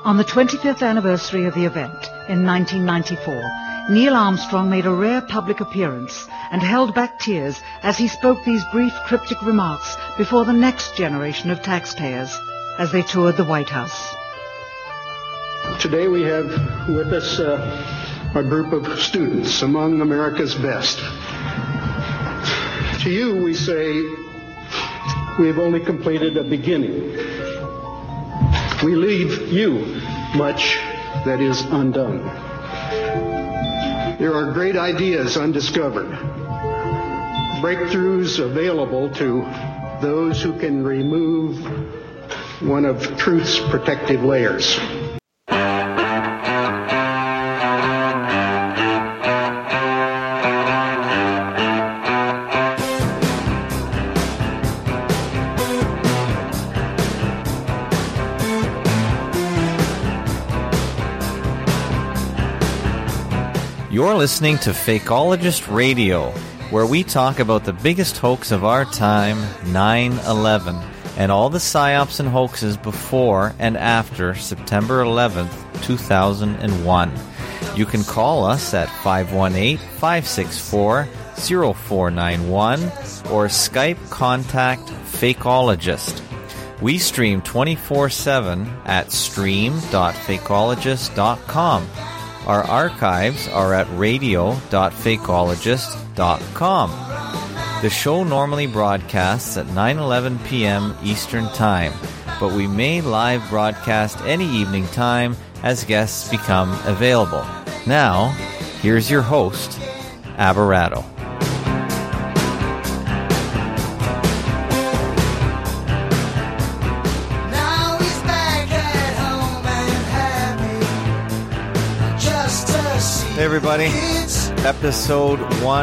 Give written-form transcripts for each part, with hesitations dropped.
On the 25th anniversary of the event in 1994, Neil Armstrong made a rare public appearance and held back tears as he spoke these brief cryptic remarks before the next generation of taxpayers as they toured the White House. Today we have with us a group of students among America's best. To you we say, we have only completed a beginning. We leave you much that is undone. There are great ideas undiscovered, breakthroughs available to those who can remove one of truth's protective layers. You're listening to Fakeologist Radio, where we talk about the biggest hoax of our time, 9/11, and all the psyops and hoaxes before and after September 11th, 2001. You can call us at 518-564-0491 or Skype contact Fakeologist. We stream 24/7 at stream.fakeologist.com. Our archives are at radio.fakeologist.com. The show normally broadcasts at 9:11 p.m. Eastern Time, but we may live broadcast any evening time as guests become available. Now, here's your host, Aberrato. Hey everybody, episode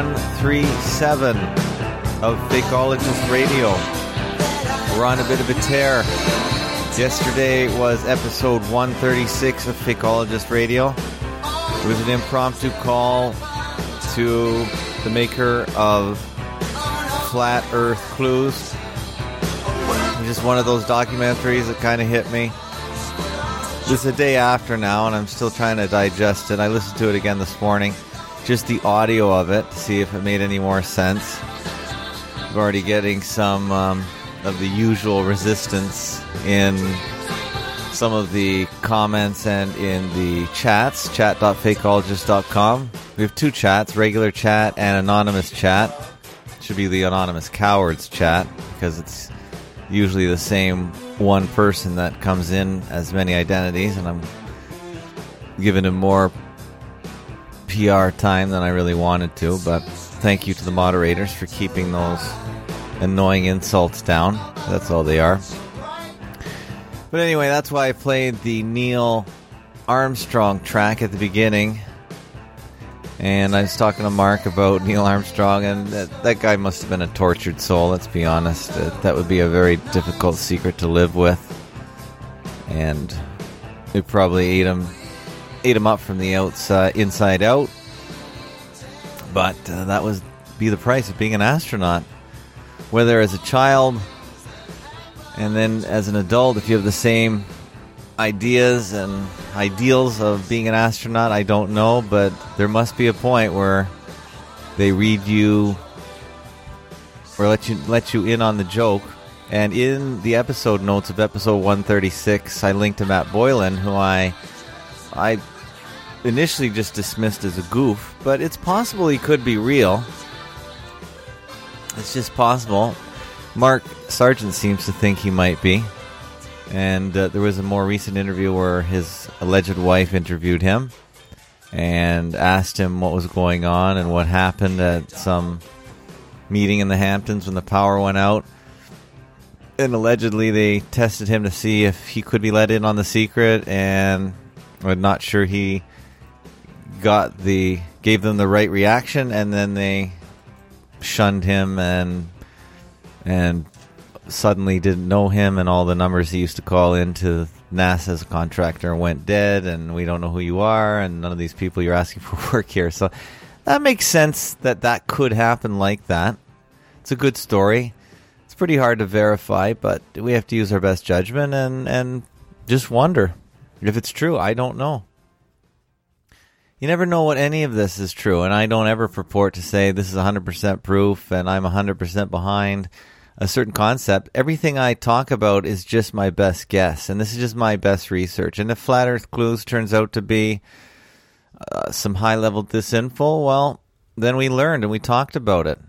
137 of Fakeologist Radio. We're on a bit of a tear. Yesterday was episode 136 of Fakeologist Radio. It was an impromptu call to the maker of Flat Earth Clues. Just one of those documentaries that kind of hit me. This is a day after now, and I'm still trying to digest it. I listened to it again this morning, just the audio of it, to see if it made any more sense. I'm already getting some of the usual resistance in some of the comments and in the chats, chat.fakeologist.com. We have two chats, regular chat and anonymous chat. It should be the anonymous cowards chat, because it's usually the same one person that comes in as many identities, and I'm giving him more PR time than I really wanted to, but thank you to the moderators for keeping those annoying insults down. That's all they are. But anyway, that's why I played the Neil Armstrong track at the beginning. And I was talking to Mark about Neil Armstrong, and that guy must have been a tortured soul, let's be honest. That would be a very difficult secret to live with. And it probably ate him up from the inside out. But that would be the price of being an astronaut. Whether as a child and then as an adult, if you have the same ideas and ideals of being an astronaut, I don't know, but there must be a point where they read you or let you in on the joke. And in the episode notes of episode 136, I linked to Matt Boylan, who I initially just dismissed as a goof, but it's possible he could be real. It's just possible. Mark Sargent seems to think he might be. And there was a more recent interview where his alleged wife interviewed him and asked him what was going on and what happened at some meeting in the Hamptons when the power went out. And allegedly they tested him to see if he could be let in on the secret, and I'm not sure he gave them the right reaction, and then they shunned him and suddenly didn't know him, and all the numbers he used to call into NASA as a contractor went dead, and we don't know who you are, and none of these people you're asking for work here. So that makes sense that could happen like that. It's a good story. It's pretty hard to verify, but we have to use our best judgment and just wonder. If it's true, I don't know. You never know what any of this is true, and I don't ever purport to say this is 100% proof and I'm 100% behind a certain concept. Everything I talk about is just my best guess, and this is just my best research. And if Flat Earth Clues turns out to be some high-level disinfo, well, then we learned and we talked about it.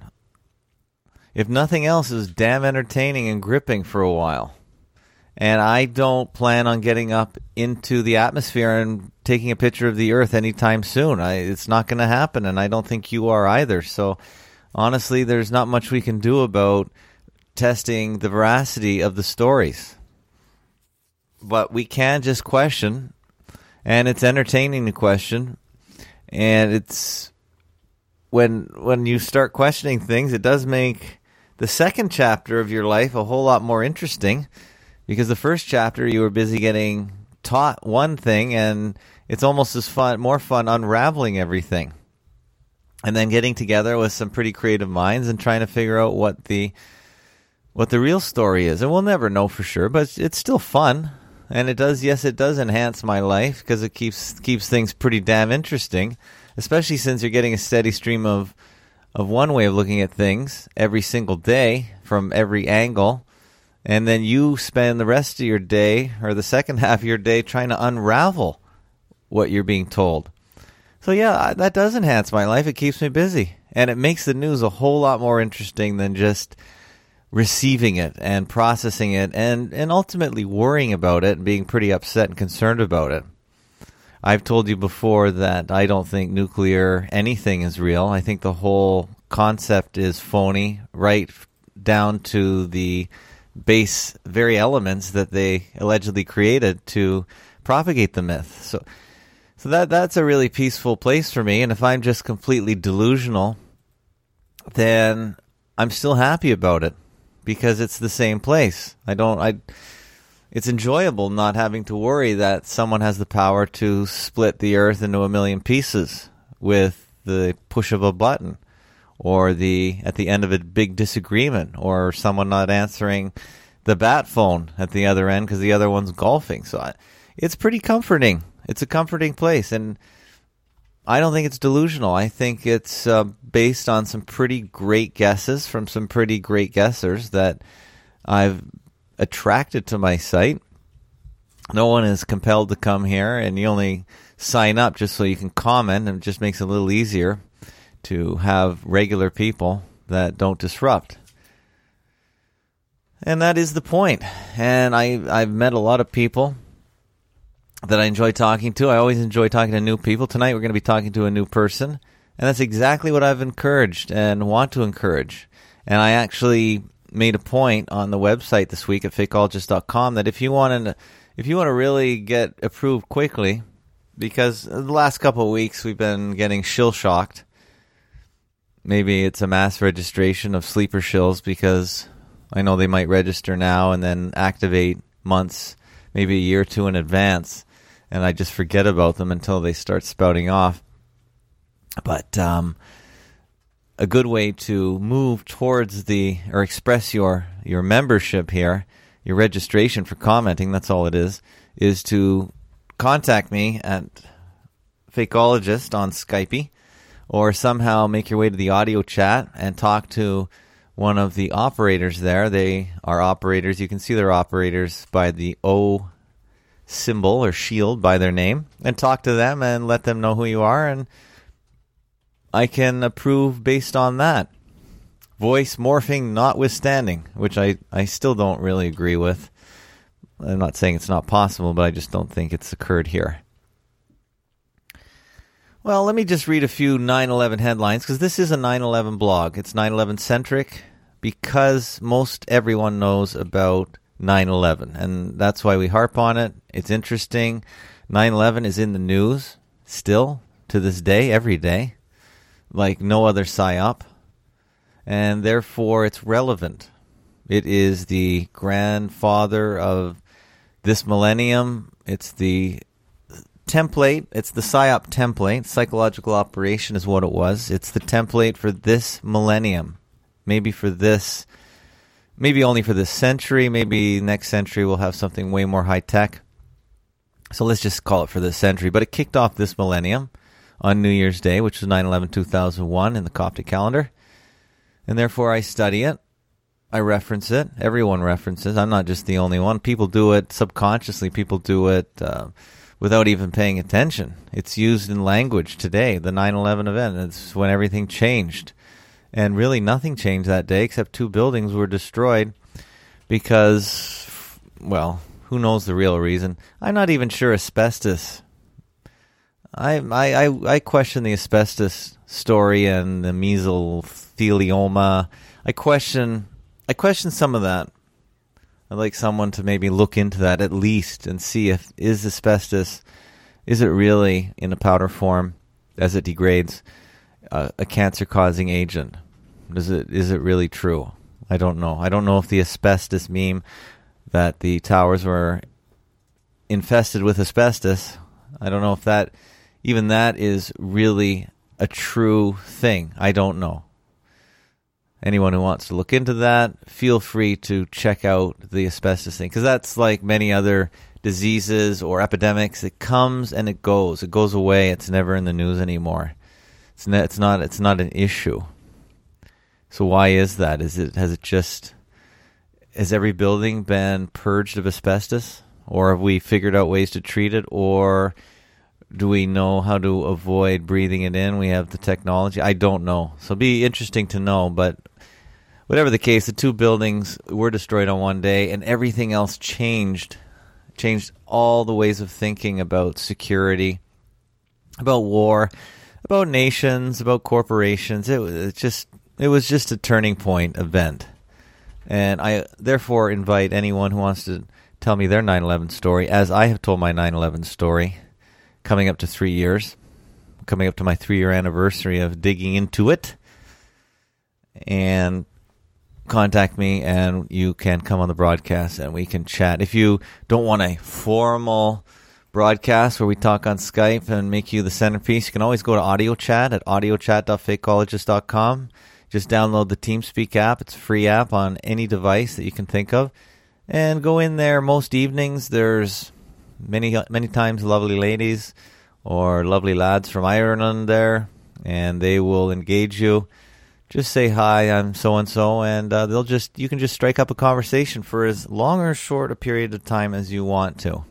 If nothing else, it was damn entertaining and gripping for a while. And I don't plan on getting up into the atmosphere and taking a picture of the Earth anytime soon. It's not going to happen, and I don't think you are either. So, honestly, there's not much we can do about testing the veracity of the stories. But we can just question, and it's entertaining to question. And it's when you start questioning things, it does make the second chapter of your life a whole lot more interesting. Because the first chapter, you were busy getting taught one thing, and it's almost as fun, more fun unraveling everything. And then getting together with some pretty creative minds and trying to figure out what the real story is. And we'll never know for sure, but it's still fun. And it does enhance my life because it keeps things pretty damn interesting, especially since you're getting a steady stream of one way of looking at things every single day from every angle. And then you spend the rest of your day, or the second half of your day, trying to unravel what you're being told. So yeah, that does enhance my life. It keeps me busy. And it makes the news a whole lot more interesting than just receiving it and processing it and ultimately worrying about it and being pretty upset and concerned about it. I've told you before that I don't think nuclear anything is real. I think the whole concept is phony, right down to the base very elements that they allegedly created to propagate the myth. So that's a really peaceful place for me. And if I'm just completely delusional, then I'm still happy about it because it's the same place. It's enjoyable not having to worry that someone has the power to split the earth into a million pieces with the push of a button, or at the end of a big disagreement, or someone not answering the bat phone at the other end because the other one's golfing. So it's pretty comforting. It's a comforting place, and I don't think it's delusional. I think it's based on some pretty great guesses from some pretty great guessers that I've attracted to my site. No one is compelled to come here, and you only sign up just so you can comment, and it just makes it a little easier to have regular people that don't disrupt. And that is the point. And I've met a lot of people that I enjoy talking to. I always enjoy talking to new people. Tonight we're going to be talking to a new person. And that's exactly what I've encouraged and want to encourage. And I actually made a point on the website this week at fakeologist.com that if you want to really get approved quickly, because the last couple of weeks we've been getting shill-shocked. Maybe it's a mass registration of sleeper shills because I know they might register now and then activate months, maybe a year or two in advance, and I just forget about them until they start spouting off. But a good way to move towards or express your membership here, your registration for commenting, that's all it is to contact me at Fakeologist on Skype, or somehow make your way to the audio chat and talk to one of the operators there. They are operators. You can see they're operators by the O symbol or shield by their name, and talk to them and let them know who you are, and I can approve based on that. Voice morphing notwithstanding, which I still don't really agree with. I'm not saying it's not possible, but I just don't think it's occurred here. Well, let me just read a few 9/11 headlines, because this is a 9/11 blog. It's 9/11 centric because most everyone knows about 9/11, and that's why we harp on it. It's interesting. 9/11 is in the news still to this day, every day, like no other PSYOP, and therefore it's relevant. It is the grandfather of this millennium. It's the template. It's the PSYOP template. Psychological operation is what it was. It's the template for this millennium. Maybe only for this century. Maybe next century we'll have something way more high tech. So let's just call it for this century. But it kicked off this millennium on New Year's Day, which was 9/11/2001 in the Coptic calendar. And therefore I study it. I reference it. Everyone references. I'm not just the only one. People do it subconsciously. People do it without even paying attention. It's used in language today, the 9/11 event. It's when everything changed. And really nothing changed that day except 2 buildings were destroyed because, well, who knows the real reason? I'm not even sure asbestos. I question the asbestos story and the mesothelioma. I question some of that. I'd like someone to maybe look into that at least and see if is asbestos, is it really in a powder form as it degrades a cancer-causing agent? Is it really true? I don't know. I don't know if the asbestos meme that the towers were infested with asbestos, I don't know if that is really a true thing. I don't know. Anyone who wants to look into that, feel free to check out the asbestos thing, because that's like many other diseases or epidemics. It comes and it goes. It goes away. It's never in the news anymore. It's not an issue. So why is that? Has every building been purged of asbestos? Or have we figured out ways to treat it? Or do we know how to avoid breathing it in? We have the technology. I don't know. So it'll be interesting to know. But whatever the case, the 2 buildings were destroyed on one day, and everything else changed all the ways of thinking about security, about war, about nations, about corporations. It was just a turning point event. And I therefore invite anyone who wants to tell me their 9/11 story, as I have told my 9/11 story, coming up to 3 years, coming up to my 3-year anniversary of digging into it, and contact me and you can come on the broadcast and we can chat. If you don't want a formal broadcast where we talk on Skype and make you the centerpiece, you can always go to audio chat at audiochat.fakecolleges.com. Just download the TeamSpeak app. It's a free app on any device that you can think of. And go in there most evenings. There's many times lovely ladies or lovely lads from Ireland there, and they will engage you. Just say, hi, I'm so-and-so, and you can just strike up a conversation for as long or short a period of time as you want to.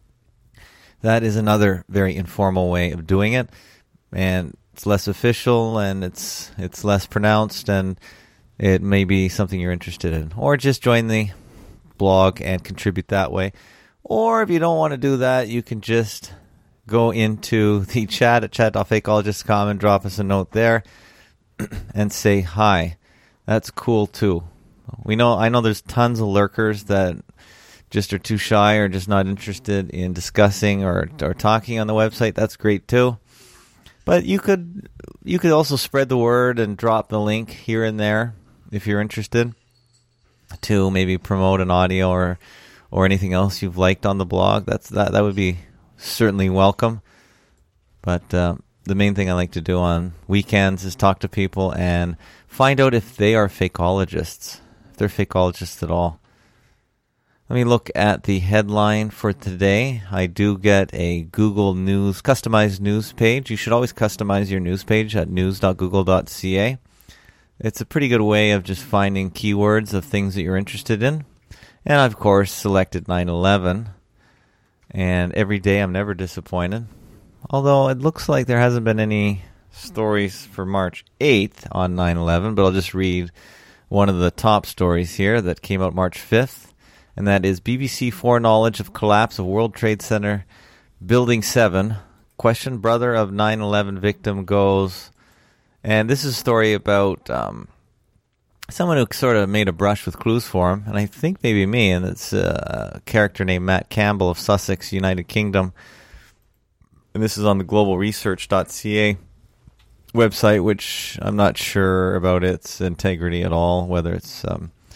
That is another very informal way of doing it, and it's less official, and it's less pronounced, and it may be something you're interested in. Or just join the blog and contribute that way. Or if you don't want to do that, you can just go into the chat at chat.fakecolleges.com and drop us a note there and say hi. That's cool too. I know there's tons of lurkers that just are too shy or just not interested in discussing or talking on the website. That's great too. But you could also spread the word and drop the link here and there if you're interested to maybe promote an audio or anything else you've liked on the blog. That would be certainly welcome. But the main thing I like to do on weekends is talk to people and find out if they are fakeologists, if they're fakeologists at all. Let me look at the headline for today. I do get a Google News, customized news page. You should always customize your news page at news.google.ca. It's a pretty good way of just finding keywords of things that you're interested in. And I've, of course, selected 9/11. And every day I'm never disappointed. Although it looks like there hasn't been any stories for March 8th on 9/11, but I'll just read one of the top stories here that came out March 5th. And that is BBC foreknowledge of collapse of World Trade Center Building 7. Question, brother of 9/11 victim goes. And this is a story about someone who sort of made a brush with clues for him. And I think maybe me. And it's a character named Matt Campbell of Sussex, United Kingdom. And this is on the globalresearch.ca website, which I'm not sure about its integrity at all, whether it's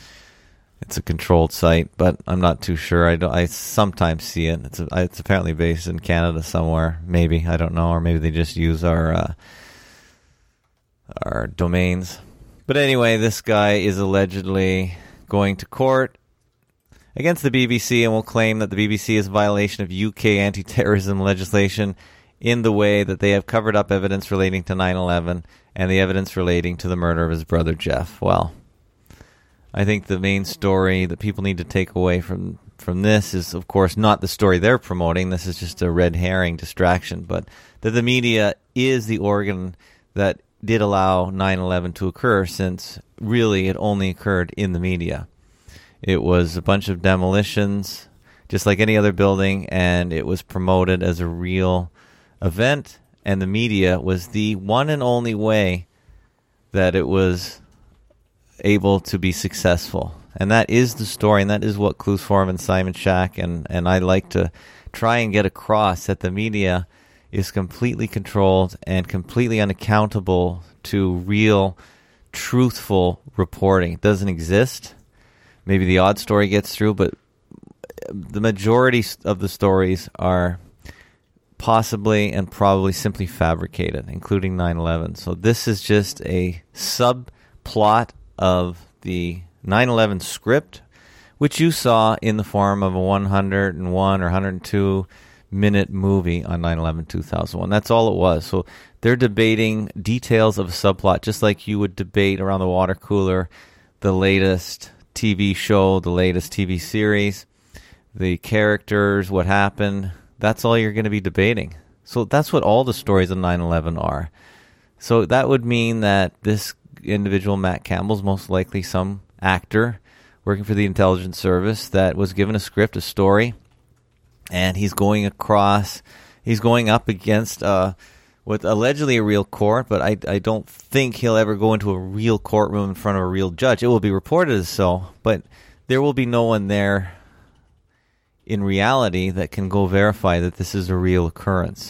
a controlled site, but I'm not too sure. I sometimes see it. It's apparently based in Canada somewhere. Maybe, I don't know, or maybe they just use our domains. But anyway, this guy is allegedly going to court, against the BBC and will claim that the BBC is a violation of UK anti-terrorism legislation in the way that they have covered up evidence relating to 9/11 and the evidence relating to the murder of his brother Jeff. Well, I think the main story that people need to take away from this is, of course, not the story they're promoting. This is just a red herring distraction, but that the media is the organ that did allow 9/11 to occur, since really it only occurred in the media. It was a bunch of demolitions, just like any other building, and it was promoted as a real event, and the media was the one and only way that it was able to be successful. And that is the story, and that is what Clues Forum and Simon Shack and I like to try and get across, that the media is completely controlled and completely unaccountable to real, truthful reporting. It doesn't exist. Maybe the odd story gets through, but the majority of the stories are possibly and probably simply fabricated, including 9/11. So this is just a subplot of the 9/11 script, which you saw in the form of a 101 or 102 minute movie on 9/11/2001. That's all it was. So they're debating details of a subplot, just like you would debate around the water cooler the latest TV show, the latest TV series, the characters, what happened. That's all you're going to be debating. So that's what all the stories of 9/11 are. So that would mean that this individual, Matt Campbell, is most likely some actor working for the intelligence service that was given a script, a story, and he's going up against with allegedly a real court, but I don't think he'll ever go into a real courtroom in front of a real judge. It will be reported as so, but there will be no one there in reality that can go verify that this is a real occurrence.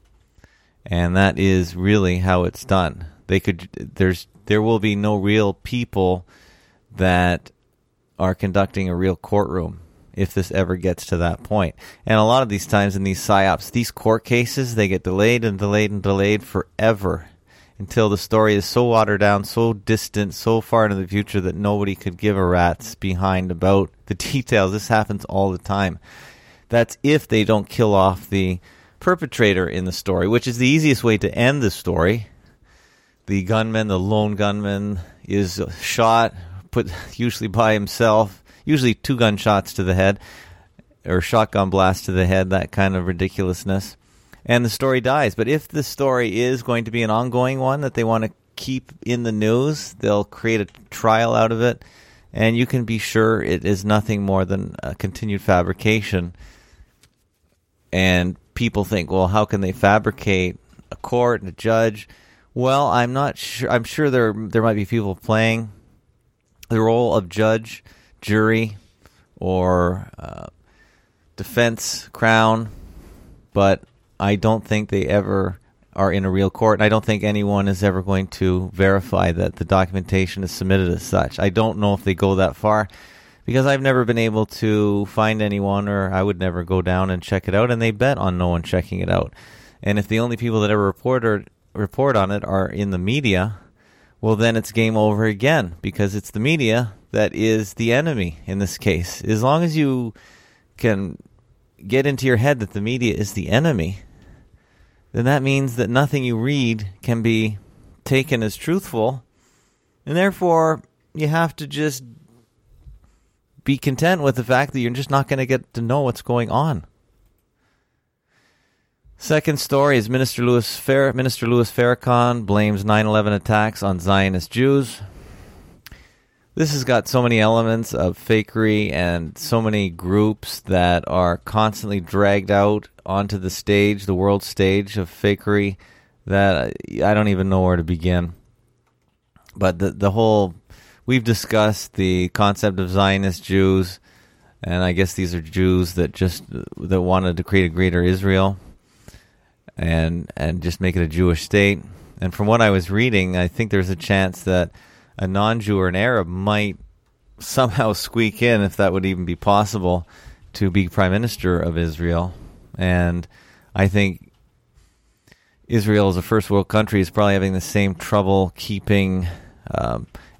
And that is really how it's done. There will be no real people that are conducting a real courtroom if this ever gets to that point. And a lot of these times in these PSYOPs, these court cases, they get delayed and delayed and delayed forever until the story is so watered down, so distant, so far into the future that nobody could give a rat's behind about the details. This happens all the time. That's if they don't kill off the perpetrator in the story, which is the easiest way to end the story. The gunman, the lone gunman, is shot, put usually by himself, usually 2 gunshots to the head, or shotgun blast to the head, that kind of ridiculousness. And the story dies. But if the story is going to be an ongoing one that they want to keep in the news, they'll create a trial out of it, and you can be sure it is nothing more than a continued fabrication. And people think, well, how can they fabricate a court and a judge? Well, I'm not sure. I'm sure there might be people playing the role of judge, jury, or defense, crown, but I don't think they ever are in a real court, and I don't think anyone is ever going to verify that the documentation is submitted as such. I don't know if they go that far, because I've never been able to find anyone, or I would never go down and check it out, and they bet on no one checking it out. And if the only people that ever report on it are in the media, well, then it's game over again, because it's the media that is the enemy in this case. As long as you can get into your head that the media is the enemy, then that means that nothing you read can be taken as truthful, and therefore you have to just be content with the fact that you're just not going to get to know what's going on. Second story is Minister Louis Farrakhan blames 9/11 attacks on Zionist Jews. This has got so many elements of fakery and so many groups that are constantly dragged out onto the stage, the world stage of fakery, that I don't even know where to begin. But the whole, we've discussed the concept of Zionist Jews, and I guess these are Jews that wanted to create a greater Israel and just make it a Jewish state. And from what I was reading, I think there's a chance that a non-Jew or an Arab might somehow squeak in, if that would even be possible, to be prime minister of Israel. And I think Israel as a first world country is probably having the same trouble keeping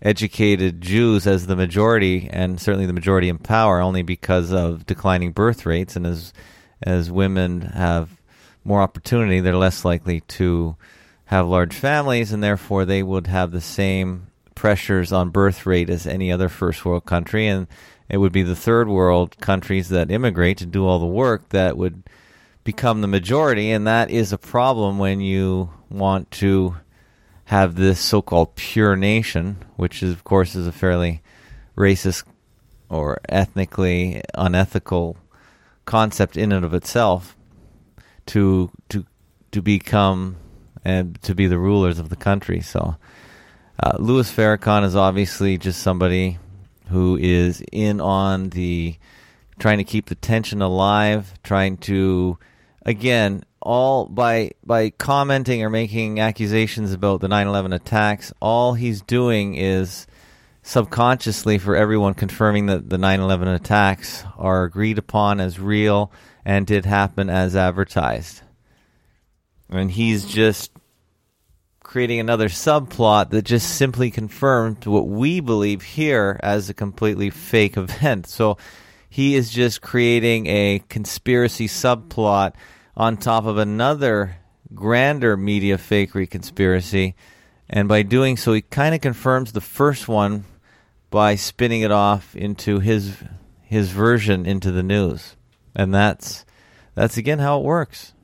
educated Jews as the majority, and certainly the majority in power, only because of declining birth rates. And as women have more opportunity, they're less likely to have large families, and therefore they would have the same pressures on birth rate as any other first world country. And it would be the third world countries that immigrate to do all the work that would become the majority. And that is a problem when you want to have this so-called pure nation, which is, of course, is a fairly racist or ethnically unethical concept in and of itself, to become and to be the rulers of the country. So Louis Farrakhan is obviously just somebody who is in on the trying to keep the tension alive, trying to, again, all by commenting or making accusations about the 9/11 attacks, all he's doing is subconsciously for everyone confirming that the 9/11 attacks are agreed upon as real and did happen as advertised. And he's just creating another subplot that just simply confirmed what we believe here as a completely fake event. So he is just creating a conspiracy subplot on top of another grander media fakery conspiracy. And by doing so, he kind of confirms the first one by spinning it off into his version into the news. And that's again how it works.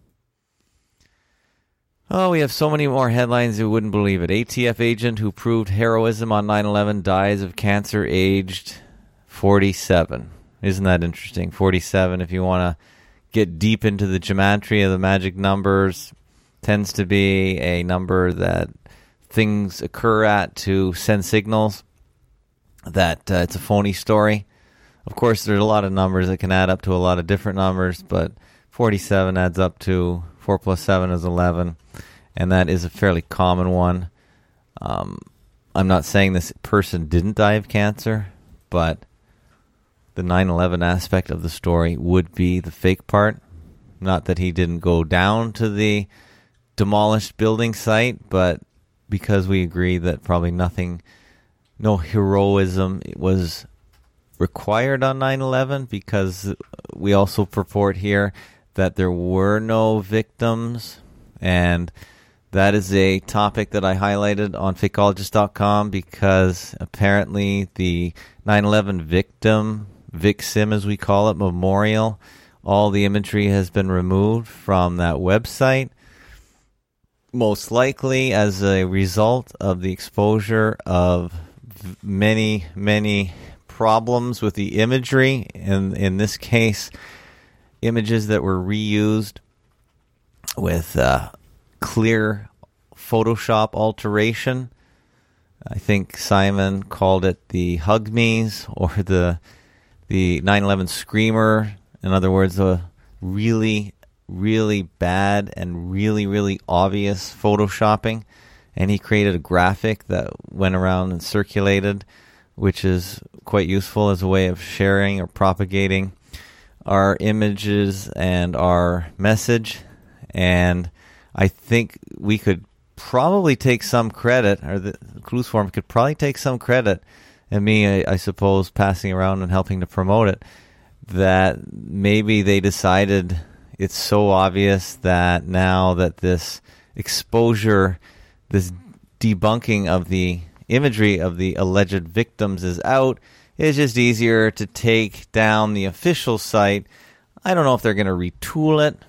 Oh, we have so many more headlines you wouldn't believe it. ATF agent who proved heroism on 9/11 dies of cancer aged 47. Isn't that interesting? 47, if you want to get deep into the gematria of the magic numbers, tends to be a number that things occur at to send signals that it's a phony story. Of course, there's a lot of numbers that can add up to a lot of different numbers, but 47 adds up to 4 plus 7 is 11, and that is a fairly common one. I'm not saying this person didn't die of cancer, but the 9/11 aspect of the story would be the fake part. Not that he didn't go down to the demolished building site, but because we agree that probably no heroism was required on 9/11, because we also purport here that there were no victims, and that is a topic that I highlighted on fakeologist.com, because apparently the 9/11 VicSim as we call it, memorial, all the imagery has been removed from that website, most likely as a result of the exposure of many, many problems with the imagery, and in this case, images that were reused with clear Photoshop alteration. I think Simon called it the hug me's, or the 9/11 screamer. In other words, a really, really bad and really, really obvious photoshopping. And he created a graphic that went around and circulated, which is quite useful as a way of sharing or propagating our images and our message. And I think we could probably take some credit, or the Clues Forum could probably take some credit, and me, I suppose, passing around and helping to promote it, that maybe they decided it's so obvious that now that this exposure, this debunking of the imagery of the alleged victims is out, it's just easier to take down the official site. I don't know if they're going to retool it,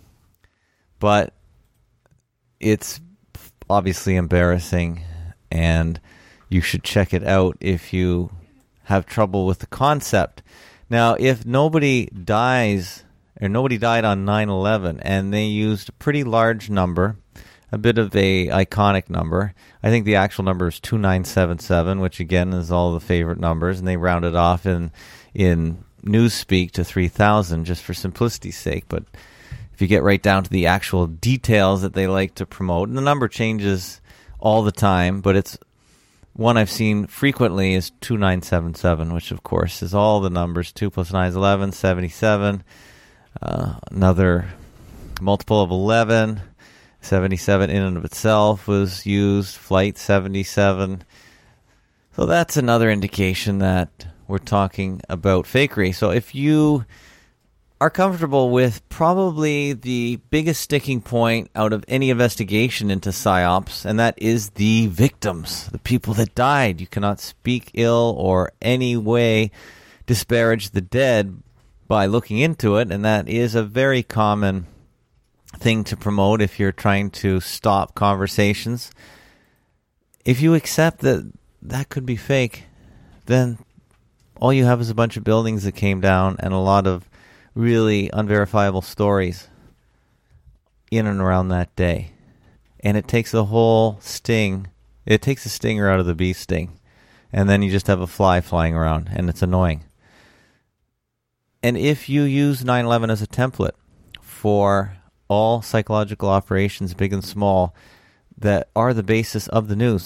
but it's obviously embarrassing, and you should check it out if you have trouble with the concept. Now, if nobody dies, or nobody died on 9/11, and they used a pretty large number, a bit of a iconic number. I think the actual number is 2977, which again is all the favorite numbers, and they rounded off in newspeak to 3,000 just for simplicity's sake. But if you get right down to the actual details that they like to promote, and the number changes all the time, but it's one I've seen frequently is 2977, which of course is all the numbers. 2 plus 9 is 11, 77. Another multiple of 11. 77 in and of itself was used. Flight 77. So that's another indication that we're talking about fakery. So if you are comfortable with probably the biggest sticking point out of any investigation into PSYOPs, and that is the victims, the people that died. You cannot speak ill or any way disparage the dead by looking into it, and that is a very common thing to promote if you're trying to stop conversations. If you accept that that could be fake, then all you have is a bunch of buildings that came down and a lot of really unverifiable stories in and around that day. And it takes the whole sting, it takes the stinger out of the bee sting, and then you just have a fly flying around, and it's annoying. And if you use 9/11 as a template for all psychological operations, big and small, that are the basis of the news,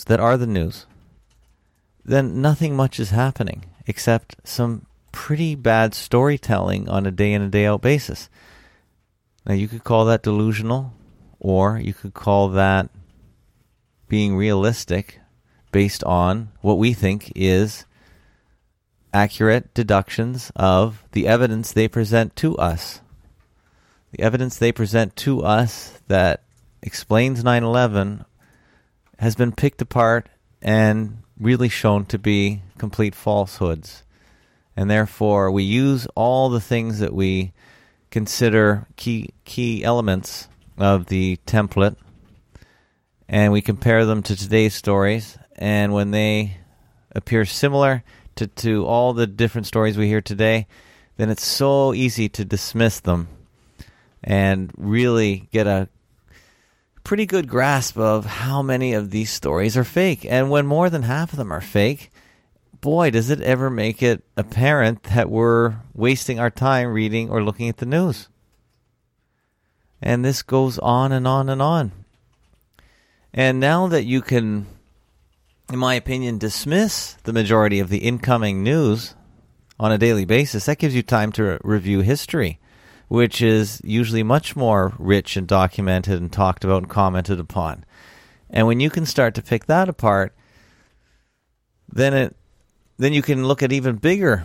then nothing much is happening except some pretty bad storytelling on a day in and day out basis. Now you could call that delusional, or you could call that being realistic based on what we think is accurate deductions of the evidence they present to us. The evidence they present to us that explains 9/11 has been picked apart and really shown to be complete falsehoods. And therefore, we use all the things that we consider key elements of the template, and we compare them to today's stories. And when they appear similar to all the different stories we hear today, then it's so easy to dismiss them and really get a pretty good grasp of how many of these stories are fake. And when more than half of them are fake, boy, does it ever make it apparent that we're wasting our time reading or looking at the news. And this goes on and on and on. And now that you can, in my opinion, dismiss the majority of the incoming news on a daily basis, that gives you time to review history, which is usually much more rich and documented and talked about and commented upon. And when you can start to pick that apart, then you can look at even bigger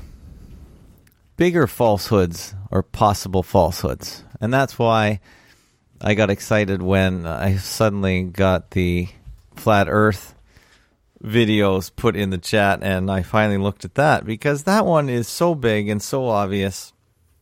falsehoods or possible falsehoods. And that's why I got excited when I suddenly got the Flat Earth videos put in the chat, and I finally looked at that, because that one is so big and so obvious.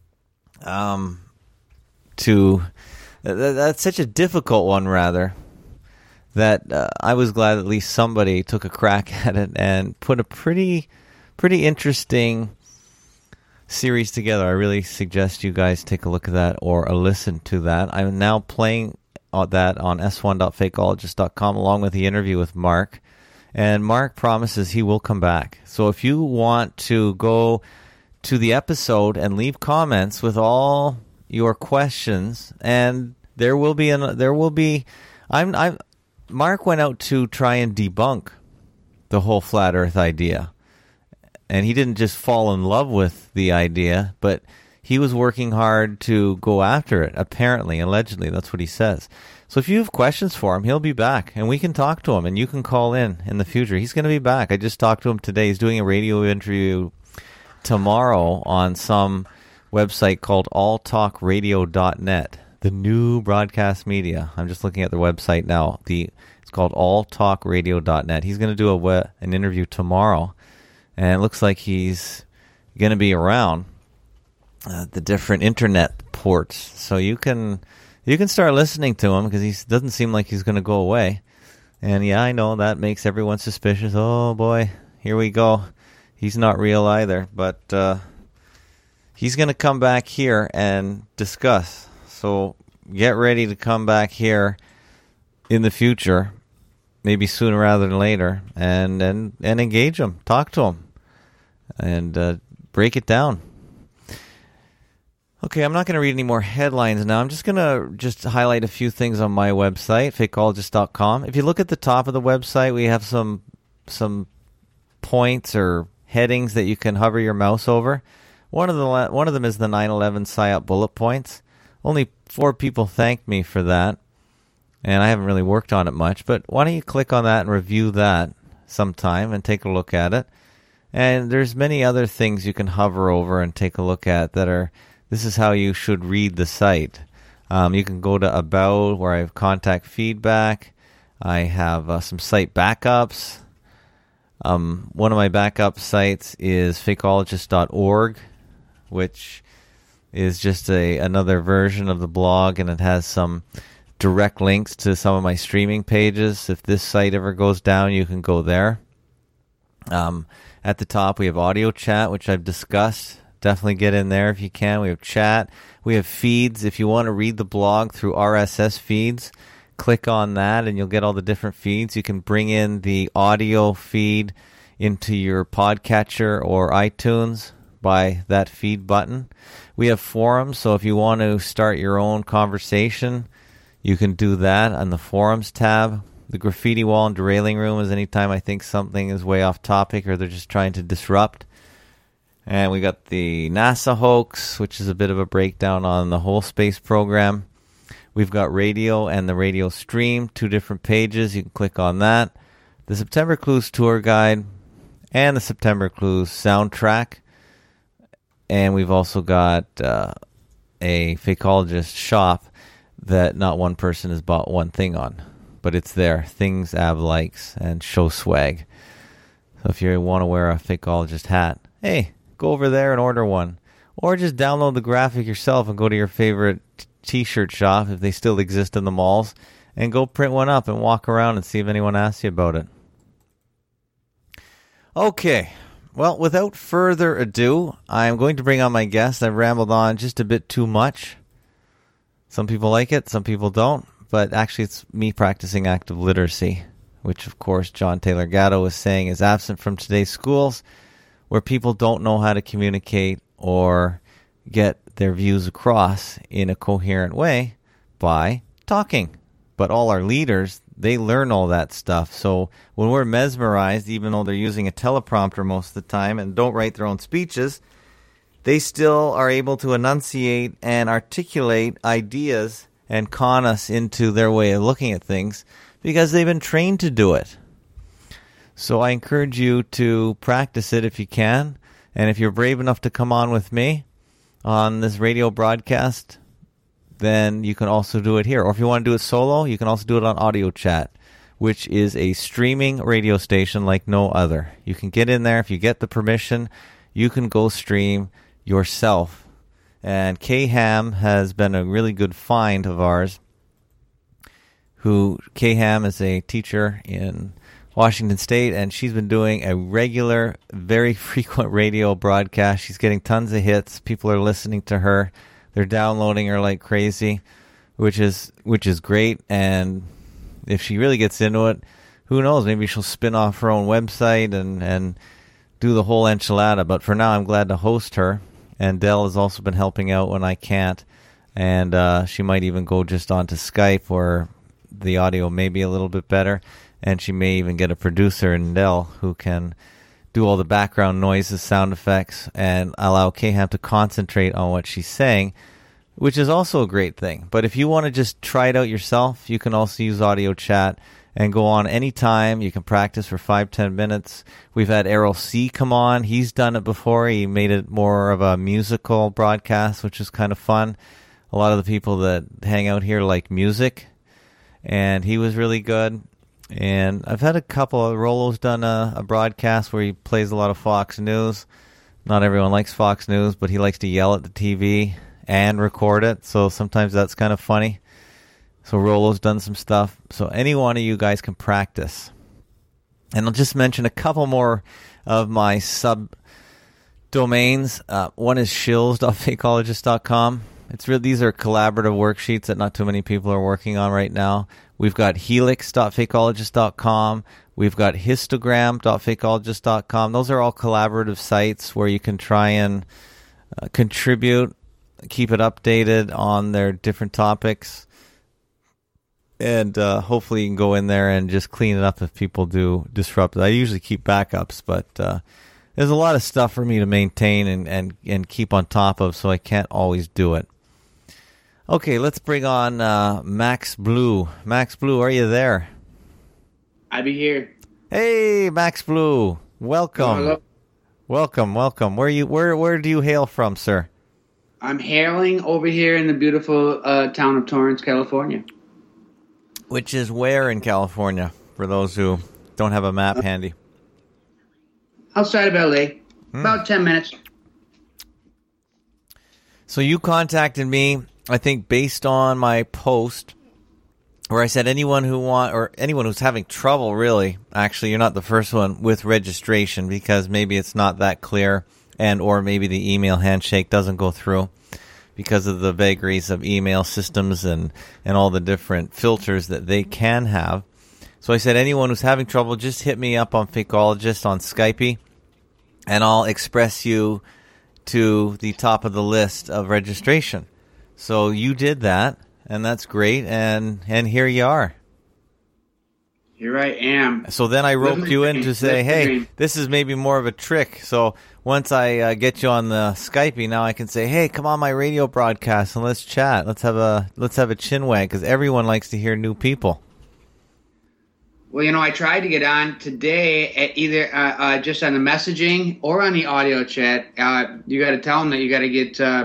That's such a difficult one, rather, that I was glad at least somebody took a crack at it and put a pretty interesting series together. I really suggest you guys take a look at that or a listen to that. I'm now playing that on s1.fakeologist.com along with the interview with Mark. And Mark promises he will come back. So if you want to go to the episode and leave comments with all your questions, and Mark went out to try and debunk the whole flat Earth idea. And he didn't just fall in love with the idea, but he was working hard to go after it, apparently, allegedly. That's what he says. So if you have questions for him, he'll be back, and we can talk to him, and you can call in the future. He's going to be back. I just talked to him today. He's doing a radio interview tomorrow on some website called alltalkradio.net, the new broadcast media. I'm just looking at their website now. It's called alltalkradio.net. He's going to do an interview tomorrow, and it looks like he's going to be around the different internet ports. So you can start listening to him, because he doesn't seem like he's going to go away. And yeah, I know that makes everyone suspicious. Oh boy, here we go. He's not real either, but he's going to come back here and discuss. So get ready to come back here in the future, maybe sooner rather than later, and engage him, talk to him, and break it down. Okay, I'm not going to read any more headlines now. I'm just going to highlight a few things on my website, fakeologist.com. If you look at the top of the website, we have some points or headings that you can hover your mouse over. One of them is the 9/11 PSYOP bullet points. Only 4 people thanked me for that, and I haven't really worked on it much. But why don't you click on that and review that, sometime and take a look at it. And there's many other things you can hover over and take a look at that are, this is how you should read the site. You can go to About, where I have contact feedback. I have some site backups. One of my backup sites is fakeologist.org, which is just another version of the blog, and it has some direct links to some of my streaming pages. If this site ever goes down, you can go there. At the top, we have audio chat, which I've discussed. Definitely get in there if you can. We have chat. We have feeds. If you want to read the blog through RSS feeds, click on that and you'll get all the different feeds. You can bring in the audio feed into your podcatcher or iTunes by that feed button. We have forums, so if you want to start your own conversation, you can do that on the forums tab. The graffiti wall and derailing room is anytime I think something is way off topic or they're just trying to disrupt. And we got the NASA hoax, which is a bit of a breakdown on the whole space program. We've got radio and the radio stream, 2 different pages. You can click on that. The September Clues tour guide and the September Clues soundtrack. And we've also got a Fakeologist shop that not one person has bought one thing on. But it's there. Things Av likes and show swag. So if you want to wear a Fakeologist hat, hey, go over there and order one. Or just download the graphic yourself and go to your favorite t-shirt shop, if they still exist in the malls, and go print one up and walk around and see if anyone asks you about it. Okay. Well, without further ado, I'm going to bring on my guest. I've rambled on just a bit too much. Some people like it, some people don't. But actually, it's me practicing active literacy, which, of course, John Taylor Gatto is saying is absent from today's schools, where people don't know how to communicate or get their views across in a coherent way by talking. But all our leaders, they learn all that stuff. So when we're mesmerized, even though they're using a teleprompter most of the time and don't write their own speeches, they still are able to enunciate and articulate ideas and con us into their way of looking at things because they've been trained to do it. So I encourage you to practice it if you can. And if you're brave enough to come on with me on this radio broadcast, then you can also do it here. Or if you want to do it solo, you can also do it on Audio Chat, which is a streaming radio station like no other. You can get in there. If you get the permission, you can go stream yourself. And Kay Ham has been a really good find of ours. Kay Ham is a teacher in Washington State, and she's been doing a regular, very frequent radio broadcast. She's getting tons of hits. People are listening to her. They're downloading her like crazy, which is great. And if she really gets into it, who knows? Maybe she'll spin off her own website and do the whole enchilada. But for now, I'm glad to host her. And Dell has also been helping out when I can't. And she might even go just onto Skype where the audio may be a little bit better. And she may even get a producer in Dell who can do all the background noises, sound effects, and allow K-Ham to concentrate on what she's saying, which is also a great thing. But if you want to just try it out yourself, you can also use Audio Chat and go on anytime. You can practice for 5-10 minutes. We've had Errol C. come on. He's done it before. He made it more of a musical broadcast, which is kind of fun. A lot of the people that hang out here like music, and he was really good. And I've had a couple. Rolo's done a broadcast where he plays a lot of Fox News. Not everyone likes Fox News, but he likes to yell at the TV and record it. So sometimes that's kind of funny. So Rolo's done some stuff. So any one of you guys can practice. And I'll just mention a couple more of my subdomains. One is shills.fakeologist.com. These are collaborative worksheets that not too many people are working on right now. We've got helix.fakeologist.com. We've got histogram.fakeologist.com. Those are all collaborative sites where you can try and contribute, keep it updated on their different topics. And hopefully you can go in there and just clean it up if people do disrupt it. I usually keep backups, but there's a lot of stuff for me to maintain and keep on top of, so I can't always do it. Okay, let's bring on Max Blue. Max Blue, are you there? I be here. Hey, Max Blue. Welcome. Hello. Welcome. Where do you hail from, sir? I'm hailing over here in the beautiful town of Torrance, California. Which is where in California, for those who don't have a map handy? Outside of LA. About 10 minutes. So you contacted me, I think, based on my post where I said anyone who's having trouble, really, actually, you're not the first one, with registration because maybe it's not that clear or maybe the email handshake doesn't go through because of the vagaries of email systems and all the different filters that they can have. So I said anyone who's having trouble, just hit me up on Fakeologist on Skype, and I'll express you to the top of the list of registration. So you did that, and that's great, and here you are. Here I am. So then I roped you in to say, hey, this is maybe more of a trick. So once I get you on the Skype, now I can say, hey, come on my radio broadcast and let's chat. Let's have a chinwag, because everyone likes to hear new people. Well, I tried to get on today at either just on the messaging or on the audio chat. You got to tell them that you got to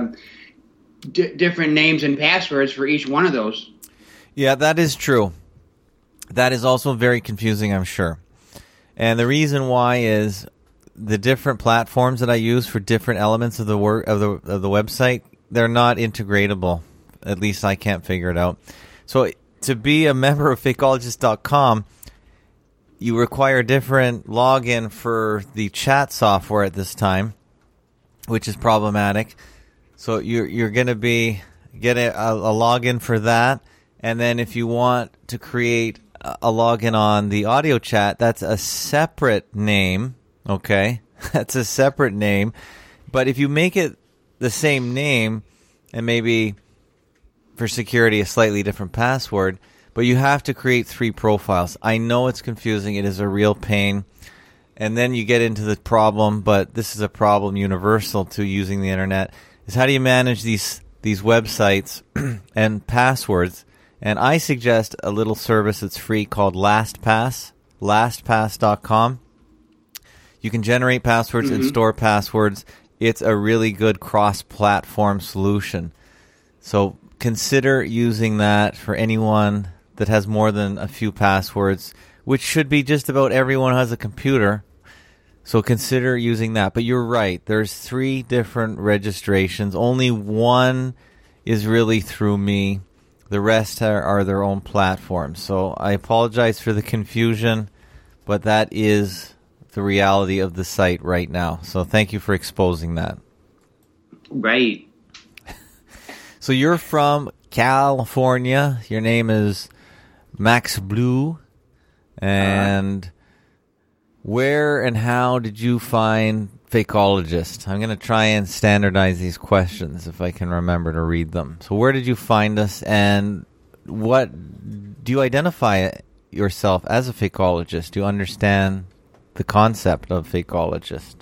get different names and passwords for each one of those. Yeah, that is true. That is also very confusing, I'm sure. And the reason why is the different platforms that I use for different elements of the website, they're not integratable. At least I can't figure it out. So to be a member of Fakeologist.com, you require a different login for the chat software at this time, which is problematic. So you're going to get a login for that, and then if you want to create a login on the audio chat, that's a separate name, okay? That's a separate name. But if you make it the same name and maybe for security a slightly different password, but you have to create 3 profiles. I know it's confusing. It is a real pain. And then you get into the problem, but this is a problem universal to using the internet, is how do you manage these websites and passwords? And I suggest a little service that's free called LastPass, lastpass.com. You can generate passwords and store passwords. It's a really good cross-platform solution. So consider using that for anyone that has more than a few passwords, which should be just about everyone who has a computer. So consider using that. But you're right. There's 3 different registrations. Only one is really through me. The rest are their own platforms. So I apologize for the confusion, but that is the reality of the site right now. So thank you for exposing that. Right. So you're from California. Your name is Max Blue. And where and how did you find Fakeologist? I'm going to try and standardize these questions if I can remember to read them. So where did you find us, and what do you identify yourself as a Fakeologist? Do you understand the concept of Fakeologist?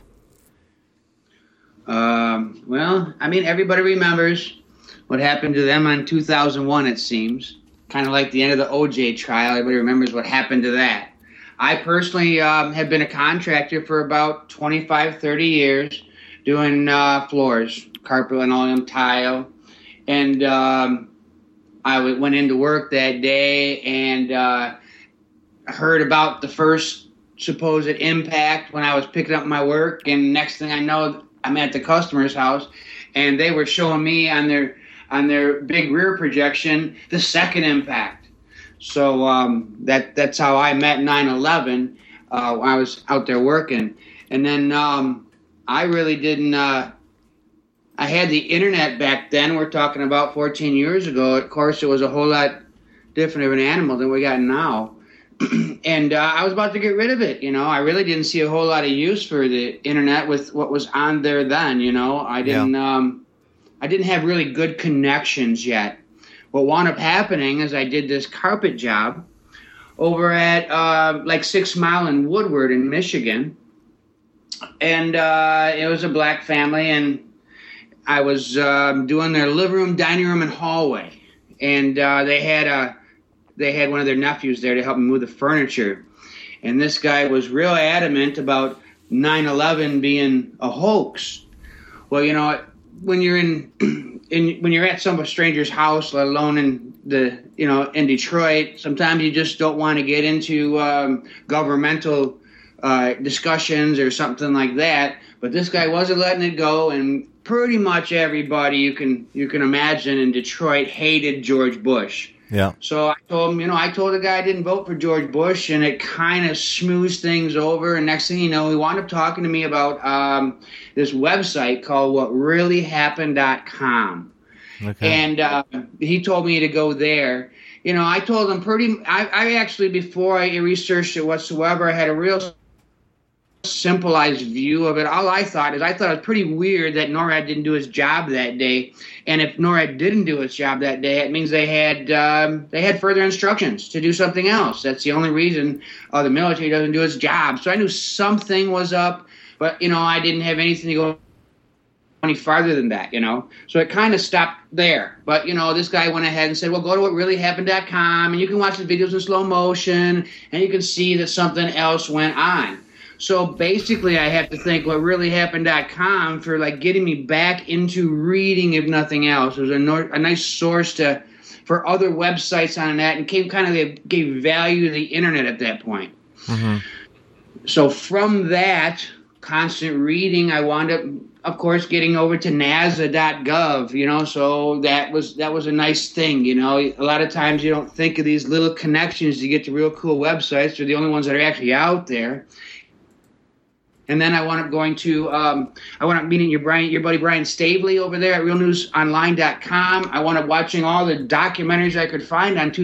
Well, I mean, everybody remembers what happened to them on 2001, it seems. Kind of like the end of the OJ trial. Everybody remembers what happened to that. I personally have been a contractor for about 25, 30 years doing floors, carpet, linoleum, tile. And I went into work that day and heard about the first supposed impact when I was picking up my work. And next thing I know, I'm at the customer's house, and they were showing me on their big rear projection the second impact. So that's how I met 9/11 when I was out there working. And then I really didn't I had the internet back then. We're talking about 14 years ago. Of course, it was a whole lot different of an animal than we got now. And I was about to get rid of it. I really didn't see a whole lot of use for the internet with what was on there then. I didn't have really good connections yet. What wound up happening is I did this carpet job over at like 6 Mile in Woodward in Michigan. And it was a black family, and I was doing their living room, dining room, and hallway. And they had one of their nephews there to help me move the furniture. and this guy was real adamant about 9/11 being a hoax. Well, you know, when you're when you're at some stranger's house, let alone in Detroit, sometimes you just don't want to get into governmental discussions or something like that. But this guy wasn't letting it go, and pretty much everybody you can imagine in Detroit hated George Bush. Yeah. So I told him, I told the guy I didn't vote for George Bush, and it kind of smoothed things over. And next thing you know, he wound up talking to me about this website called whatreallyhappened.com. Okay. And he told me to go there. You know, I told him I actually, before I researched it whatsoever, I had a real simplified view of it. All I thought it was pretty weird that NORAD didn't do his job that day. And if NORAD didn't do its job that day, it means they had further instructions to do something else. That's the only reason the military doesn't do its job. So I knew something was up, but I didn't have anything to go any farther than that. So it kind of stopped there. But this guy went ahead and said, well, go to whatreallyhappened.com, and you can watch the videos in slow motion, and you can see that something else went on. So basically, I have to thank whatreallyhappened.com for getting me back into reading, if nothing else. It was a nice source for other websites on that, and gave value to the internet at that point. Mm-hmm. So from that constant reading, I wound up, of course, getting over to NASA.gov. So that was a nice thing. A lot of times you don't think of these little connections to get to real cool websites. They're the only ones that are actually out there. And then I wound up going to, meeting your buddy Brian Staveley over there at realnewsonline.com. I wound up watching all the documentaries I could find on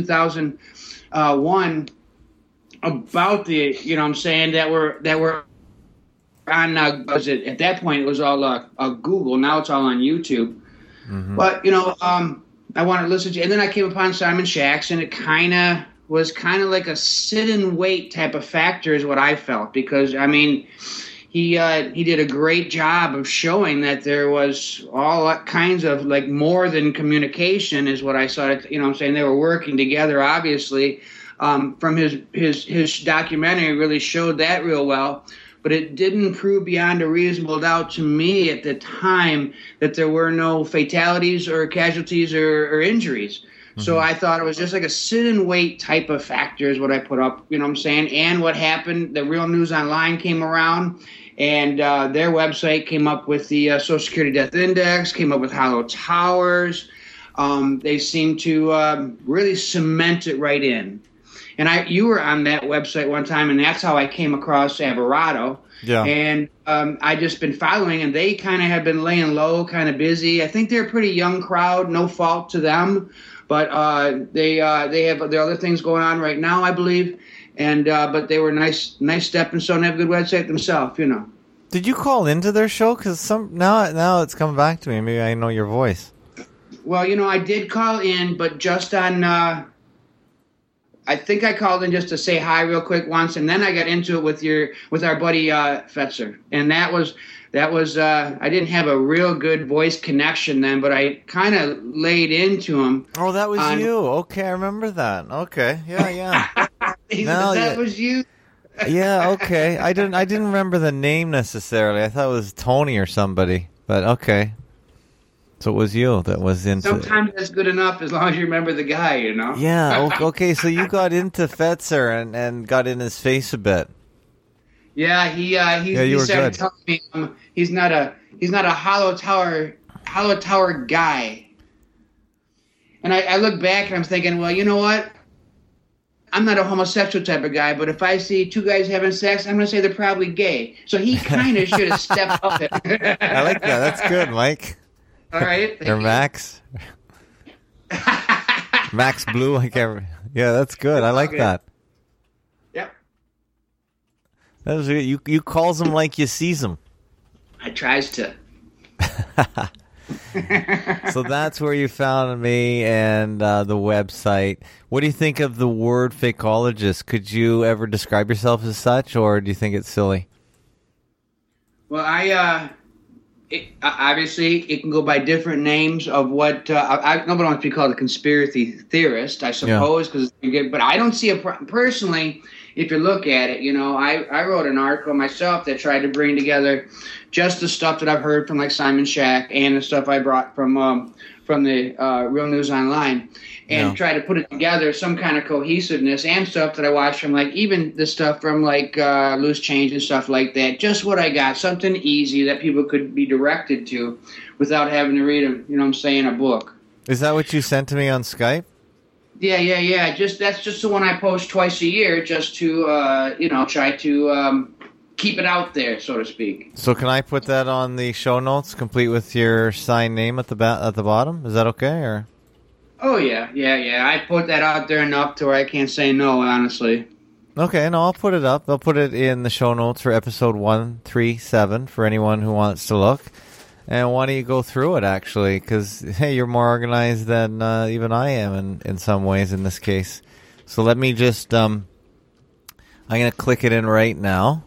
2001 about the, that were on, at that point it was all Google. Now it's all on YouTube. Mm-hmm. But, I wanted to listen to, and then I came upon Simon Shacks, and it was like a sit and wait type of factor is what I felt, because, he did a great job of showing that there was all kinds of more than communication is what I saw. They were working together, obviously. From his documentary really showed that real well, but it didn't prove beyond a reasonable doubt to me at the time that there were no fatalities or casualties or injuries. Mm-hmm. So I thought it was just like a sit and wait type of factor is what I put up, and what happened, the Real News Online came around, and their website came up with the Social Security Death Index, came up with hollow towers. They seemed to really cement it right in. And you were on that website one time, and that's how I came across Alvarado. Yeah. And I just been following, and they kind of have been laying low, kind of busy. I think they're a pretty young crowd, no fault to them. But they have their other things going on right now, I believe. And but they were nice stepping stone, have a good website themselves, Did you call into their show? Because now it's coming back to me. Maybe I know your voice. Well, I did call in, but just on. I think I called in just to say hi real quick once, and then I got into it with our buddy Fetzer, and that was I didn't have a real good voice connection then, but I kind of laid into him. Oh, that was you. Okay, I remember that. Okay, yeah. That was you. Yeah, okay. I didn't remember the name necessarily. I thought it was Tony or somebody, but okay. So it was you that was into. Sometimes that's good enough as long as you remember the guy, Yeah. Okay. So you got into Fetzer and got in his face a bit. Yeah, he started telling me he's not a hollow tower guy. And I look back and I'm thinking, well, you know what? I'm not a homosexual type of guy, but if I see two guys having sex, I'm going to say they're probably gay. So he kind of should have stepped up it. I like that. That's good, Mike. All right. Or Max. Max Blue. Yeah, that's good. I like that. Yep. That was you calls them like you sees them. I tries to. So that's where you found me and the website. What do you think of the word fakeologist? Could you ever describe yourself as such, or do you think it's silly? Well, Obviously, it can go by different names of what nobody wants to be called a conspiracy theorist, I suppose. But I don't see personally. If you look at it, I wrote an article myself that tried to bring together just the stuff that I've heard from like Simon Shack and the stuff I brought from the Real News Online, and try to put it together, some kind of cohesiveness, and stuff that I watched from like even the stuff from like Loose Change and stuff like that. Just what I got, something easy that people could be directed to without having to read a book. Is that what you sent to me on Skype? Yeah. That's just the one I post twice a year, just to try to keep it out there, so to speak. So can I put that on the show notes, complete with your signed name at the bottom? Is that okay? Or? Oh yeah. I put that out there enough to where I can't say no, honestly. Okay, no, I'll put it up. I'll put it in the show notes for episode 137 for anyone who wants to look. And why don't you go through it, actually? Because, hey, you're more organized than even I am in some ways in this case. So let me just, I'm going to click it in right now.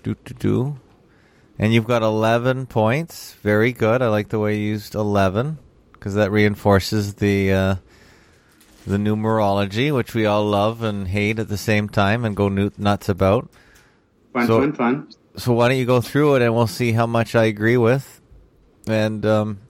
And you've got 11 points. Very good. I like the way you used 11, because that reinforces the numerology, which we all love and hate at the same time and go nuts about. Fun. So why don't you go through it, and we'll see how much I agree with. And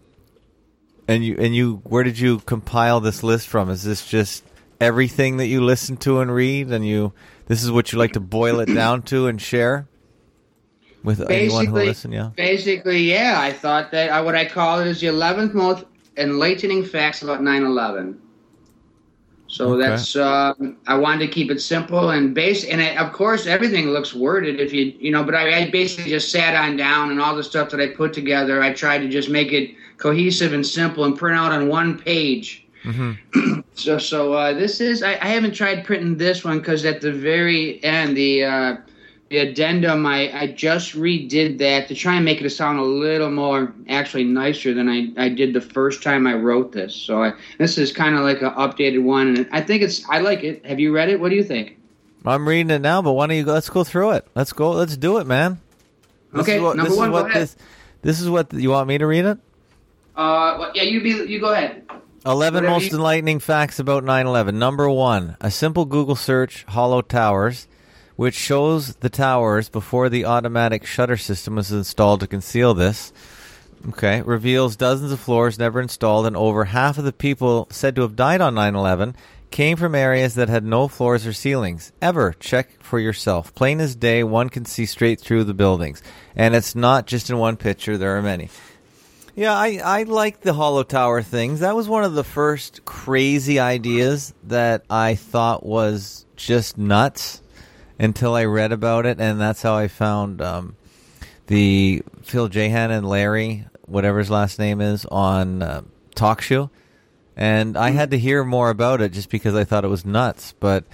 you, where did you compile this list from? Is this just everything that you listen to and read, and this is what you like to boil it down to and share with anyone who listens? Yeah. Basically, yeah. I thought that what I call it is the 11th most enlightening facts about 9/11. So okay. That's I wanted to keep it simple and of course everything looks worded but I basically just sat on down, and all the stuff that I put together, I tried to just make it cohesive and simple and print out on one page. Mm-hmm. So this is I haven't tried printing this one because at the very end the addendum I just redid that to try and make it sound a little more actually nicer than I did the first time I wrote this. So this is kind of like an updated one, and I think I like it. Have you read it? What do you think? I'm reading it now, but why don't you let's go through it. Let's do it, man. Go ahead. This is what you want me to read it? Yeah, you go ahead. 11 most enlightening facts about 9/11. Number 1, a simple Google search, Hollow Towers, which shows the towers before the automatic shutter system was installed to conceal this. Okay. Reveals dozens of floors never installed, and over half of the people said to have died on 9/11 came from areas that had no floors or ceilings. Ever. Check for yourself. Plain as day, one can see straight through the buildings. And it's not just in one picture, there are many. Yeah, I like the Hollow Tower things. That was one of the first crazy ideas that I thought was just nuts until I read about it, and that's how I found the Phil Jahan and Larry, whatever his last name is, on TalkShoe. And I had to hear more about it just because I thought it was nuts. But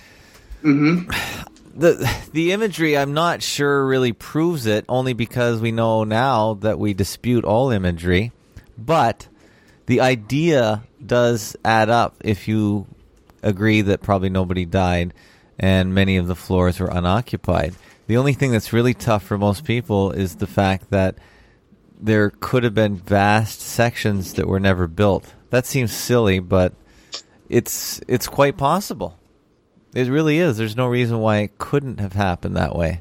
the imagery, I'm not sure really proves it, only because we know now that we dispute all imagery. But the idea does add up if you agree that probably nobody died and many of the floors were unoccupied. The only thing that's really tough for most people is the fact that there could have been vast sections that were never built. That seems silly, but it's quite possible. It really is. There's no reason why it couldn't have happened that way.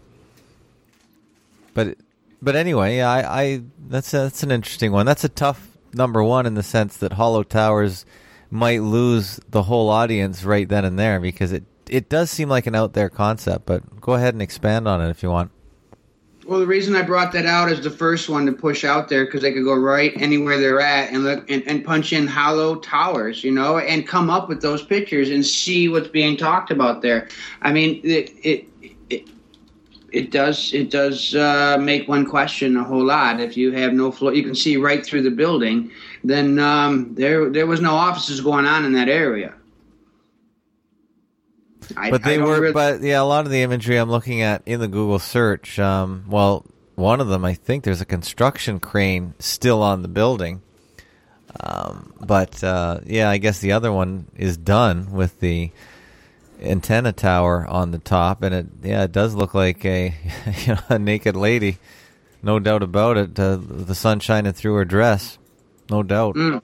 But anyway, yeah, I that's an interesting one. That's a tough number one in the sense that Hollow Towers might lose the whole audience right then and there, because it does seem like an out there concept. But go ahead and expand on it if you want. Well, the reason I brought that out is the first one to push out there, because they could go right anywhere they're at and look and punch in Hollow Towers, and come up with those pictures and see what's being talked about there. I mean, it does make one question a whole lot. If you have no floor, you can see right through the building. Then there was no offices going on in that area. But a lot of the imagery I'm looking at in the Google search, one of them, I think there's a construction crane still on the building. I guess the other one is done with the antenna tower on the top, and it does look like a naked lady No doubt about it. The sun shining through her dress. No doubt. Mm.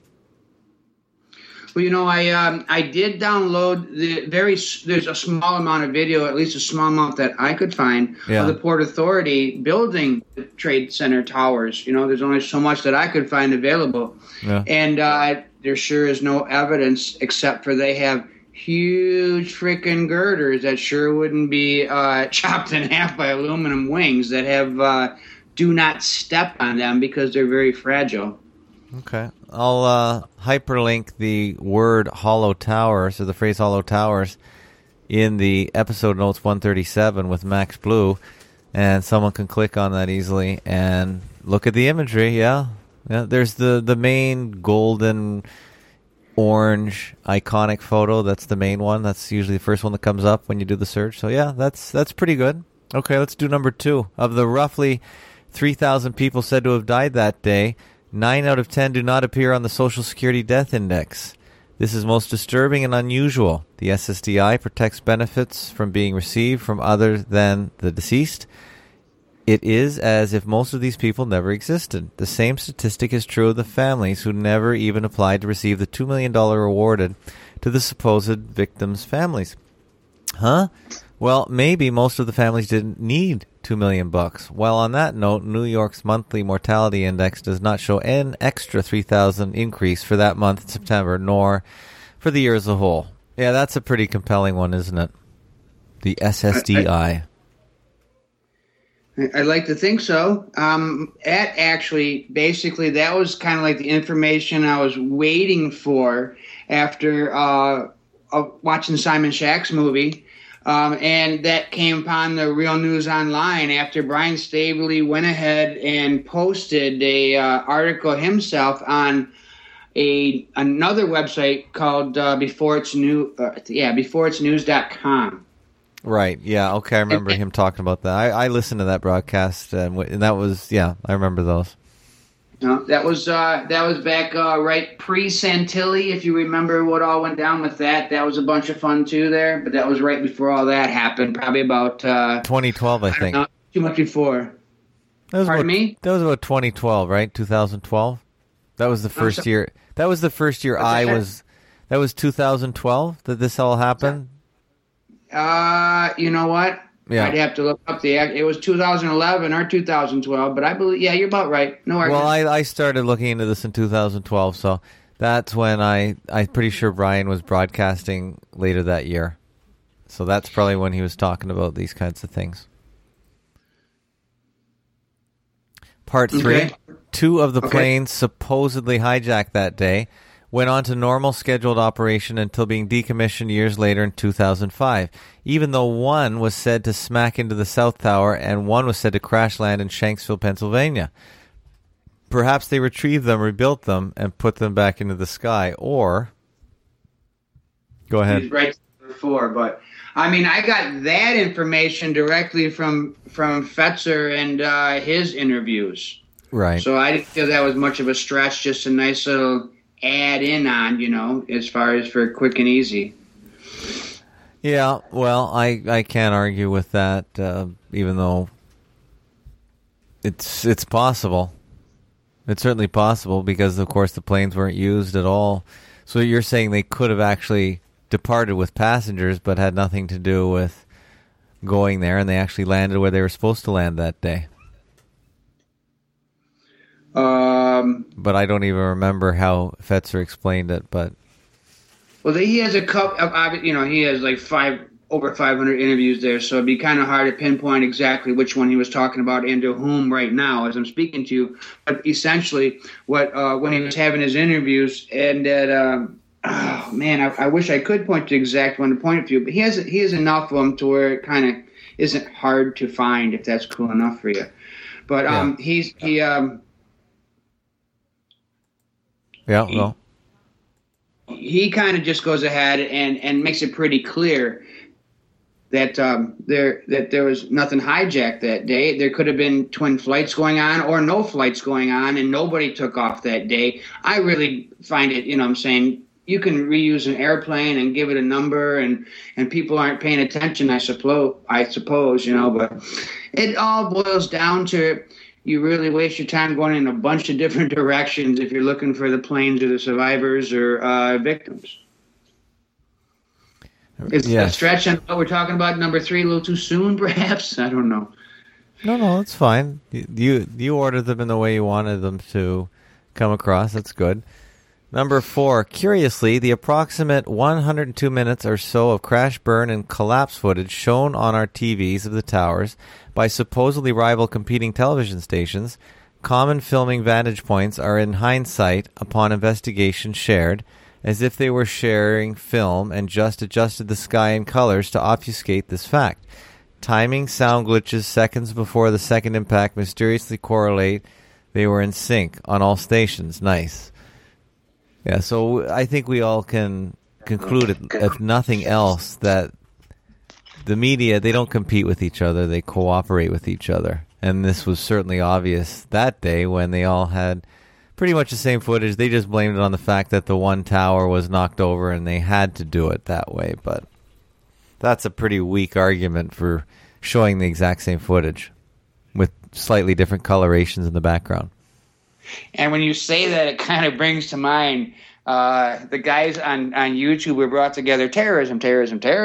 Well, I did download there's a small amount of video, at least a small amount that I could find, of the Port Authority building the Trade Center towers. There's only so much that I could find available. Yeah. And there sure is no evidence except for they have huge freaking girders that sure wouldn't be chopped in half by aluminum wings that have do not step on them because they're very fragile. Okay. I'll hyperlink the word hollow towers, or the phrase hollow towers, in the episode notes 137 with Max Blue, and someone can click on that easily and look at the imagery. Yeah. There's the main golden orange iconic photo. That's the main one. That's usually the first one that comes up when you do the search. So yeah, that's pretty good. Okay, let's do number 2. Of the roughly 3,000 people said to have died that day, 9 out of 10 do not appear on the Social Security Death Index. This is most disturbing and unusual. The SSDI protects benefits from being received from other than the deceased. It is as if most of these people never existed. The same statistic is true of the families who never even applied to receive the $2 million awarded to the supposed victims' families. Huh? Well, maybe most of the families didn't need $2 million. While on that note, New York's monthly mortality index does not show an extra 3,000 increase for that month in September, nor for the year as a whole. Yeah, that's a pretty compelling one, isn't it? The SSDI. I'd like to think so. Basically, that was kind of like the information I was waiting for after watching Simon Shack's movie. And that came upon the Real News Online after Brian Staveley went ahead and posted a article himself on another website called beforeitsnews.com. Right. Yeah. Okay. I remember him talking about that. I listened to that broadcast, and that was I remember those. No, that was back right pre-Santilli, if you remember what all went down with that. That was a bunch of fun too there, but that was right before all that happened, probably about 2012, I think. Know, too much before. Pardon me? That was about 2012, right? 2012. That was the first year. That was the first year That was 2012 that this all happened. You know what? Yeah. I'd have to look up it was 2011 or 2012, but I believe, you're about right. No argument. Well, I started looking into this in 2012, so that's when I'm pretty sure Brian was broadcasting later that year. So that's probably when he was talking about these kinds of things. Part 3. Okay. 2 of the planes supposedly hijacked that day went on to normal scheduled operation until being decommissioned years later in 2005, even though one was said to smack into the South Tower and one was said to crash land in Shanksville, Pennsylvania. Perhaps they retrieved them, rebuilt them, and put them back into the sky, or... Go ahead. He was right before, but... I mean, I got that information directly from Fetzer and his interviews. Right. So I didn't feel that was much of a stretch, just a nice little add in on, as far as for quick and easy. Yeah, well, I can't argue with that, even though it's possible. It's certainly possible because, of course, the planes weren't used at all. So you're saying they could have actually departed with passengers but had nothing to do with going there, and they actually landed where they were supposed to land that day. But I don't even remember how Fetzer explained it. But he has a couple of, he has like over 500 interviews there, so it'd be kind of hard to pinpoint exactly which one he was talking about and to whom right now as I'm speaking to you. But essentially, when he was having his interviews, and that, I wish I could point to the exact one to point to, but he has enough of them to where it kind of isn't hard to find, if that's cool enough for you. But he kind of just goes ahead and makes it pretty clear that there was nothing hijacked that day. There could have been twin flights going on or no flights going on, and nobody took off that day. I really find it, I'm saying, you can reuse an airplane and give it a number, and people aren't paying attention, I suppose, but it all boils down to, you really waste your time going in a bunch of different directions if you're looking for the planes or the survivors or victims. Is a stretch on what we're talking about, number 3, a little too soon, perhaps? I don't know. No, it's fine. You ordered them in the way you wanted them to come across. That's good. Number 4, curiously, the approximate 102 minutes or so of crash, burn, and collapse footage shown on our TVs of the towers by supposedly rival competing television stations, common filming vantage points are in hindsight upon investigation shared, as if they were sharing film and just adjusted the sky and colors to obfuscate this fact. Timing, sound glitches seconds before the second impact mysteriously correlate. They were in sync on all stations. Nice. Yeah, so I think we all can conclude, if nothing else, that the media, they don't compete with each other. They cooperate with each other. And this was certainly obvious that day when they all had pretty much the same footage. They just blamed it on the fact that the one tower was knocked over and they had to do it that way. But that's a pretty weak argument for showing the exact same footage with slightly different colorations in the background. And when you say that, it kind of brings to mind the guys on YouTube who brought together terrorism by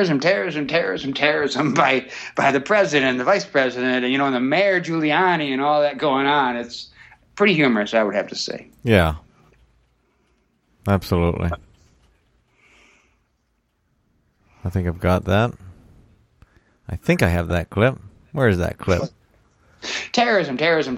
the president, the vice president, and the mayor Giuliani and all that going on. It's pretty humorous, I would have to say. Yeah, absolutely. I think I've got that. I think I have that clip. Where is that clip? Terrorism.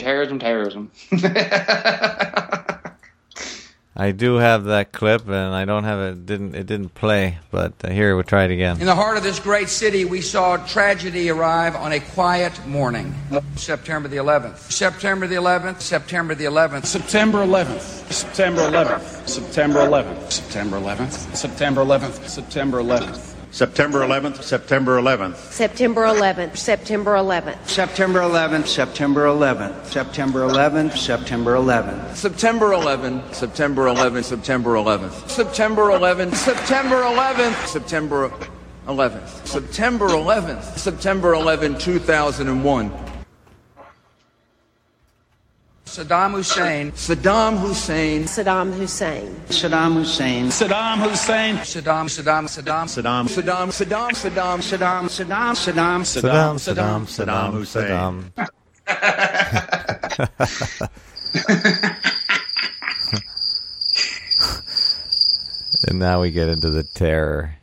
I do have that clip, and I don't have it. It didn't play, but here, we'll try it again. In the heart of this great city, we saw tragedy arrive on a quiet morning. September the 11th. September the 11th. September the 11th. September 11th. September 11th. September 11th. September 11th. September 11th. September 11th. September 11th, September 11th. September 11th, September 11th. September 11th, September 11th. September 11th, September 11th. September 11th, September 11th, September 11th. September 11th, September 11th, September 11th. September 11th, September 11th, 2001. Saddam Hussein. Saddam Hussein. Saddam Hussein. Saddam Hussein. Saddam Hussein. Saddam. Saddam. Saddam. Saddam. Saddam. Saddam. Saddam. Saddam Hussein. And now we get into the terror.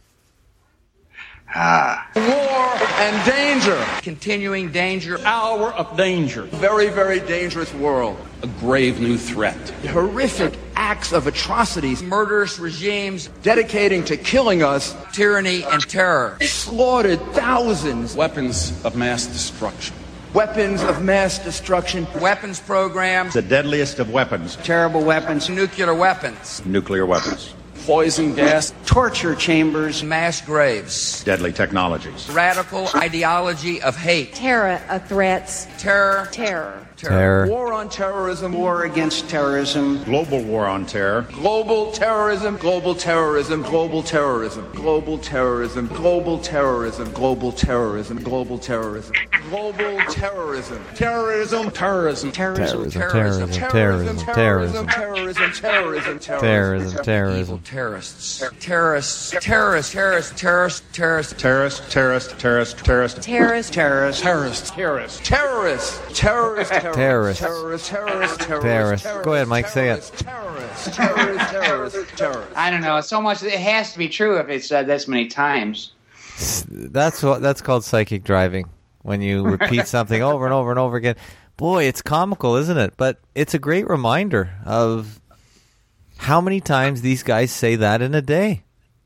War and danger. Continuing danger. Hour of danger. Very, very dangerous world. A grave new threat. Horrific acts of atrocities. Murderous regimes dedicating to killing us. Tyranny and terror. Slaughtered thousands. Weapons of mass destruction. Weapons of mass destruction. Weapons programs. The deadliest of weapons. Terrible weapons. Nuclear weapons. Nuclear weapons. Poison gas. Torture chambers. Mass graves. Deadly technologies. Radical ideology of hate. Terror threats. Terror. Terror. Terror. War on terrorism. War against terrorism. Global war on terror. Global terrorism. Global terrorism. Global terrorism. Global terrorism. Global terrorism. Global terrorism. Global terrorism. Global terrorism. Terrorism. Terrorism. Terrorism. Terrorism. Terrorism. Terrorism. Terrorism. Terrorism. Terrorism. Terrorism. Terrorists. Terrorists. Terrorists. Terrorists. Terrorists. Terrorists. Terrorist. Terrorist. Terrorist. Terrorist. Terrorist. Terrorist. Terrorist. Terrorist. Terrorists. Terrorists. Terrorists. Terrorists. Terrorists. Terrorists. Go ahead, Mike, say it. Terrorists. Terrorists. Terrorists. Terrorists. I don't know. So much. It has to be true if it's said this many times. That's called psychic driving. When you repeat something over and over and over again. Boy, it's comical, isn't it? But it's a great reminder of how many times these guys say that in a day.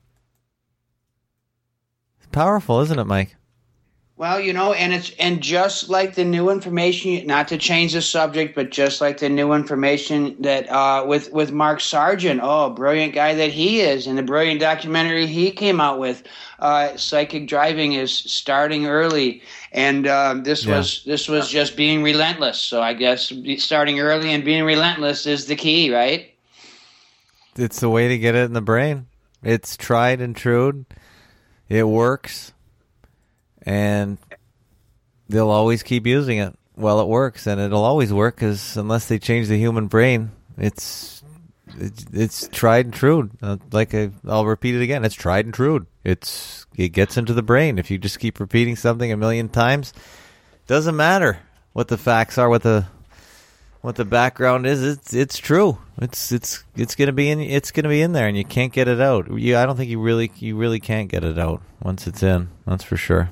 It's powerful, isn't it, Mike? Well, and just like the new information, not to change the subject, but just like the new information that with Mark Sargent, brilliant guy that he is, and the brilliant documentary he came out with, psychic driving is starting early, and this was just being relentless. So I guess starting early and being relentless is the key, right? It's the way to get it in the brain. It's tried and true. It works. And they'll always keep using it. well, it works, and it'll always work, because unless they change the human brain, it's tried and true. I'll repeat it again. It's tried and true. It gets into the brain. If you just keep repeating something a million times, doesn't matter what the facts are, what the background is. It's true. It's gonna be in there, and you can't get it out. I don't think you really can't get it out once it's in. That's for sure.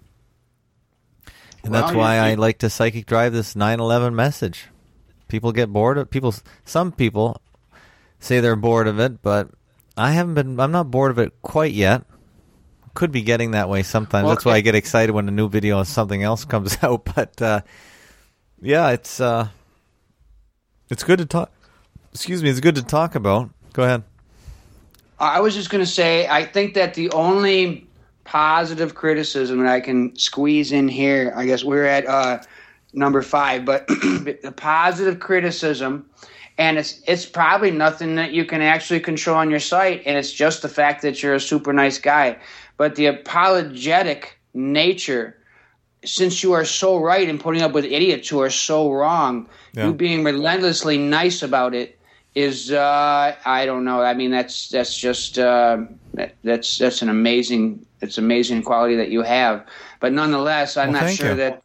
And that's why I like to psychic drive this 9/11 message. People get bored of some people say they're bored of it, but I'm not bored of it quite yet. Could be getting that way sometimes. That's why I get excited when a new video of something else comes out. But yeah, it's good to talk. Excuse me, it's good to talk about. Go ahead. I was just going to say, I think that the only positive criticism that I can squeeze in here, I guess we're at number 5, but the positive criticism, and it's probably nothing that you can actually control on your site, and it's just the fact that you're a super nice guy. But the apologetic nature, since you are so right in putting up with idiots who are so wrong, you being relentlessly nice about it is, I don't know. I mean, that's just that's an amazing quality that you have. But nonetheless, I'm not sure that.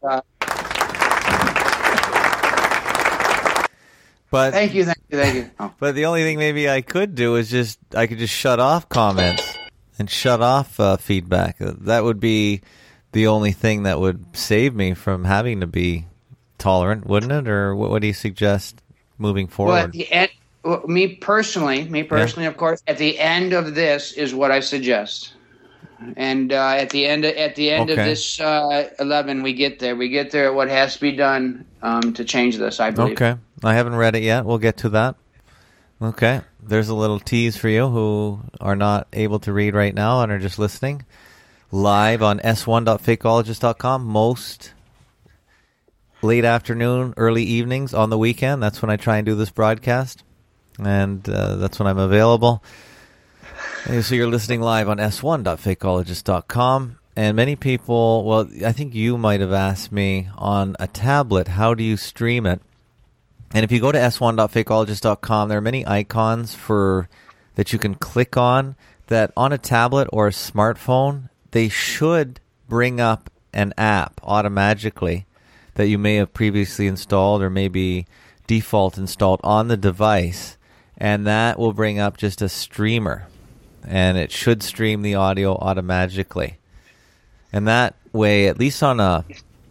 But thank you. Oh. But the only thing maybe I could do is I could just shut off comments and shut off feedback. That would be the only thing that would save me from having to be tolerant, wouldn't it? Or what do you suggest moving forward? Well, at the end, me personally, of course, at the end of this is what I suggest. And at the end of this 11, we get there at what has to be done to change this, I believe. Okay. I haven't read it yet. We'll get to that. Okay. There's a little tease for you who are not able to read right now and are just listening. Live on s1.fakeologist.com most late afternoon, early evenings on the weekend. That's when I try and do this broadcast. And that's when I'm available. And so you're listening live on s1.fakeologist.com. And many people, well, I think you might have asked me on a tablet, how do you stream it? And if you go to s1.fakeologist.com, there are many icons that you can click on that on a tablet or a smartphone, they should bring up an app automatically that you may have previously installed or maybe default installed on the device. And that will bring up just a streamer. And it should stream the audio automatically. And that way, at least on an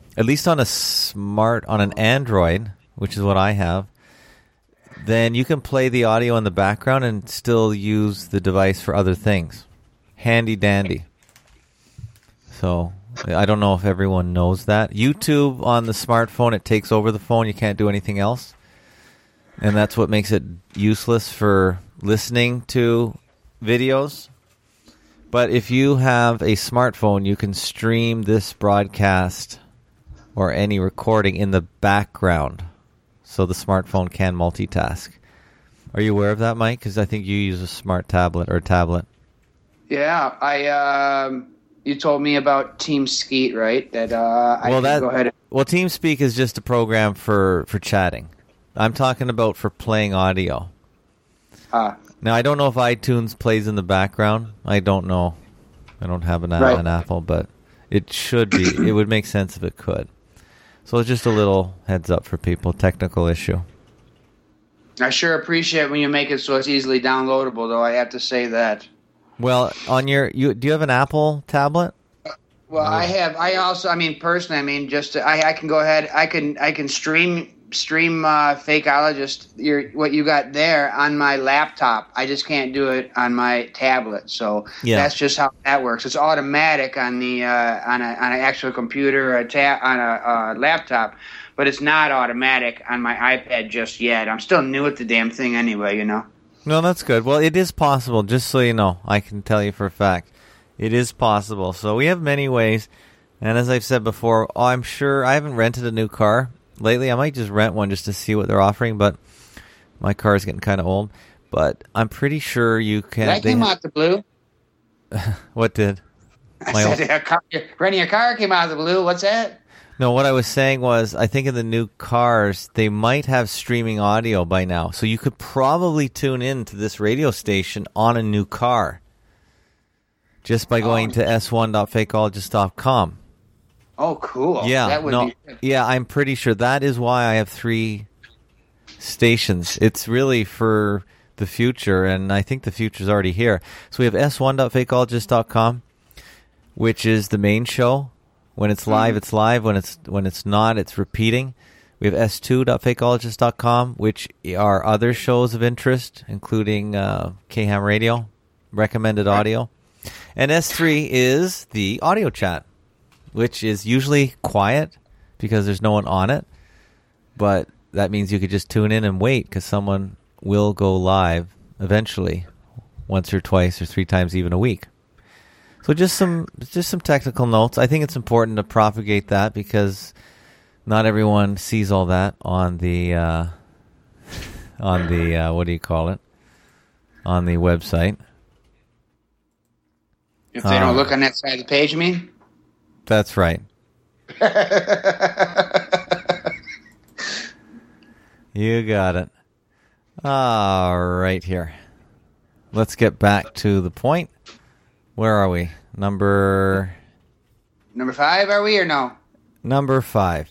Android, which is what I have, then you can play the audio in the background and still use the device for other things. Handy dandy. So I don't know if everyone knows that. YouTube on the smartphone, it takes over the phone. You can't do anything else. And that's what makes it useless for listening to videos. But if you have a smartphone, you can stream this broadcast or any recording in the background. So the smartphone can multitask. Are you aware of that, Mike? Because I think you use a smart tablet or a tablet. Yeah, you told me about TeamSpeak, right? That go ahead. Well, TeamSpeak is just a program for chatting. I'm talking about for playing audio. Now, I don't know if iTunes plays in the background. I don't know. I don't have an Apple, but it should be. It would make sense if it could. So it's just a little heads up for people. Technical issue. I sure appreciate when you make it so it's easily downloadable, though. I have to say that. Well, do you have an Apple tablet? Well, I have. I also, personally, I can go ahead. I can stream Fakeologist, what you got there on my laptop. I just can't do it on my tablet. So that's just how that works. It's automatic on the on an actual computer or on a laptop, but it's not automatic on my iPad just yet. I'm still new at the damn thing anyway, you know. No, that's good. Well, it is possible. Just so you know, I can tell you for a fact, it is possible. So we have many ways. And as I've said before, I'm sure I haven't rented a new car lately. I might just rent one just to see what they're offering, but my car is getting kind of old. But I'm pretty sure you can. That came out the blue. What did? Renting a car came out of the blue. What's that? No, what I was saying was, I think in the new cars, they might have streaming audio by now. So you could probably tune in to this radio station on a new car just by going to s1.fakeologist.com. Oh, cool. Yeah, that would be... I'm pretty sure that is why I have 3 stations. It's really for the future, and I think the future's already here. So we have s1.fakeologist.com, which is the main show. When it's live, it's live. When it's not, it's repeating. We have s2.fakeologist.com, which are other shows of interest, including KHAM Radio, recommended audio. And S3 is the audio chat, which is usually quiet because there's no one on it. But that means you could just tune in and wait because someone will go live eventually, once or twice or 3 times even a week. So just some technical notes. I think it's important to propagate that because not everyone sees all that on the what do you call it? On the website. If they don't look on that side of the page, you mean? That's right. You got it. All right, here. Let's get back to the point. Where are we? Number 5, are we, or no? Number 5.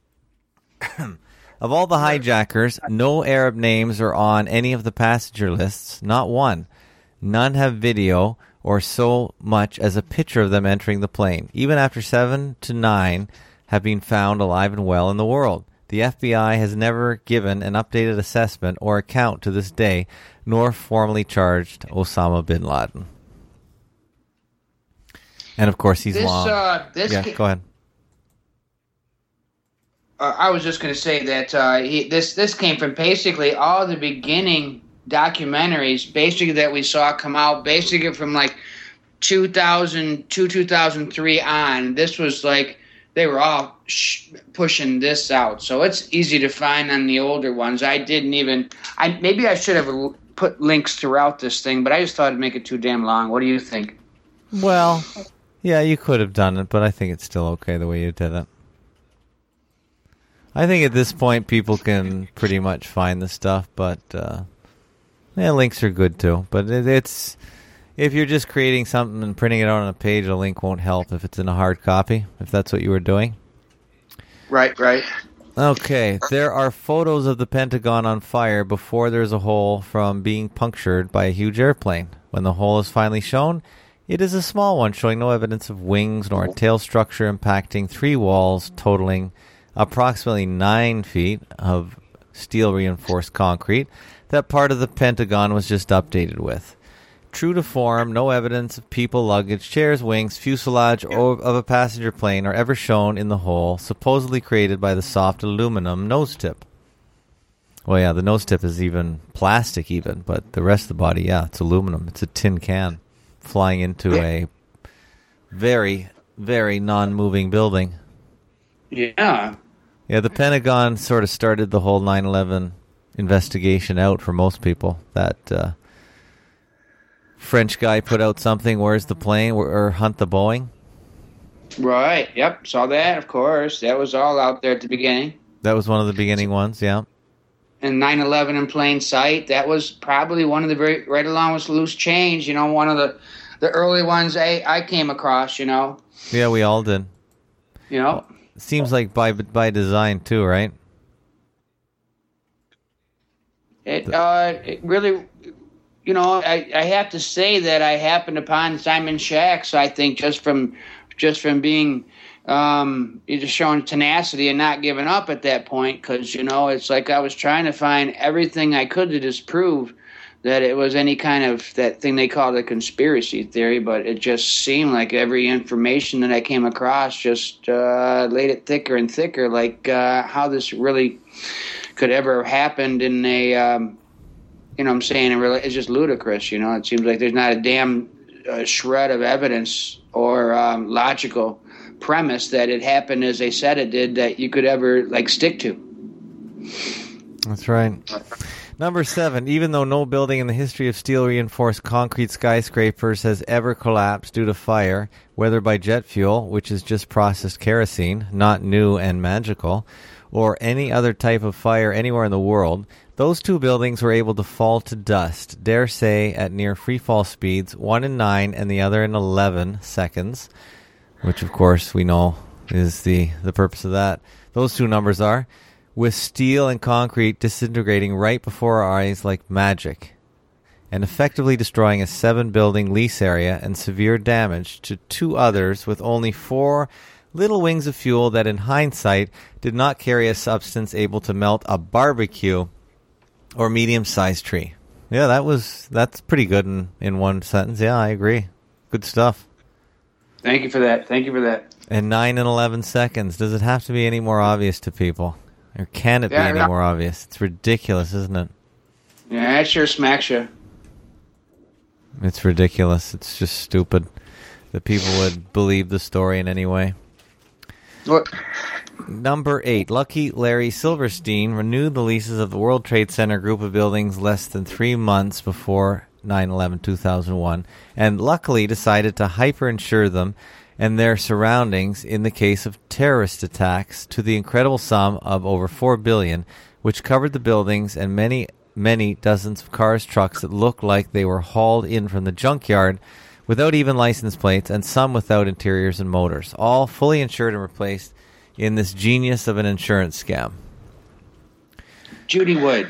Of all the hijackers, no Arab names are on any of the passenger lists. Not one. None have video or so much as a picture of them entering the plane. Even after 7 to 9 have been found alive and well in the world. The FBI has never given an updated assessment or account to this day, nor formally charged Osama bin Laden. And of course, he's long. Go ahead. I was just going to say that this came from basically all the beginning documentaries, basically that we saw come out, basically from like 2002, 2003 on. This was like they were all pushing this out, so it's easy to find on the older ones. Maybe I should have put links throughout this thing, but I just thought it'd make it too damn long. What do you think? Well, yeah, you could have done it, but I think it's still okay the way you did it. I think at this point people can pretty much find the stuff, but links are good too. But it's if you're just creating something and printing it out on a page, a link won't help if it's in a hard copy, if that's what you were doing. Right. Okay, there are photos of the Pentagon on fire before there's a hole from being punctured by a huge airplane. When the hole is finally shown, it is a small one, showing no evidence of wings nor a tail structure impacting 3 walls totaling approximately 9 feet of steel-reinforced concrete that part of the Pentagon was just updated with. True to form, no evidence of people, luggage, chairs, wings, fuselage of a passenger plane are ever shown in the hole, supposedly created by the soft aluminum nose tip. Well, yeah, the nose tip is even plastic even, but the rest of the body, yeah, it's aluminum. It's a tin can flying into a very, very non-moving building. Yeah. Yeah, the Pentagon sort of started the whole 9/11 investigation out for most people. That French guy put out something, where's the plane, or hunt the Boeing. Right, yep, saw that, of course. That was all out there at the beginning. That was one of the beginning ones, yeah. And 9/11 in plain sight, that was probably one of the right along with Loose Change, one of the early ones I came across, Yeah, we all did. Seems like by design too, right? It really, I have to say that I happened upon Simon Shacks, I think, just from being just showing tenacity and not giving up at that point, because it's like I was trying to find everything I could to disprove that it was any kind of that thing they called a conspiracy theory, but it just seemed like every information that I came across just laid it thicker and thicker, like how this really could ever have happened in a, I'm saying, it's just ludicrous, it seems like there's not a damn shred of evidence or logical premise that it happened as they said it did that you could ever, stick to. That's right. Number 7, even though no building in the history of steel-reinforced concrete skyscrapers has ever collapsed due to fire, whether by jet fuel, which is just processed kerosene, not new and magical, or any other type of fire anywhere in the world, those 2 buildings were able to fall to dust, dare say, at near free-fall speeds, one in 9 and the other in 11 seconds, which, of course, we know is the purpose of that. Those 2 numbers are, with steel and concrete disintegrating right before our eyes like magic, and effectively destroying a 7-building lease area and severe damage to 2 others with only 4 little wings of fuel that in hindsight did not carry a substance able to melt a barbecue or medium-sized tree. Yeah, that's pretty good in one sentence. Yeah, I agree. Good stuff. Thank you for that. And 9 and 11 seconds. Does it have to be any more obvious to people? Or can it be any more obvious? It's ridiculous, isn't it? Yeah, that sure smacks you. It's ridiculous. It's just stupid that people would believe the story in any way. What? Number 8. Lucky Larry Silverstein renewed the leases of the World Trade Center group of buildings less than 3 months before 9/11/2001, and luckily decided to hyper-insure them and their surroundings in the case of terrorist attacks to the incredible sum of over $4 billion, which covered the buildings and many, many dozens of cars, trucks that looked like they were hauled in from the junkyard without even license plates, and some without interiors and motors, all fully insured and replaced in this genius of an insurance scam. Judy Wood.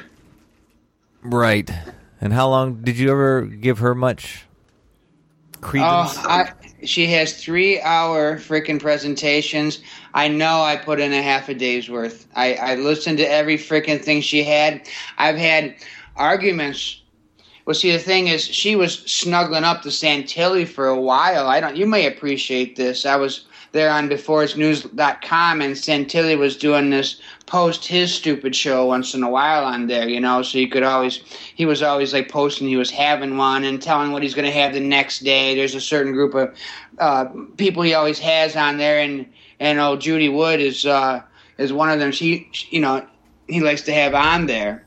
Right. And how long did you ever give her much credence? She has 3-hour freaking presentations. I know I put in a half a day's worth. I listened to every freaking thing she had. I've had arguments. Well, see, the thing is, she was snuggling up to Santilli for a while. You may appreciate this. I was there on beforeitsnews.com, and Santilli was doing this post his stupid show once in a while on there, so he was always like posting he was having one and telling what he's going to have the next day. There's a certain group of people he always has on there, and Judy Wood is one of them. He likes to have on there.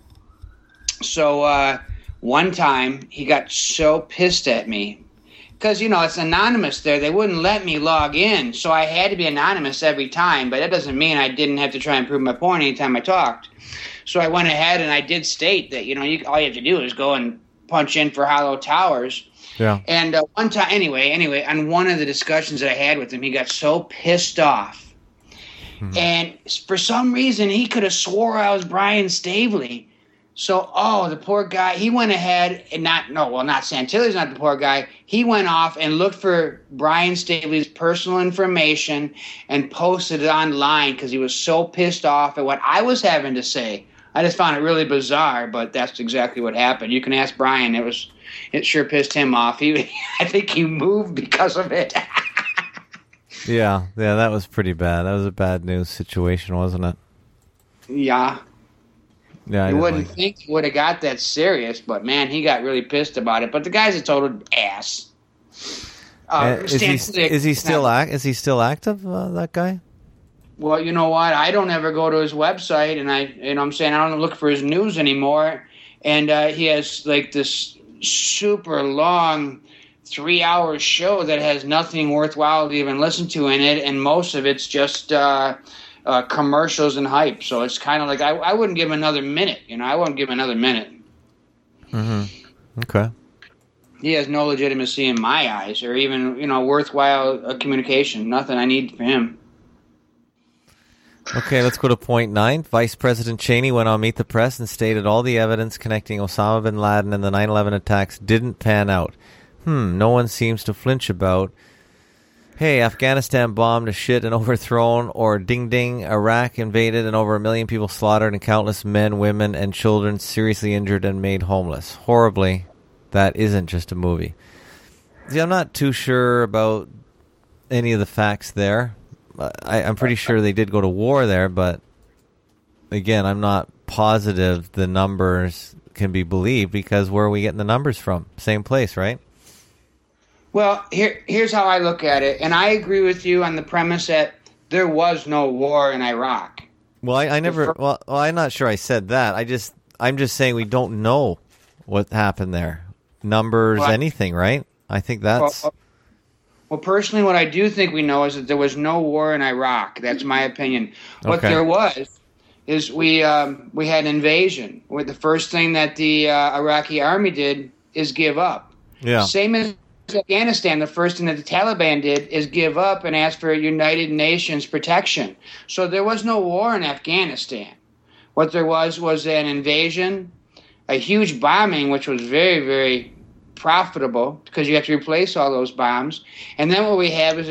So one time he got so pissed at me, because, it's anonymous there. They wouldn't let me log in, so I had to be anonymous every time. But that doesn't mean I didn't have to try and prove my point anytime I talked. So I went ahead and I did state that, all you have to do is go and punch in for Hollow Towers. Yeah. And one time, anyway, on one of the discussions that I had with him, he got so pissed off. Mm-hmm. And for some reason, he could have swore I was Brian Staveley. So, the poor guy, he went ahead and not Santilli's not the poor guy. He went off and looked for Brian Staveley's personal information and posted it online because he was so pissed off at what I was having to say. I just found it really bizarre, but that's exactly what happened. You can ask Brian. It sure pissed him off. I think he moved because of it. Yeah, that was pretty bad. That was a bad news situation, wasn't it? Yeah. Yeah, you wouldn't think he would have got that serious, but man, he got really pissed about it. But the guy's a total ass. Is he still active? That guy? Well, you know what? I don't ever go to his website, and I don't look for his news anymore. And he has like this super long 3-hour show that has nothing worthwhile to even listen to in it, and most of it's just commercials and hype. So it's kind of like I wouldn't give him another minute. I wouldn't give him another minute. Mm-hmm. Okay. He has no legitimacy in my eyes, or even worthwhile communication. Nothing I need from him. Okay, let's go to point 9. Vice President Cheney went on Meet the Press and stated all the evidence connecting Osama bin Laden and the 9/11 attacks didn't pan out. No one seems to flinch about, hey, Afghanistan bombed to shit and overthrown, or ding ding, Iraq invaded and over 1 million people slaughtered and countless men, women, and children seriously injured and made homeless. Horribly, that isn't just a movie. See, I'm not too sure about any of the facts there. I'm pretty sure they did go to war there, but again, I'm not positive the numbers can be believed, because where are we getting the numbers from? Same place, right? Well, here's how I look at it, and I agree with you on the premise that there was no war in Iraq. Well, I'm not sure I said that. I'm just saying we don't know what happened there. Numbers, anything, right? I think that's... Well, personally, what I do think we know is that there was no war in Iraq. That's my opinion. What there was is we had an invasion. The first thing that the Iraqi army did is give up. Yeah. Same as Afghanistan, the first thing that the Taliban did is give up and ask for United Nations protection. So there was no war in Afghanistan. What there was an invasion, a huge bombing, which was very, very profitable because you have to replace all those bombs. And then what we have is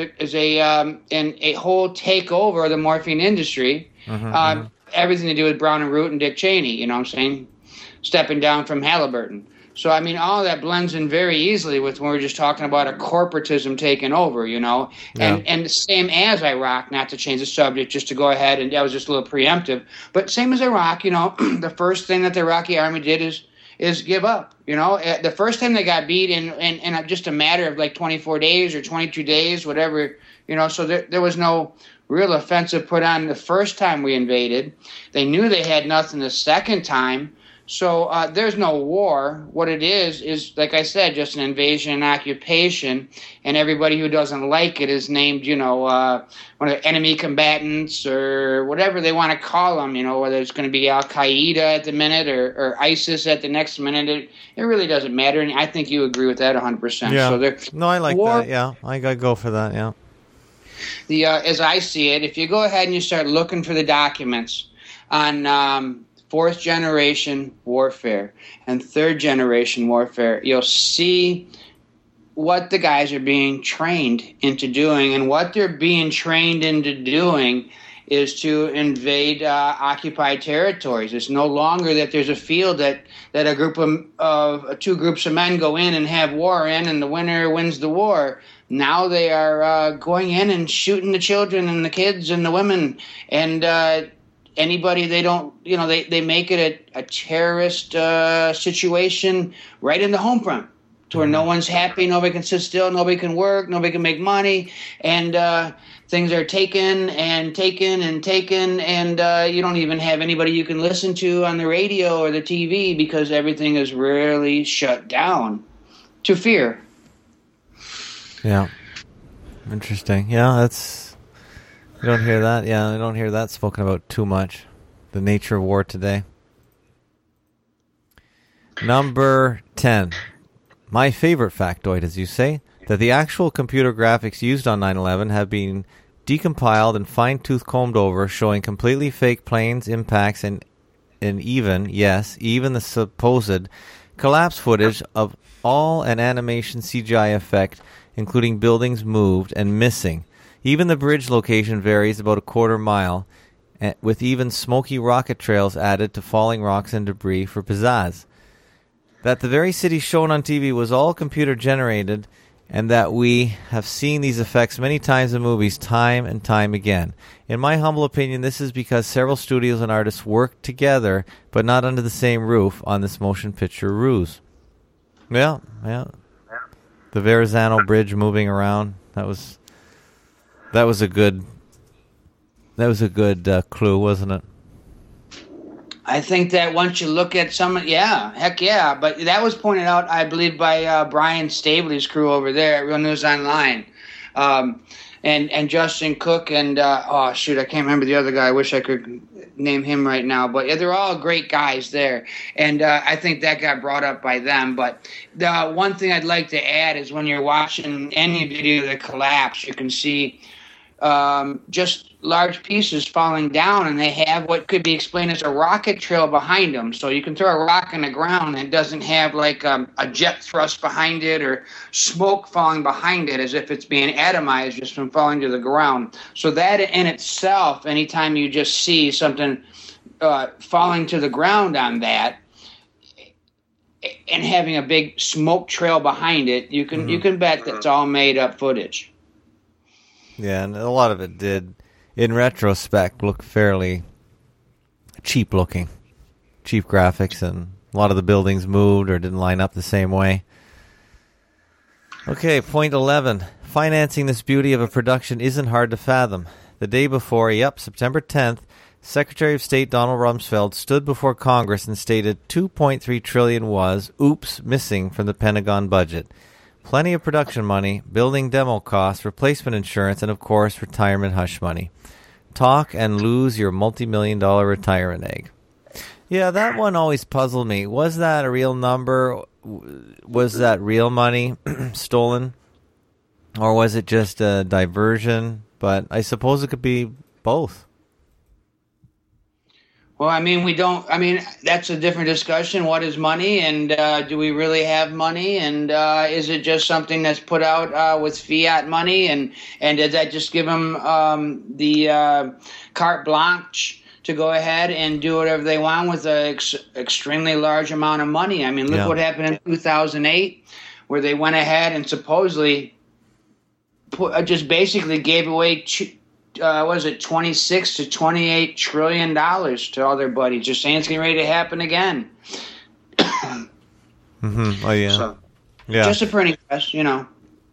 a whole takeover of the morphine industry. Everything to do with Brown and Root and Dick Cheney, you know what I'm saying? Stepping down from Halliburton. So, I mean, all that blends in very easily with when we're just talking about a corporatism taking over, you know. And the same as Iraq, not to change the subject, just to go ahead, and that was just a little preemptive. But same as Iraq, you know, the first thing that the Iraqi army did is give up. You know, the first time they got beat in just a matter of like 24 days or 22 days, whatever, you know, so there was no real offensive put on the first time we invaded. They knew they had nothing the second time. So there's no war. What it is like I said, just an invasion and occupation, and everybody who doesn't like it is named, you know, one of the enemy combatants or whatever they want to call them, you know, whether it's going to be Al-Qaeda at the minute or ISIS at the next minute. It really doesn't matter, and I think you agree with that 100%. Yeah. So no, I like that, yeah. I got to go for that, yeah. As I see it, if you go ahead and you start looking for the documents on fourth generation warfare and third generation warfare, you'll see what the guys are being trained into doing. And what they're being trained into doing is to invade occupied territories. It's no longer that there's a field that a group of two groups of men go in and have war in, and the winner wins the war. Now they are going in and shooting the children and the kids and the women and anybody they don't, you know, they make it a terrorist situation right in the home front to where no one's happy, nobody can sit still, nobody can work, nobody can make money, and things are taken, and you don't even have anybody you can listen to on the radio or the TV because everything is really shut down to fear. Yeah. Interesting. Yeah, that's... You don't hear that? Yeah, I don't hear that spoken about too much. The nature of war today. Number 10. My favorite factoid, as you say, that the actual computer graphics used on 9/11 have been decompiled and fine-tooth combed over, showing completely fake planes, impacts, and even the supposed collapse footage of all an animation CGI effect, including buildings moved and missing. Even the bridge location varies about a quarter mile, with even smoky rocket trails added to falling rocks and debris for pizzazz. That the very city shown on TV was all computer-generated, and that we have seen these effects many times in movies, time and time again. In my humble opinion, this is because several studios and artists worked together, but not under the same roof, on this motion picture ruse. Yeah. The Verrazano Bridge moving around, that was a good clue, wasn't it? I think that once you look at heck yeah. But that was pointed out, I believe, by Brian Stabley's crew over there at Real News Online. And Justin Cook and, I can't remember the other guy. I wish I could name him right now. But yeah, they're all great guys there. And I think that got brought up by them. But the one thing I'd like to add is when you're watching any video that collapse, you can see just large pieces falling down, and they have what could be explained as a rocket trail behind them. So you can throw a rock in the ground and it doesn't have like a jet thrust behind it or smoke falling behind it as if it's being atomized just from falling to the ground. So that in itself, anytime you just see something falling to the ground on that and having a big smoke trail behind it, you can bet that's all made up footage. Yeah, and a lot of it did, in retrospect, look fairly cheap looking. Cheap graphics, and a lot of the buildings moved or didn't line up the same way. Okay, point 11. Financing this beauty of a production isn't hard to fathom. The day before, September 10th, Secretary of State Donald Rumsfeld stood before Congress and stated $2.3 trillion was, missing from the Pentagon budget. Plenty of production money, building demo costs, replacement insurance, and of course, retirement hush money. Talk and lose your multi-million-dollar retirement egg. Yeah, that one always puzzled me. Was that a real number? Was that real money stolen? Or was it just a diversion? But I suppose it could be both. Well, that's a different discussion. What is money, and do we really have money, and is it just something that's put out with fiat money, and does that just give them the carte blanche to go ahead and do whatever they want with an extremely large amount of money? I mean, look what happened in 2008, where they went ahead and supposedly just basically gave away 26 to 28 trillion dollars to all their buddies, just saying it's getting ready to happen again. Mm-hmm. Oh yeah. So, yeah. Just a printing press, Yeah,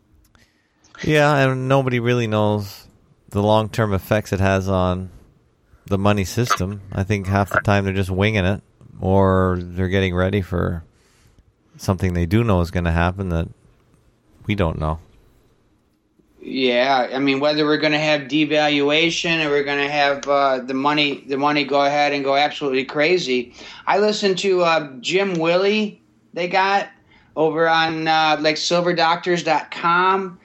and nobody really knows the long-term effects it has on the money system. I think half the time they're just winging it, or they're getting ready for something they do know is going to happen that we don't know. Yeah, I mean, whether we're going to have devaluation or we're going to have the money go ahead and go absolutely crazy. I listened to Jim Willey they got over on silverdoctors.com,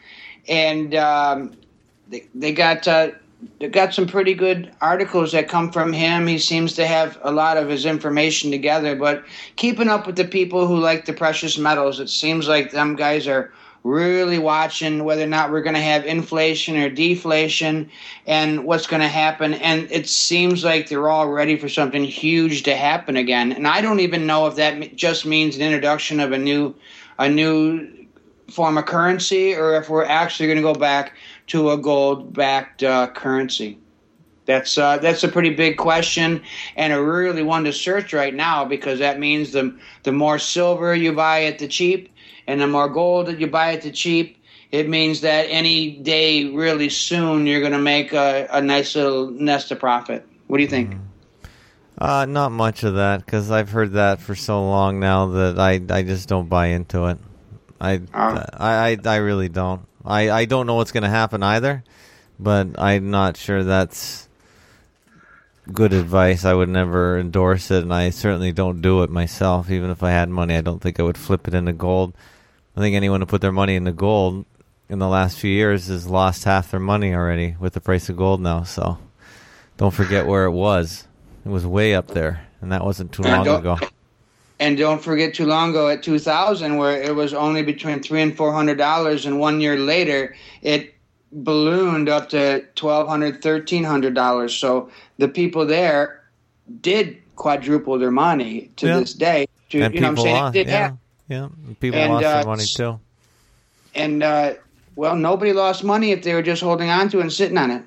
and they got some pretty good articles that come from him. He seems to have a lot of his information together, but keeping up with the people who like the precious metals, it seems like them guys are really watching whether or not we're going to have inflation or deflation and what's going to happen. And it seems like they're all ready for something huge to happen again. And I don't even know if that just means an introduction of a new form of currency, or if we're actually going to go back to a gold-backed currency. That's a pretty big question, and a really one to search right now, because that means the more silver you buy at the cheap and the more gold that you buy at the cheap, it means that any day really soon you're going to make a nice little nest of profit. What do you think? Not much of that, because I've heard that for so long now that I just don't buy into it. I really don't. I don't know what's going to happen either, but I'm not sure that's good advice. I would never endorse it, and I certainly don't do it myself. Even if I had money, I don't think I would flip it into gold. I think anyone who put their money into gold in the last few years has lost half their money already with the price of gold now. So don't forget where it was. It was way up there, and that wasn't too long ago. And don't forget too long ago at 2000, where it was only between $300 and $400, and 1 year later it ballooned up to $1,200, $1,300. So the people there did quadruple their money to this day. And people lost. People lost their money too. And nobody lost money if they were just holding on to it and sitting on it.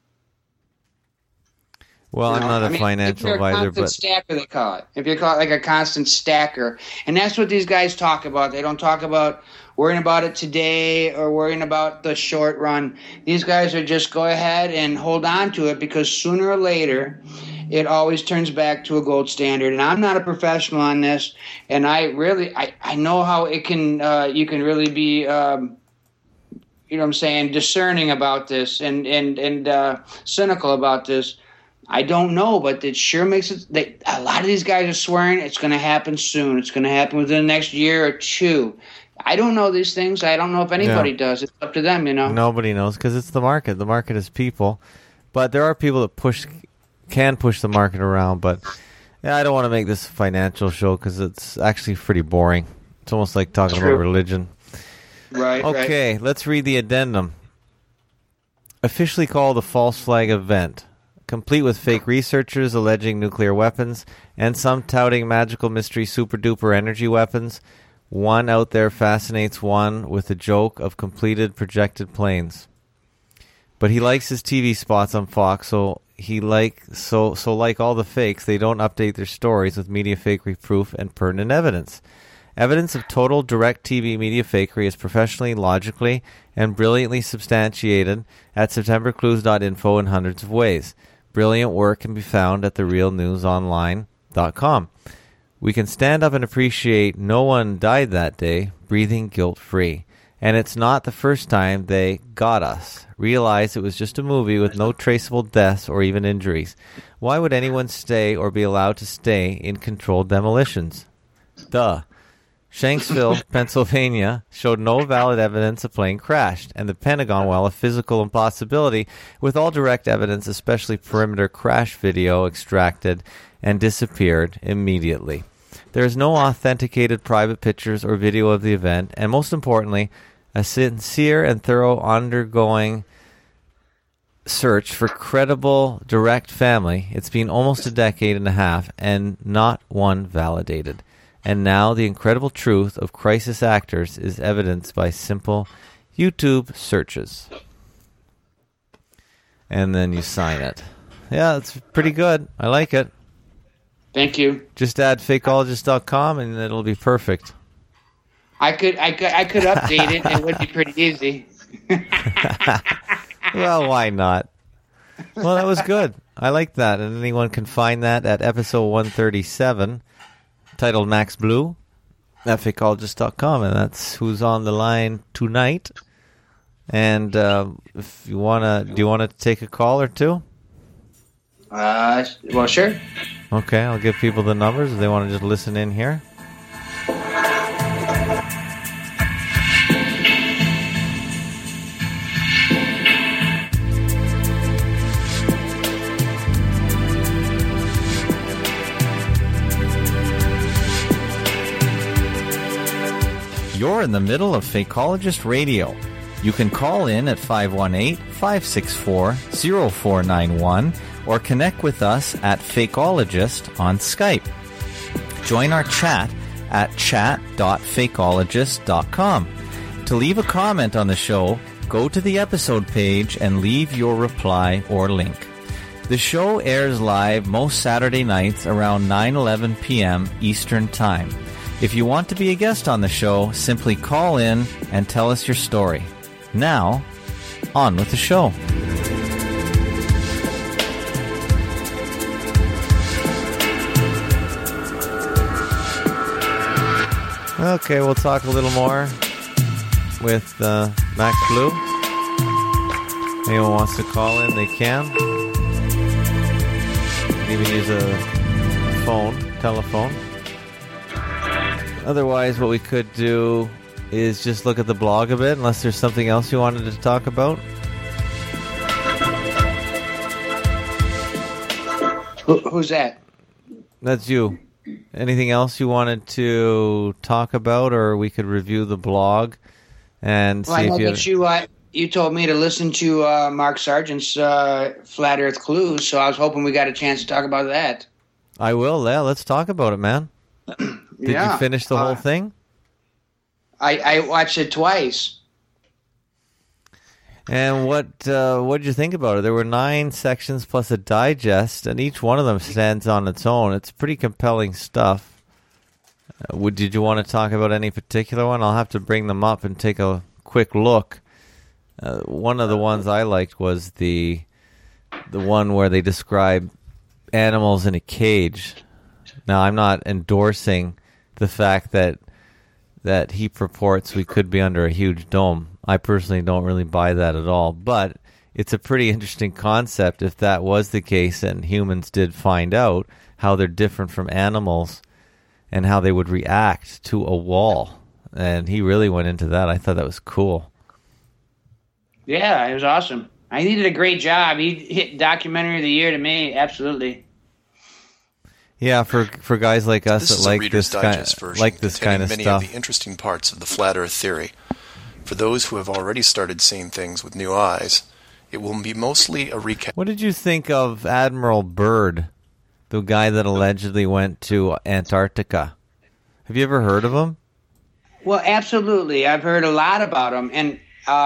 Well, I'm not a financial advisor, but stacker, they call it. If you call it like a constant stacker, and that's what these guys talk about. They don't talk about worrying about it today or worrying about the short run. These guys are just go ahead and hold on to it, because sooner or later it always turns back to a gold standard. And I'm not a professional on this, and I know how it can you can really be discerning about this and cynical about this. I don't know, but it sure makes it. A lot of these guys are swearing it's going to happen soon. It's going to happen within the next year or two. I don't know these things. I don't know if anybody does. It's up to them, Nobody knows, because it's the market. The market is people. But there are people that can push the market around. But I don't want to make this a financial show, because it's actually pretty boring. It's almost like talking about religion. Right. Okay, let's read the addendum. Officially called the false flag event. Complete with fake researchers alleging nuclear weapons and some touting magical mystery super-duper energy weapons. One out there fascinates one with the joke of completed projected planes. But he likes his TV spots on Fox, so like all the fakes, they don't update their stories with media fakery proof and pertinent evidence. Evidence of total direct TV media fakery is professionally, logically, and brilliantly substantiated at septemberclues.info in hundreds of ways. brilliant work can be found at therealnewsonline.com. We can stand up and appreciate no one died that day, breathing guilt-free. And it's not the first time they got us. Realize it was just a movie with no traceable deaths or even injuries. Why would anyone stay or be allowed to stay in controlled demolitions? Duh. Shanksville, Pennsylvania, showed no valid evidence a plane crashed, and the Pentagon, while a physical impossibility, with all direct evidence, especially perimeter crash video, extracted and disappeared immediately. There is no authenticated private pictures or video of the event, and most importantly, a sincere and thorough undergoing search for credible direct family. It's been almost a decade and a half, and not one validated. And now the incredible truth of crisis actors is evidenced by simple YouTube searches. And then you sign it. Yeah, it's pretty good. I like it. Thank you. Just add fakeologist.com and it'll be perfect. I could update it. It would be pretty easy. Well, why not? Well, that was good. I like that. And anyone can find that at episode 137, titled Max Blue, at fakeologist.com. And that's who's on the line tonight. And if you do you want to take a call or two? Well, sure. Okay, I'll give people the numbers if they want to just listen in here. You're in the middle of Fakeologist Radio. You can call in at 518-564-0491 or connect with us at Fakeologist on Skype. Join our chat at chat.fakeologist.com. To leave a comment on the show, go to the episode page and leave your reply or link. The show airs live most Saturday nights around 9:11 p.m. Eastern Time. If you want to be a guest on the show, simply call in and tell us your story. Now, on with the show. Okay, we'll talk a little more with Max Blue. Anyone wants to call in, they can. You can even use a telephone. Otherwise, what we could do is just look at the blog a bit, unless there's something else you wanted to talk about. Who's that? That's you. Anything else you wanted to talk about, or we could review the blog and see if you told me to listen to Mark Sargent's Flat Earth Clues, so I was hoping we got a chance to talk about that. I will. Yeah, let's talk about it, man. Did you finish the whole thing? I watched it twice. And what did you think about it? There were 9 sections plus a digest, and each one of them stands on its own. It's pretty compelling stuff. Did you want to talk about any particular one? I'll have to bring them up and take a quick look. One of the ones I liked was the one where they describe animals in a cage. Now, I'm not endorsing the fact that he purports we could be under a huge dome. I personally don't really buy that at all, but it's a pretty interesting concept if that was the case and humans did find out how they're different from animals and how they would react to a wall. And he really went into that. I thought that was cool. Yeah, it was awesome. He did a great job. He hit Documentary of the Year to me, absolutely. Yeah, for guys like us that like this kind of many stuff. Of the interesting parts of the flat Earth theory. For those who have already started seeing things with new eyes, it will be mostly a recap. What did you think of Admiral Byrd, the guy that allegedly went to Antarctica? Have you ever heard of him? Well, absolutely. I've heard a lot about him, and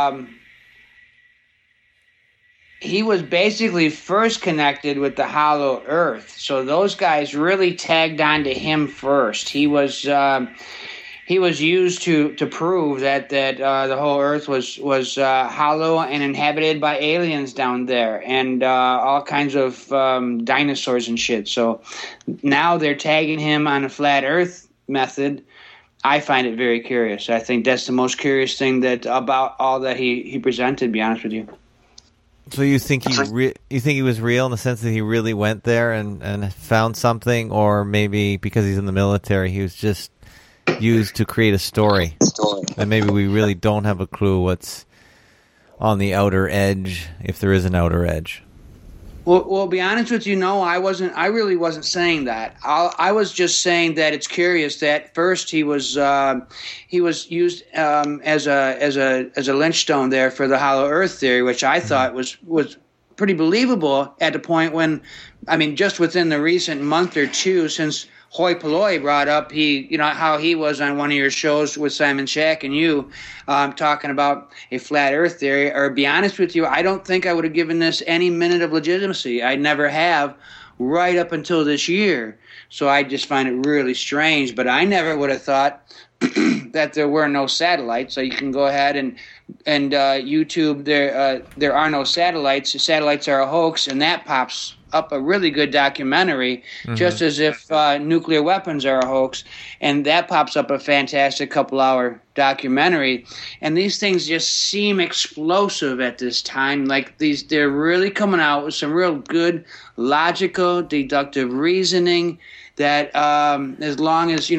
he was basically first connected with the Hollow Earth. So those guys really tagged on to him first. He was he was used to prove that the whole Earth was hollow and inhabited by aliens down there, and all kinds of dinosaurs and shit. So now they're tagging him on a flat Earth method. I find it very curious. I think that's the most curious thing about all that he presented, to be honest with you. So you think he was real in the sense that he really went there and found something, or maybe because he's in the military, he was just used to create a story, and maybe we really don't have a clue what's on the outer edge, if there is an outer edge. Well, be honest with you, no, I really wasn't saying that. I was just saying that it's curious that first he was used as a lynchstone there for the hollow Earth theory, which I thought was pretty believable at the point when, I mean, just within the recent month or two since Hoi Polloi brought up how he was on one of your shows with Simon Shack and you talking about a flat Earth theory. Or be honest with you, I don't think I would have given this any minute of legitimacy. I never have, right up until this year. So I just find it really strange. But I never would have thought that there were no satellites. So you can go ahead and YouTube. There are no satellites. The satellites are a hoax, and that pops up a really good documentary, just as if nuclear weapons are a hoax, and that pops up a fantastic couple-hour documentary. And these things just seem explosive at this time. Like they're really coming out with some real good, logical, deductive reasoning. That as long as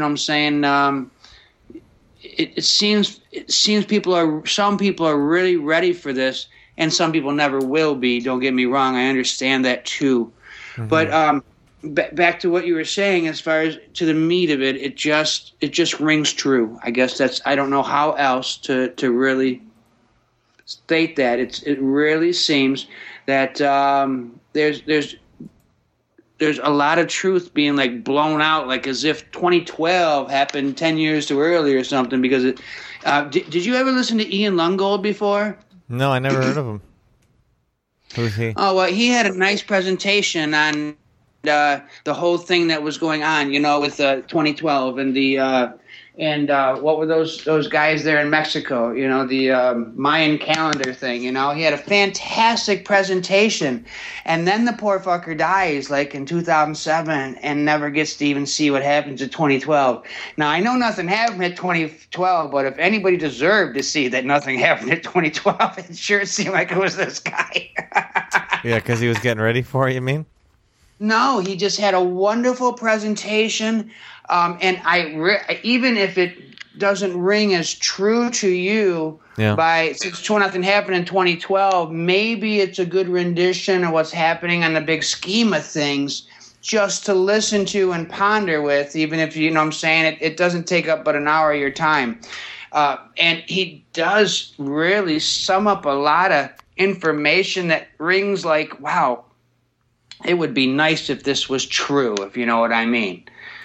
it seems some people are really ready for this. And some people never will be. Don't get me wrong. I understand that too. But back to what you were saying, as far as to the meat of it, it just rings true. I guess I don't know how else to really state that. It really seems that there's a lot of truth being like blown out, like as if 2012 happened 10 years too early or something. Because did you ever listen to Ian Lungold before? No, I never heard of him. Who's he? Oh, well, he had a nice presentation on the whole thing that was going on, with 2012 and what were those guys there in Mexico, the Mayan calendar thing, He had a fantastic presentation, and then the poor fucker dies, like in 2007, and never gets to even see what happens in 2012. Now, I know nothing happened at 2012, but if anybody deserved to see that nothing happened at 2012, it sure seemed like it was this guy. Yeah, because he was getting ready for it, you mean? No, he just had a wonderful presentation. And even if it doesn't ring as true to you, since nothing happened in 2012, maybe it's a good rendition of what's happening on the big scheme of things, just to listen to and ponder with, even if it doesn't take up but an hour of your time. And he does really sum up a lot of information that rings like, wow, it would be nice if this was true, if you know what I mean.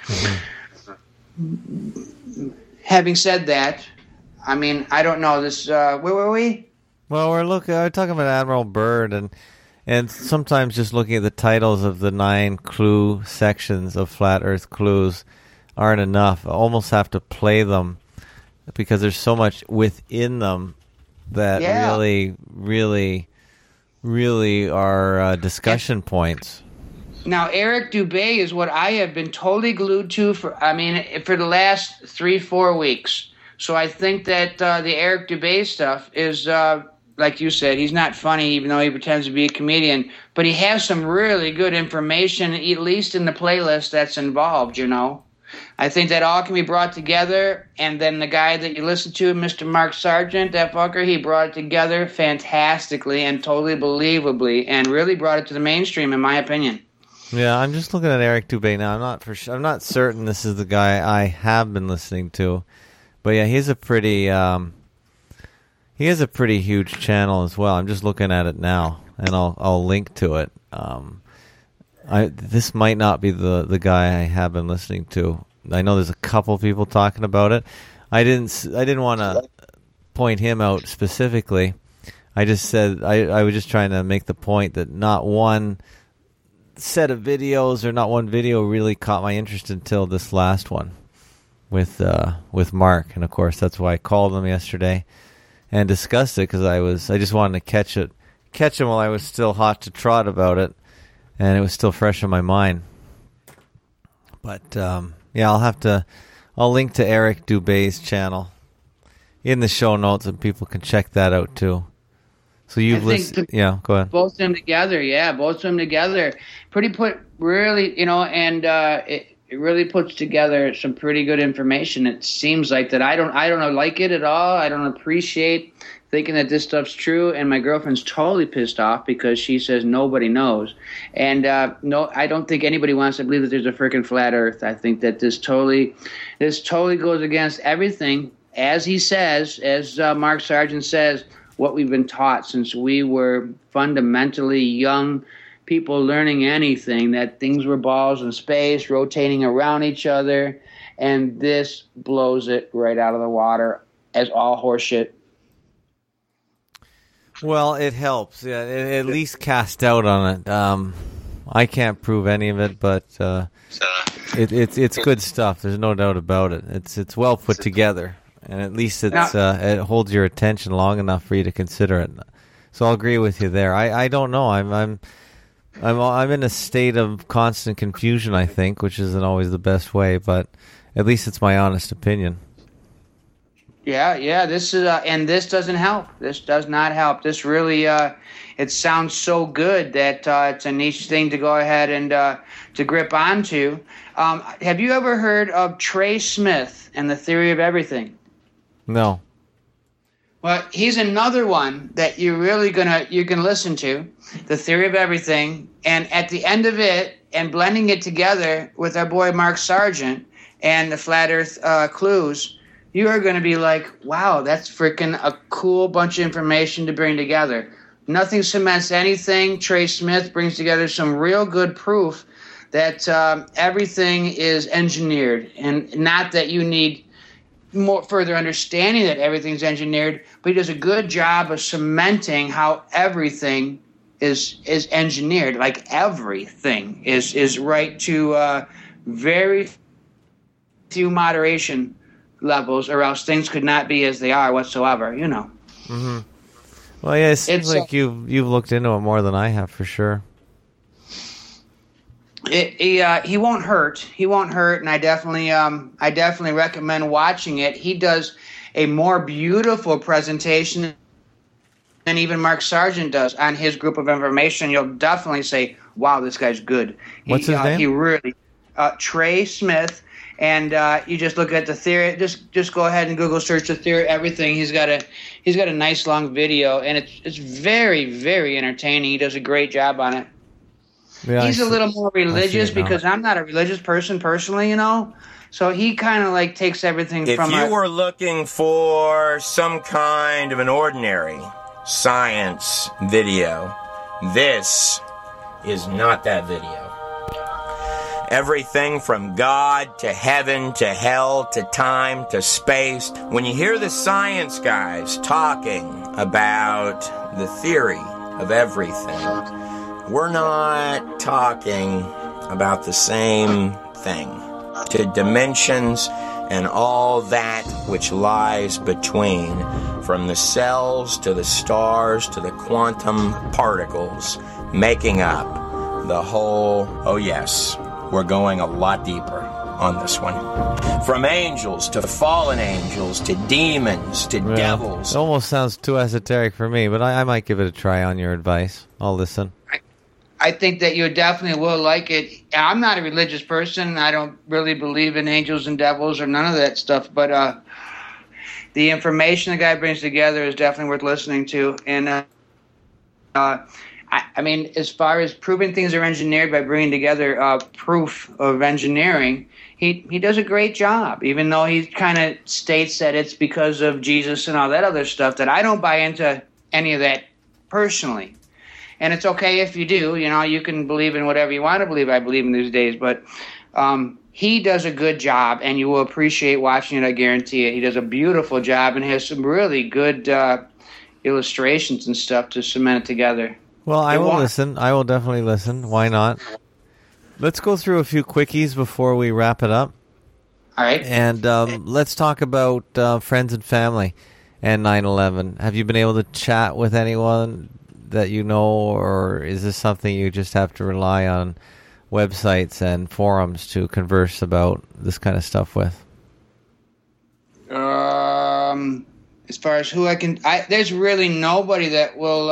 Having said that, I mean, I don't know this. Where were we? Well, we're talking about Admiral Byrd, and sometimes just looking at the titles of the 9 clue sections of Flat Earth Clues aren't enough. I almost have to play them because there's so much within them that really, really, really are discussion points. Now, Eric Dubay is what I have been totally glued to for the last 3-4 weeks. So I think that the Eric Dubay stuff is, like you said, he's not funny even though he pretends to be a comedian, but he has some really good information, at least in the playlist that's involved, I think that all can be brought together, and then the guy that you listen to, Mr. Mark Sargent, that fucker, he brought it together fantastically and totally believably and really brought it to the mainstream, in my opinion. Yeah, I'm just looking at Eric Dubay now. I'm not certain this is the guy I have been listening to, but yeah, he has a pretty huge channel as well. I'm just looking at it now, and I'll link to it. This might not be the guy I have been listening to. I know there's a couple people talking about it. I didn't want to point him out specifically. I just said I was just trying to make the point that not one set of videos or not one video really caught my interest until this last one. with Mark, and of course that's why I called him yesterday and discussed it, because I just wanted to catch him while I was still hot to trot about it, and it was still fresh in my mind. But I'll link to Eric Dubé's channel in the show notes, and people can check that out too. So you've listened, go ahead. Both of them together, really, and it really puts together some pretty good information. It seems like that I don't like it at all. I don't appreciate thinking that this stuff's true, and my girlfriend's totally pissed off because she says nobody knows. And no, I don't think anybody wants to believe that there's a freaking flat Earth. I think that this totally goes against everything, as he says, as Mark Sargent says, what we've been taught since we were fundamentally young people learning anything, that things were balls in space rotating around each other, and this blows it right out of the water as all horseshit. Well, it helps. Yeah, it at least cast doubt on it. I can't prove any of it, but it's good stuff. There's no doubt about it. It's well put together, and at least it holds your attention long enough for you to consider it. So I'll agree with you there. I don't know. I'm in a state of constant confusion, I think, which isn't always the best way, but at least it's my honest opinion. Yeah. This is and this doesn't help. This does not help. This really it sounds so good that it's a niche thing to go ahead and to grip onto. Have you ever heard of Trey Smith and the Theory of Everything? No. Well, he's another one that you can listen to, The Theory of Everything, and at the end of it, and blending it together with our boy Mark Sargent and the Flat Earth Clues, you are going to be like, wow, that's freaking a cool bunch of information to bring together. Nothing cements anything. Trey Smith brings together some real good proof that everything is engineered, and not that you need more further understanding that everything's engineered, but he does a good job of cementing how everything is engineered. Like everything is right to very few moderation levels, or else things could not be as they are whatsoever. Mm-hmm. Well, yeah, it seems like you've looked into it more than I have, for sure. He won't hurt. He won't hurt, and I definitely recommend watching it. He does a more beautiful presentation than even Mark Sargent does on his group of information. You'll definitely say, "Wow, this guy's good." What's his name? He really Trey Smith, and you just look at the theory. Just go ahead and Google search the theory. Everything. He's got a nice long video, and it's very, very entertaining. He does a great job on it. Yeah, he's a little more religious because I'm not a religious person personally, So he kind of like takes everything from. If you were looking for some kind of an ordinary science video, this is not that video. Everything from God to heaven to hell to time to space. When you hear the science guys talking about the theory of everything, we're not talking about the same thing. To dimensions and all that which lies between, from the cells to the stars to the quantum particles, making up the whole. Oh yes, we're going a lot deeper on this one. From angels to fallen angels to demons to devils. It almost sounds too esoteric for me, but I might give it a try on your advice. I'll listen. I think that you definitely will like it. I'm not a religious person. I don't really believe in angels and devils or none of that stuff. But the information the guy brings together is definitely worth listening to. And I mean, as far as proving things are engineered by bringing together proof of engineering, he does a great job, even though he kind of states that it's because of Jesus and all that other stuff, that I don't buy into any of that personally. And it's okay if you do. You can believe in whatever you want to believe. I believe in these days. But he does a good job, and you will appreciate watching it, I guarantee it. He does a beautiful job and has some really good illustrations and stuff to cement it together. Well, I will listen. I will definitely listen. Why not? Let's go through a few quickies before we wrap it up. All right. And let's talk about friends and family and 9/11. Have you been able to chat with anyone that you know, or is this something you just have to rely on websites and forums to converse about this kind of stuff with? As far as who there's really nobody that will.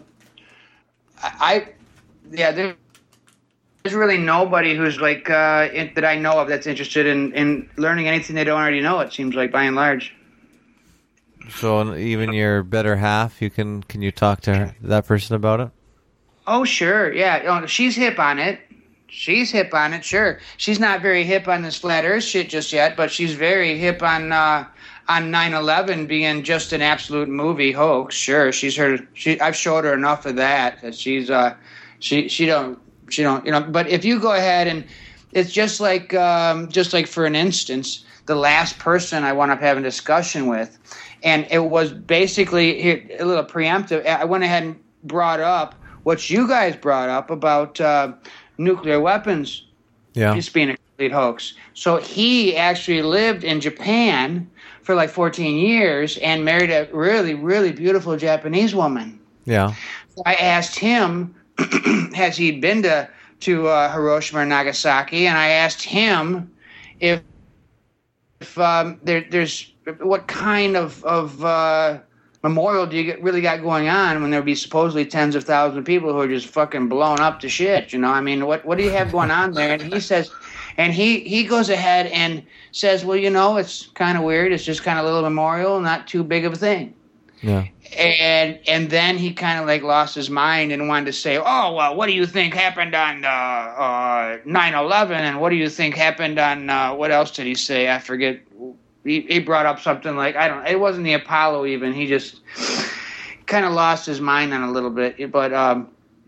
There's really nobody who's like that I know of that's interested in learning anything they don't already know. It seems like by and large. So even your better half, can you talk to that person about it? Oh sure, yeah. She's hip on it. Sure. She's not very hip on this flat Earth shit just yet, but she's very hip on 9/11 being just an absolute movie hoax. Sure, I've showed her enough of that she's she don't. But if you go ahead and it's just like for an instance, the last person I wound up having a discussion with, and it was basically a little preemptive. I went ahead and brought up what you guys brought up about nuclear weapons. Yeah, just being a complete hoax. So he actually lived in Japan for like 14 years and married a really, really beautiful Japanese woman. Yeah. So I asked him, has he been to Hiroshima or Nagasaki? And I asked him if there's what kind of memorial do you really got going on when there would be supposedly tens of thousands of people who are just fucking blown up to shit? I mean, what do you have going on there? And he says, and he goes ahead and says, well, it's kind of weird. It's just kind of a little memorial, not too big of a thing. Yeah. And then he kind of like lost his mind and wanted to say, oh, well, what do you think happened on 9/11? And what do you think happened on, what else did he say? I forget. He brought up something like, it wasn't the Apollo even. He just kind of lost his mind on a little bit. But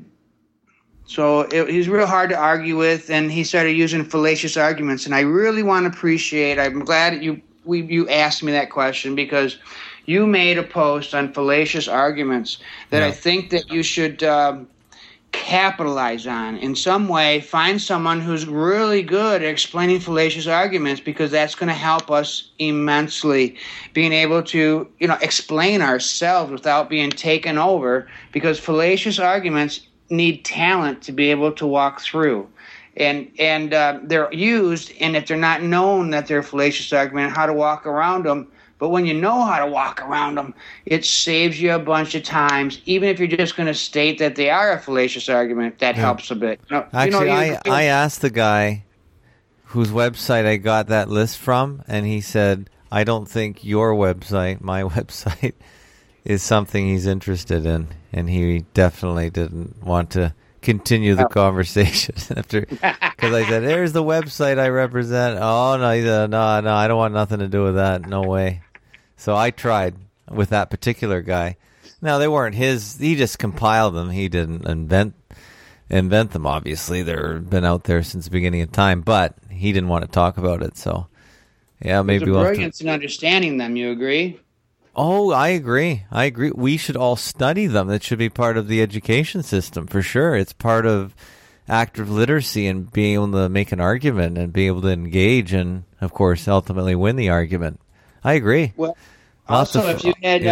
so he's real hard to argue with, and he started using fallacious arguments. And I really want to appreciate, I'm glad you asked me that question, because you made a post on fallacious arguments that I think that you should capitalize on in some way. Find someone who's really good at explaining fallacious arguments, because that's going to help us immensely, being able to explain ourselves without being taken over, because fallacious arguments need talent to be able to walk through. And they're used, and if they're not known that they're a fallacious argument, how to walk around them. But when you know how to walk around them, it saves you a bunch of times. Even if you're just going to state that they are a fallacious argument, that helps a bit. Actually, I asked the guy whose website I got that list from, and he said, I don't think your website, my website, is something he's interested in. And he definitely didn't want to continue the conversation after, because I said, there's the website I represent. Oh, no, he said, no, I don't want nothing to do with that. No way. So I tried with that particular guy. Now, they weren't his. He just compiled them. He didn't invent them, obviously. They've been out there since the beginning of time, but he didn't want to talk about it. So, yeah, maybe we'll have to... There's a brilliance in understanding them. You agree? Oh, I agree. We should all study them. That should be part of the education system, for sure. It's part of active literacy and being able to make an argument and be able to engage and, of course, ultimately win the argument. I agree. Well, also, if you had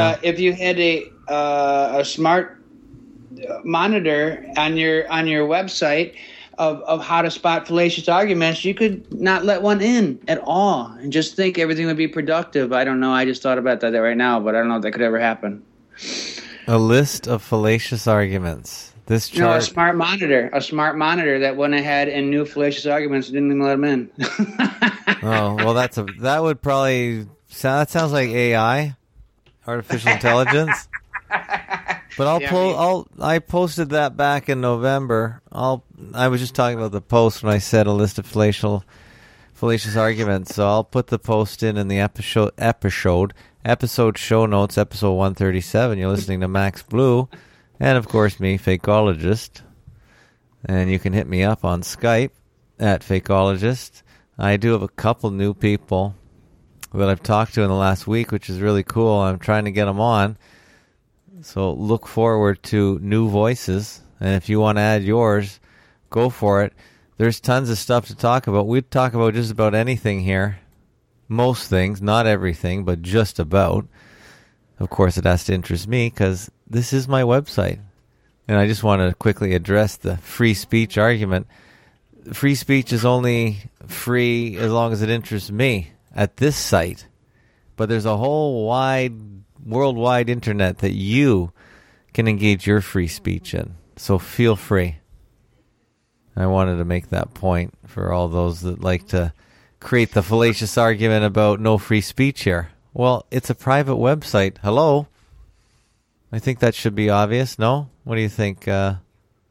a smart monitor on your website of how to spot fallacious arguments, you could not let one in at all and just think everything would be productive. I don't know. I just thought about that right now, but I don't know if that could ever happen. A list of fallacious arguments. This chart. A smart monitor that went ahead and knew fallacious arguments and didn't even let them in. Oh, well, that would probably that sounds like AI, artificial intelligence. But I posted that back in November. I was just talking about the post when I said a list of fallacious arguments. So I'll put the post in the episode show notes, episode 137. You're listening to Max Blue, and of course me, Fakeologist. And you can hit me up on Skype at Fakeologist. I do have a couple new people that I've talked to in the last week, which is really cool. I'm trying to get them on. So look forward to new voices. And if you want to add yours, go for it. There's tons of stuff to talk about. We'd talk about just about anything here. most things, not everything, but just about. Of course, it has to interest me because this is my website. And I just want to quickly address the free speech argument. Free speech is only free as long as it interests me at this site. But there's a whole worldwide internet that you can engage your free speech in. So feel free. I wanted to make that point for all those that like to create the fallacious argument about no free speech here. Well, it's a private website. Hello? I think that should be obvious, no? What do you think, Well,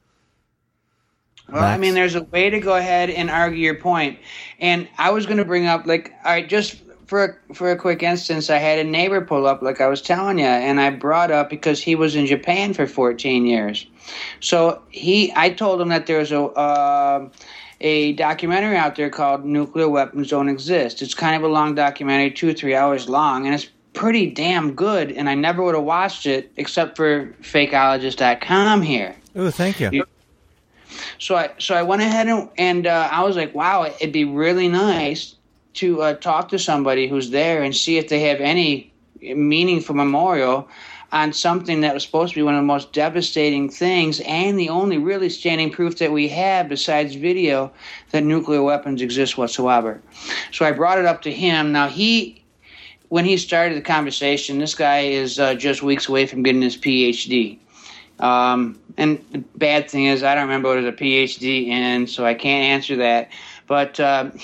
I mean, there's a way to go ahead and argue your point. And I was going to bring up, like, all right, just for a quick instance, I had a neighbor pull up, like I was telling you, and I brought up because he was in Japan for 14 years. So I told him that there's a documentary out there called Nuclear Weapons Don't Exist. It's kind of a long documentary, 2 or 3 hours long, and it's pretty damn good, and I never would have watched it except for fakeologist.com here. Oh, thank you. So I went ahead and I was like, wow, it'd be really nice to talk to somebody who's there and see if they have any meaningful memorial on something that was supposed to be one of the most devastating things and the only really standing proof that we have besides video that nuclear weapons exist whatsoever. So I brought it up to him. Now, when he started the conversation, this guy is just weeks away from getting his PhD. And the bad thing is I don't remember what it was a PhD in, so I can't answer that. But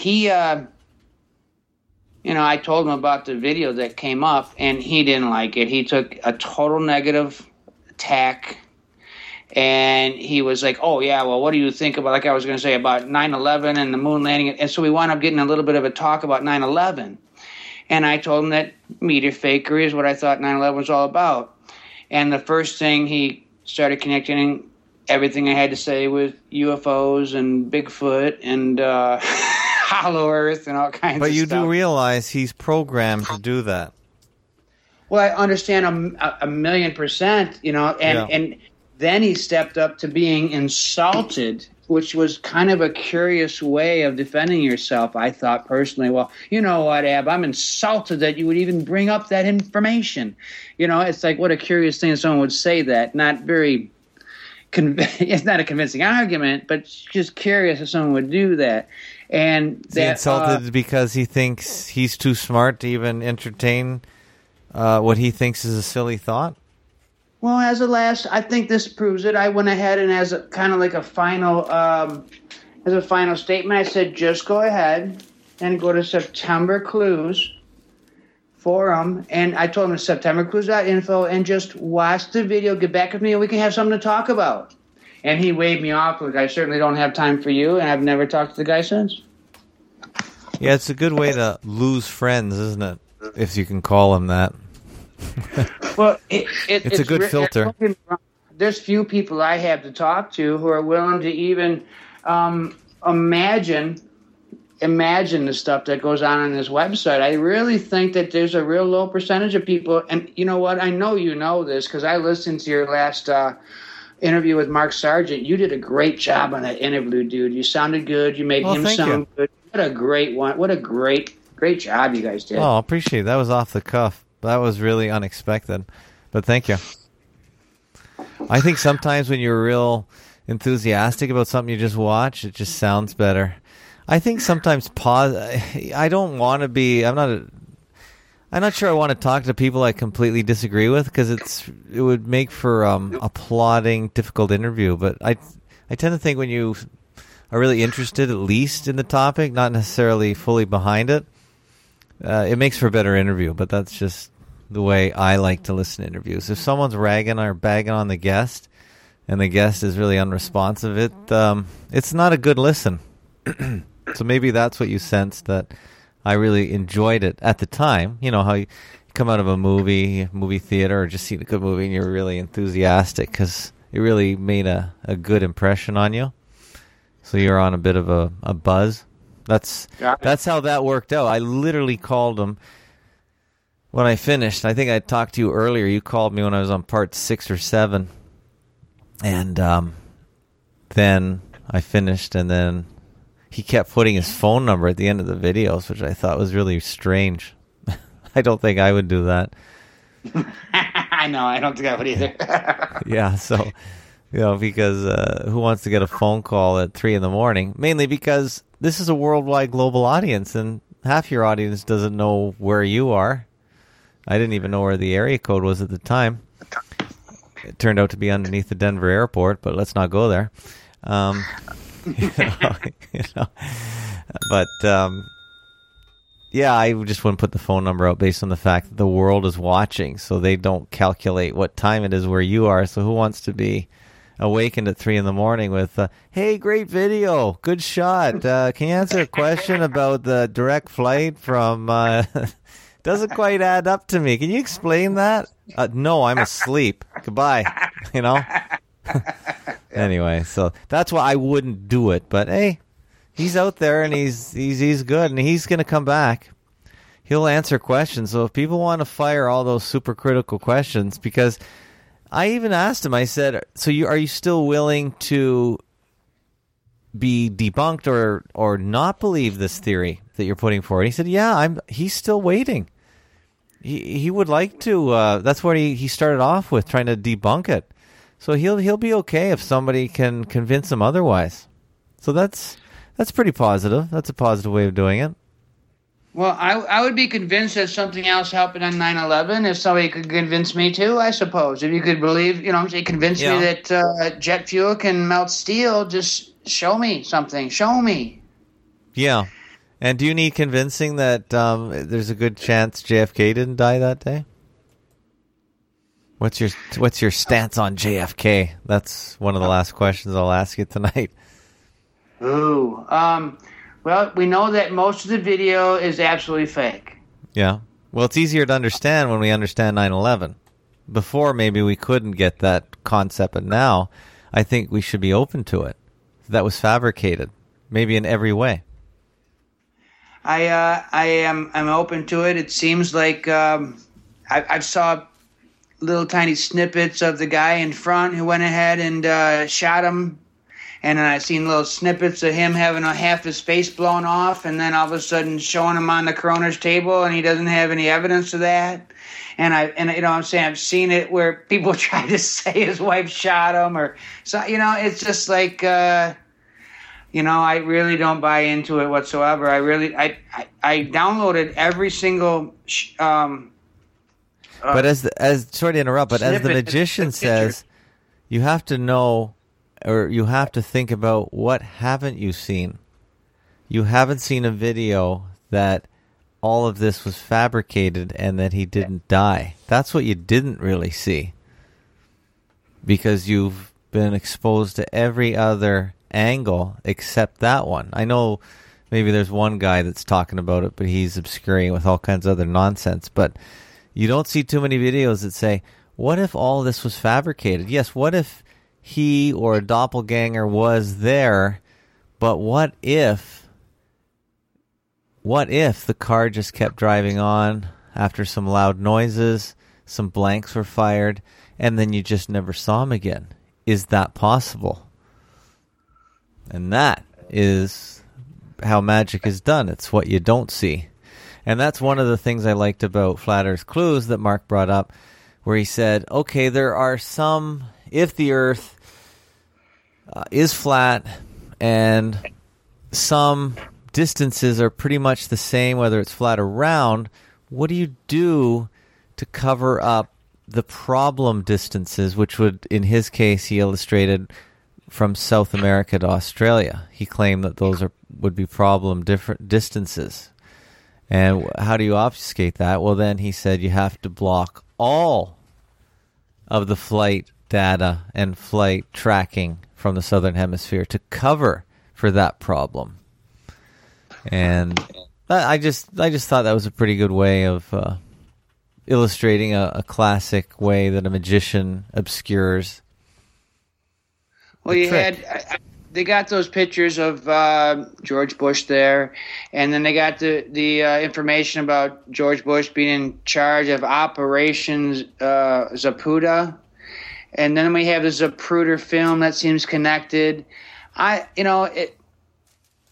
I told him about the video that came up, and he didn't like it. He took a total negative attack, and he was like, oh, yeah, well, what do you think about, like I was going to say, about 9/11 and the moon landing? And so we wound up getting a little bit of a talk about 9/11. And I told him that media fakery is what I thought 9/11 was all about. And the first thing he started connecting everything I had to say with UFOs and Bigfoot and Hollow Earth and all kinds of stuff. But you do realize he's programmed to do that. Well, I understand a million percent, and then he stepped up to being insulted, which was kind of a curious way of defending yourself, I thought personally. Well, you know what, Ab, I'm insulted that you would even bring up that information. It's like, what a curious thing that someone would say that. Not very, it's not a convincing argument, but just curious if someone would do that. And is he insulted because he thinks he's too smart to even entertain what he thinks is a silly thought? Well, I think this proves it. I went ahead and as a kind of like a final statement, I said, just go ahead and go to September Clues forum, and I told him septemberclues.info and just watch the video, get back with me, and we can have something to talk about. And he waved me off like, I certainly don't have time for you, and I've never talked to the guy since. Yeah, it's a good way to lose friends, isn't it? If you can call them that. Well, it's a good filter. There's few people I have to talk to who are willing to even imagine the stuff that goes on this website. I really think that there's a real low percentage of people, and you know what? I know you know this because I listened to your last interview with Mark Sargent. You did a great job on that interview, dude. You sounded good. You made him sound good. What a great one. What a great job you guys did. Oh, I appreciate it. That was off the cuff. That was really unexpected. But thank you. I think sometimes when you're real enthusiastic about something you just watch, it just sounds better. I think sometimes I don't want to be. I'm not sure I want to talk to people I completely disagree with because it would make for a plodding, difficult interview. But I tend to think when you are really interested, at least in the topic, not necessarily fully behind it, it makes for a better interview. But that's just the way I like to listen to interviews. If someone's ragging or bagging on the guest, and the guest is really unresponsive, it's not a good listen. So maybe that's what you sensed, that I really enjoyed it at the time. You know how you come out of a movie theater, or just seen a good movie, and you're really enthusiastic because it really made a good impression on you. So you're on a bit of a buzz. That's how that worked out. I literally called him when I finished. I think I talked to you earlier. You called me when I was on part 6 or 7. And then I finished, and then he kept putting his phone number at the end of the videos, which I thought was really strange. I don't think I would do that. I know, I don't think I would either. Yeah, so, because who wants to get a phone call at 3 a.m? Mainly because this is a worldwide global audience, and half your audience doesn't know where you are. I didn't even know where the area code was at the time. It turned out to be underneath the Denver airport, but let's not go there. But I just wouldn't put the phone number out based on the fact that the world is watching, so they don't calculate what time it is where you are. So who wants to be awakened at 3 a.m. with, hey, great video, good shot. Can you answer a question about the direct flight from... doesn't quite add up to me. Can you explain that? No, I'm asleep. Goodbye. Anyway, so that's why I wouldn't do it. But hey, he's out there and he's good, and he's going to come back. He'll answer questions. So if people want to fire all those super critical questions, because I even asked him, I said, so are you still willing to be debunked or not believe this theory that you're putting forward? He said, yeah, he's still waiting. He would like to. That's what he started off with, trying to debunk it. So he'll be okay if somebody can convince him otherwise. So that's pretty positive. That's a positive way of doing it. Well, I would be convinced that something else happened on 9/11 if somebody could convince me too, I suppose. If you could believe, convince me that jet fuel can melt steel, just show me something. Show me. Yeah. And do you need convincing that there's a good chance JFK didn't die that day? What's your stance on JFK? That's one of the last questions I'll ask you tonight. Ooh. Well, we know that most of the video is absolutely fake. Yeah. Well, it's easier to understand when we understand 9/11. Before, maybe we couldn't get that concept, but now I think we should be open to it. That was fabricated, maybe in every way. I'm open to it. It seems like I saw little tiny snippets of the guy in front who went ahead and shot him, and then I've seen little snippets of him having half his face blown off, and then all of a sudden showing him on the coroner's table, and he doesn't have any evidence of that. And I'm saying I've seen it where people try to say his wife shot him, or so. It's just like. I really don't buy into it whatsoever. I downloaded every single. But as sorry to interrupt, but as the magician says, you have to know, or you have to think about what haven't you seen? You haven't seen a video that all of this was fabricated and that he didn't die. That's what you didn't really see, because you've been exposed to every other angle except that one. I know maybe there's one guy that's talking about it, but he's obscuring with all kinds of other nonsense. But you don't see too many videos that say, what if all this was fabricated? Yes, what if he or a doppelganger was there, but what if the car just kept driving on after some loud noises, some blanks were fired, and then you just never saw him again? Is that possible? And that is how magic is done. It's what you don't see. And that's one of the things I liked about Flat Earth Clues that Mark brought up, where he said, okay, there are some, if the Earth is flat and some distances are pretty much the same, whether it's flat or round, what do you do to cover up the problem distances, which would, in his case, he illustrated from South America to Australia. He claimed that those would be problem different distances. And how do you obfuscate that? Well, then he said you have to block all of the flight data and flight tracking from the Southern Hemisphere to cover for that problem. And I just thought that was a pretty good way of illustrating a classic way that a magician obscures. Well, they got those pictures of George Bush there, and then they got the information about George Bush being in charge of Operations Zapruder, and then we have the Zapruder film that seems connected.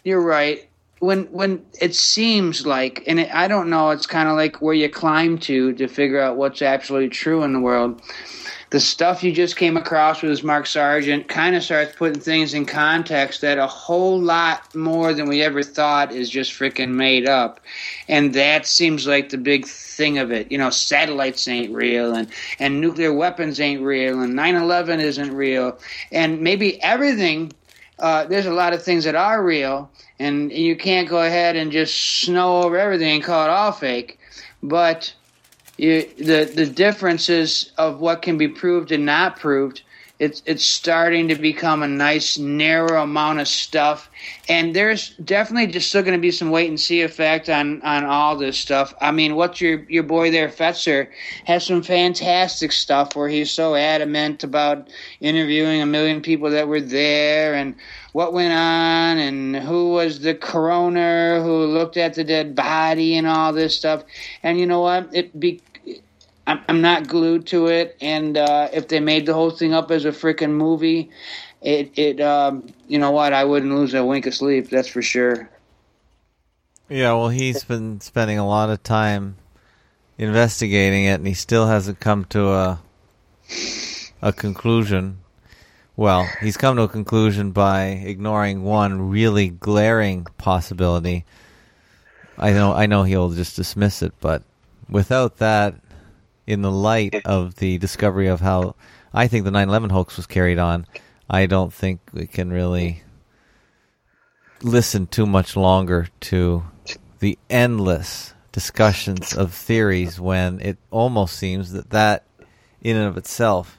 you're right. When it seems like, and I don't know, it's kind of like where you climb to figure out what's absolutely true in the world. The stuff you just came across with Mark Sargent kind of starts putting things in context that a whole lot more than we ever thought is just freaking made up. And that seems like the big thing of it. You know, satellites ain't real, and nuclear weapons ain't real, and 9/11 isn't real. And maybe everything, there's a lot of things that are real, and you can't go ahead and just snow over everything and call it all fake. But the differences of what can be proved and not proved, it's starting to become a nice narrow amount of stuff, and there's definitely just still going to be some wait and see effect on all this stuff. I mean, what's your boy there, Fetzer, has some fantastic stuff where he's so adamant about interviewing 1 million people that were there and what went on and who was the coroner who looked at the dead body and all this stuff. And you know what? I'm not glued to it, and if they made the whole thing up as a freaking movie, you know what? I wouldn't lose a wink of sleep. That's for sure. Yeah, well, he's been spending a lot of time investigating it, and he still hasn't come to a conclusion. Well, he's come to a conclusion by ignoring one really glaring possibility. I know he'll just dismiss it, but without that, in the light of the discovery of how I think the 9/11 hoax was carried on, I don't think we can really listen too much longer to the endless discussions of theories when it almost seems that in and of itself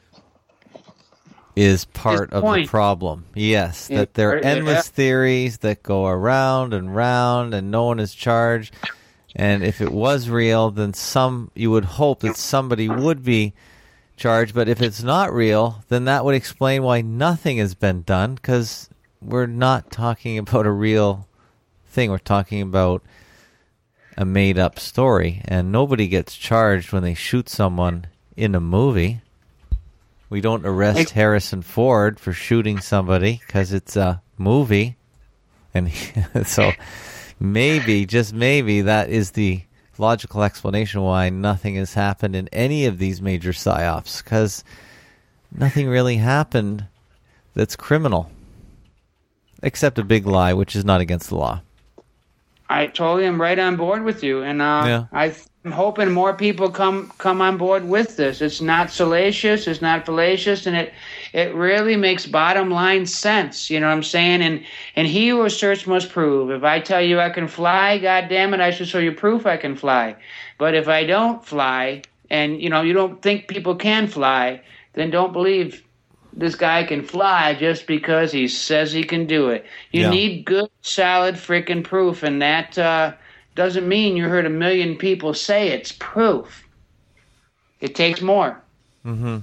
is part of the problem. Yes, that there are endless theories that go around and round and no one is charged. And if it was real, then you would hope that somebody would be charged. But if it's not real, then that would explain why nothing has been done, because we're not talking about a real thing. We're talking about a made-up story. And nobody gets charged when they shoot someone in a movie. We don't arrest Harrison Ford for shooting somebody because it's a movie. And so maybe, just maybe, that is the logical explanation why nothing has happened in any of these major psyops, because nothing really happened that's criminal, except a big lie, which is not against the law. I totally am right on board with you, and I'm hoping more people come on board with this. It's not salacious, it's not fallacious, and it really makes bottom line sense. You know what I'm saying? And he who asserts must prove. If I tell you I can fly, God damn it, I should show you proof I can fly. But if I don't fly, and you don't think people can fly, then don't believe this guy can fly just because he says he can do it. You need good, solid freaking proof, and that doesn't mean you heard 1 million people say it's proof. It takes more. Mm-hmm.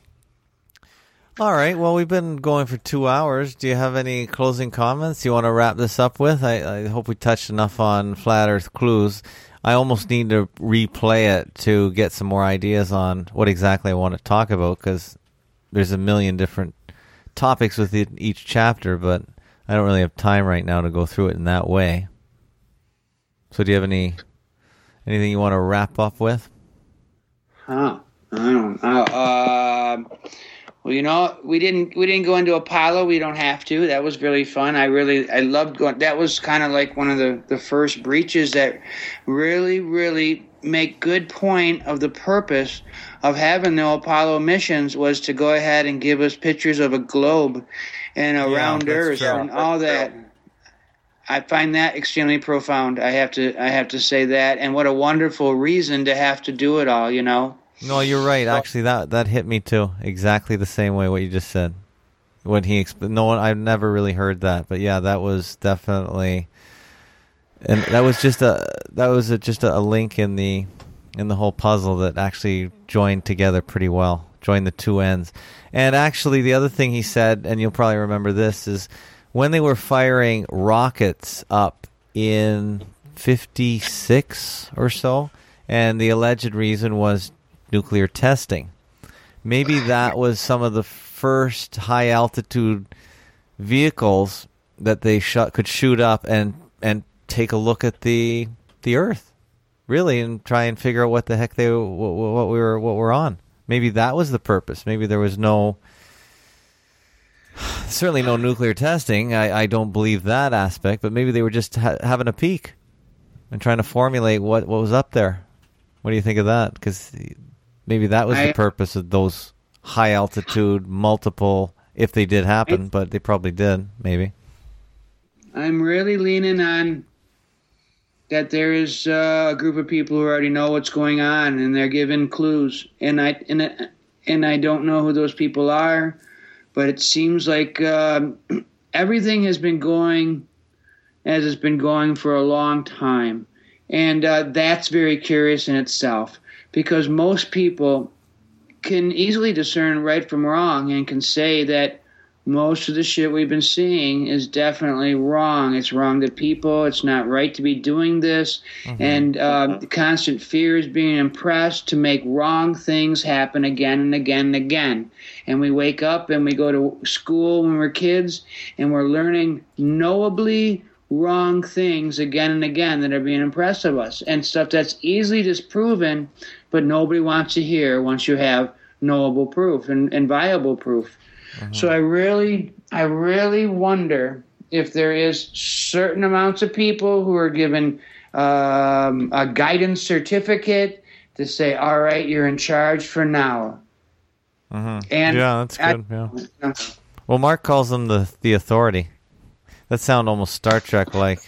All right. Well, we've been going for 2 hours. Do you have any closing comments you want to wrap this up with? I hope we touched enough on Flat Earth clues. I almost need to replay it to get some more ideas on what exactly I want to talk about, because there's 1 million different topics within each chapter, but I don't really have time right now to go through it in that way. So do you have anything you want to wrap up with? I don't know. Well, we didn't go into Apollo. We don't have to. That was really fun. I loved going. That was kind of like one of the first breaches that really, really make good point of the purpose of having the Apollo missions was to go ahead and give us pictures of a globe and around Earth and all that. I find that extremely profound. I have to say that, and what a wonderful reason to have to do it all. No, you're right. Actually, that hit me too. Exactly the same way what you just said. When he I've never really heard that, but yeah, that was definitely, and that was just a link in the whole puzzle that actually joined together pretty well. Joined the two ends. And actually, the other thing he said, and you'll probably remember this, is when they were firing rockets up in 56 or so, and the alleged reason was nuclear testing. Maybe that was some of the first high-altitude vehicles that they could shoot up and take a look at the Earth, really, and try and figure out what the heck what we're on. Maybe that was the purpose. Maybe there was certainly no nuclear testing. I don't believe that aspect, but maybe they were just having a peek and trying to formulate what was up there. What do you think of that? Because maybe that was the purpose of those high altitude multiple, if they did happen, but they probably did, maybe. I'm really leaning on that there is a group of people who already know what's going on, and they're giving clues. And I don't know who those people are, but it seems like everything has been going as it's been going for a long time. And that's very curious in itself, because most people can easily discern right from wrong and can say that most of the shit we've been seeing is definitely wrong. It's wrong to people. It's not right to be doing this. Mm-hmm. And the constant fear is being impressed to make wrong things happen again and again and again. And we wake up and we go to school when we're kids, and we're learning knowably wrong things again and again that are being impressed of us, and stuff that's easily disproven, but nobody wants to hear once you have knowable proof and viable proof. Mm-hmm. So I really wonder if there is certain amounts of people who are given a guidance certificate to say, all right, you're in charge for now. Mm-hmm. And yeah, that's good. Yeah. Well, Mark calls them the authority. That sounds almost Star Trek-like.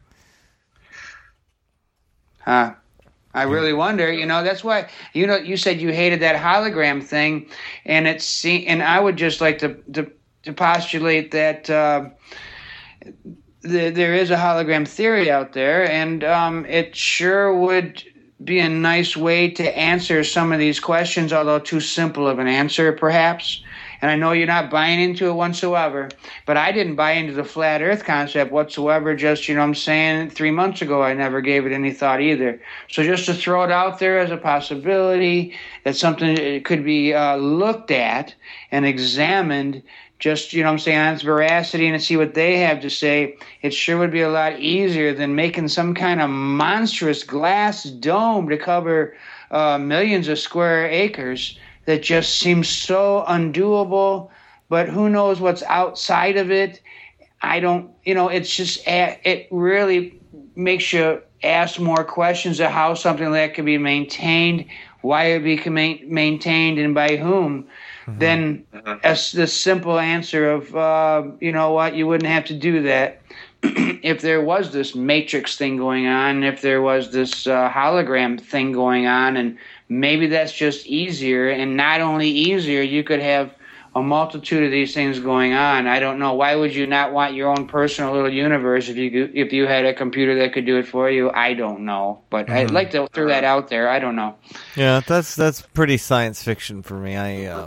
I really wonder, that's why, you said you hated that hologram thing, and and I would just like to postulate that there is a hologram theory out there, and it sure would be a nice way to answer some of these questions, although too simple of an answer, perhaps. And I know you're not buying into it whatsoever, but I didn't buy into the flat earth concept whatsoever. Just, 3 months ago, I never gave it any thought either. So just to throw it out there as a possibility that something could be looked at and examined, just, on its veracity, and to see what they have to say, it sure would be a lot easier than making some kind of monstrous glass dome to cover millions of square acres. That just seems so undoable, but who knows what's outside of it? I don't, it's just, it really makes you ask more questions of how something like that can be maintained, why it be maintained, and by whom, than the simple answer of, you know what, you wouldn't have to do that. If there was this matrix thing going on, if there was this hologram thing going on, and maybe that's just easier, and not only easier, you could have a multitude of these things going on. I don't know. Why would you not want your own personal little universe if you had a computer that could do it for you? I don't know, but I'd like to throw that out there. I don't know. Yeah, that's pretty science fiction for me.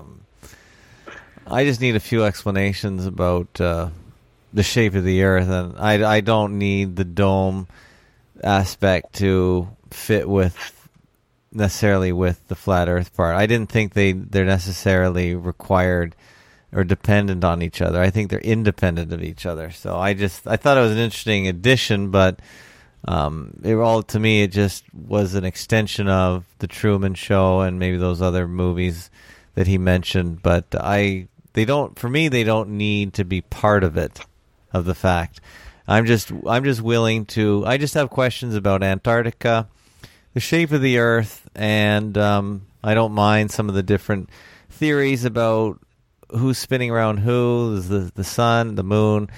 I just need a few explanations about the shape of the Earth, and I don't need the dome aspect to fit necessarily with the flat Earth part. I didn't think they're necessarily required or dependent on each other. I think they're independent of each other. So I thought it was an interesting addition, but to me it just was an extension of the Truman Show and maybe those other movies that he mentioned. But they don't need to be part of it. Of the fact, I'm just willing to. I just have questions about Antarctica, the shape of the Earth, and I don't mind some of the different theories about who's spinning around who, the sun, the moon.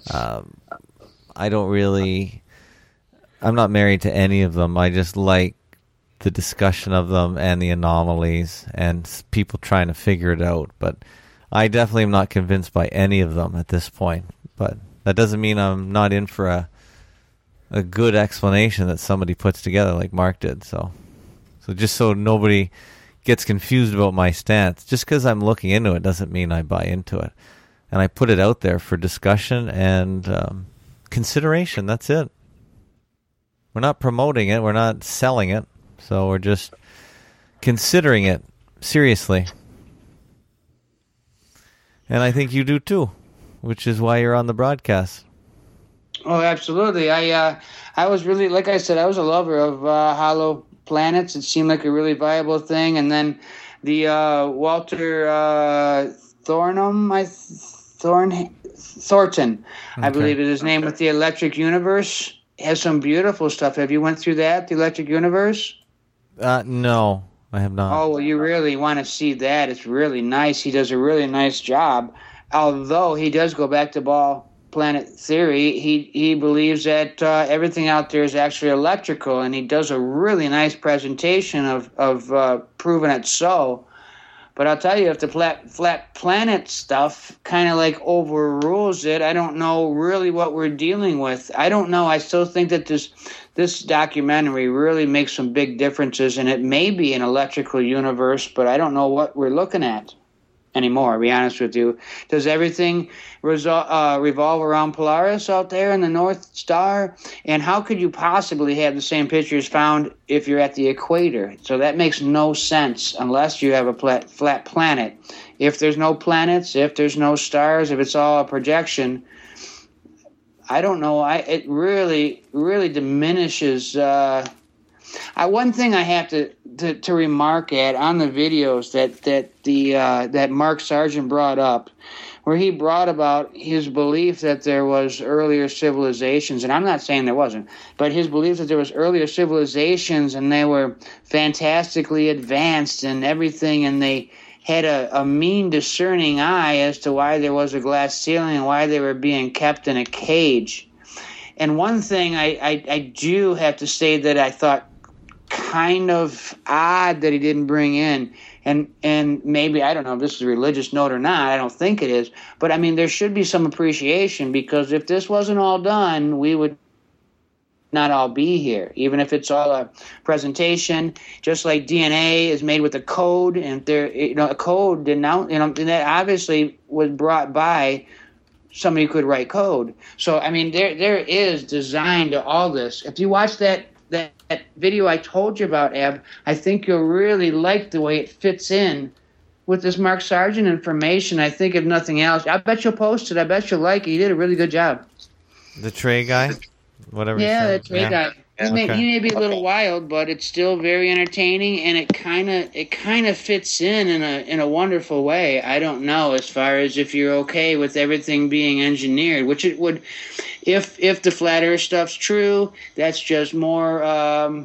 I don't really. I'm not married to any of them. I just like the discussion of them and the anomalies and people trying to figure it out. But I definitely am not convinced by any of them at this point. But that doesn't mean I'm not in for a good explanation that somebody puts together like Mark did. So just so nobody gets confused about my stance, just because I'm looking into it doesn't mean I buy into it. And I put it out there for discussion and consideration. That's it. We're not promoting it. We're not selling it. So we're just considering it seriously. And I think you do too. Which is why you're on the broadcast. Oh, absolutely. I was really, like I said, I was a lover of hollow planets. It seemed like a really viable thing. And then the Walter Thornton, I believe is his name, with the Electric Universe, has some beautiful stuff. Have you went through that, the Electric Universe? No, I have not. Oh, well, you really want to see that. It's really nice. He does a really nice job. Although he does go back to ball planet theory, he believes that everything out there is actually electrical, and he does a really nice presentation of proving it so. But I'll tell you, if the flat planet stuff kind of like overrules it, I don't know really what we're dealing with. I don't know. I still think that this documentary really makes some big differences, and it may be an electrical universe, but I don't know what we're looking at anymore, to be honest with you. Does everything revolve around Polaris out there in the North Star? And how could you possibly have the same pictures found if you're at the equator? So that makes no sense unless you have a flat planet. If there's no planets, if there's no stars, if it's all a projection, I don't know. It really, really diminishes. One thing I have to remark at on the videos that Mark Sargent brought up, where he brought about his belief that there was earlier civilizations, and I'm not saying there wasn't, but his belief that there was earlier civilizations and they were fantastically advanced and everything, and they had a mean, discerning eye as to why there was a glass ceiling and why they were being kept in a cage. And one thing I do have to say that I thought kind of odd that he didn't bring in, and maybe, I don't know if this is a religious note or not, I don't think it is, but I mean, there should be some appreciation, because if this wasn't all done, we would not all be here, even if it's all a presentation, just like DNA is made with a code, and there, a code, and that obviously was brought by somebody who could write code. So I mean, there is design to all this. If you watch that video I told you about, Eb, I think you'll really like the way it fits in with this Mark Sargent information. I think if nothing else, I bet you'll post it. I bet you'll like it. You did a really good job. The Trey guy? Whatever. Yeah, the Trey guy. He may be a little wild, but it's still very entertaining, and it kind of fits in a wonderful way. I don't know, as far as if you're okay with everything being engineered, which it would. If the flat Earth stuff's true, that's just more of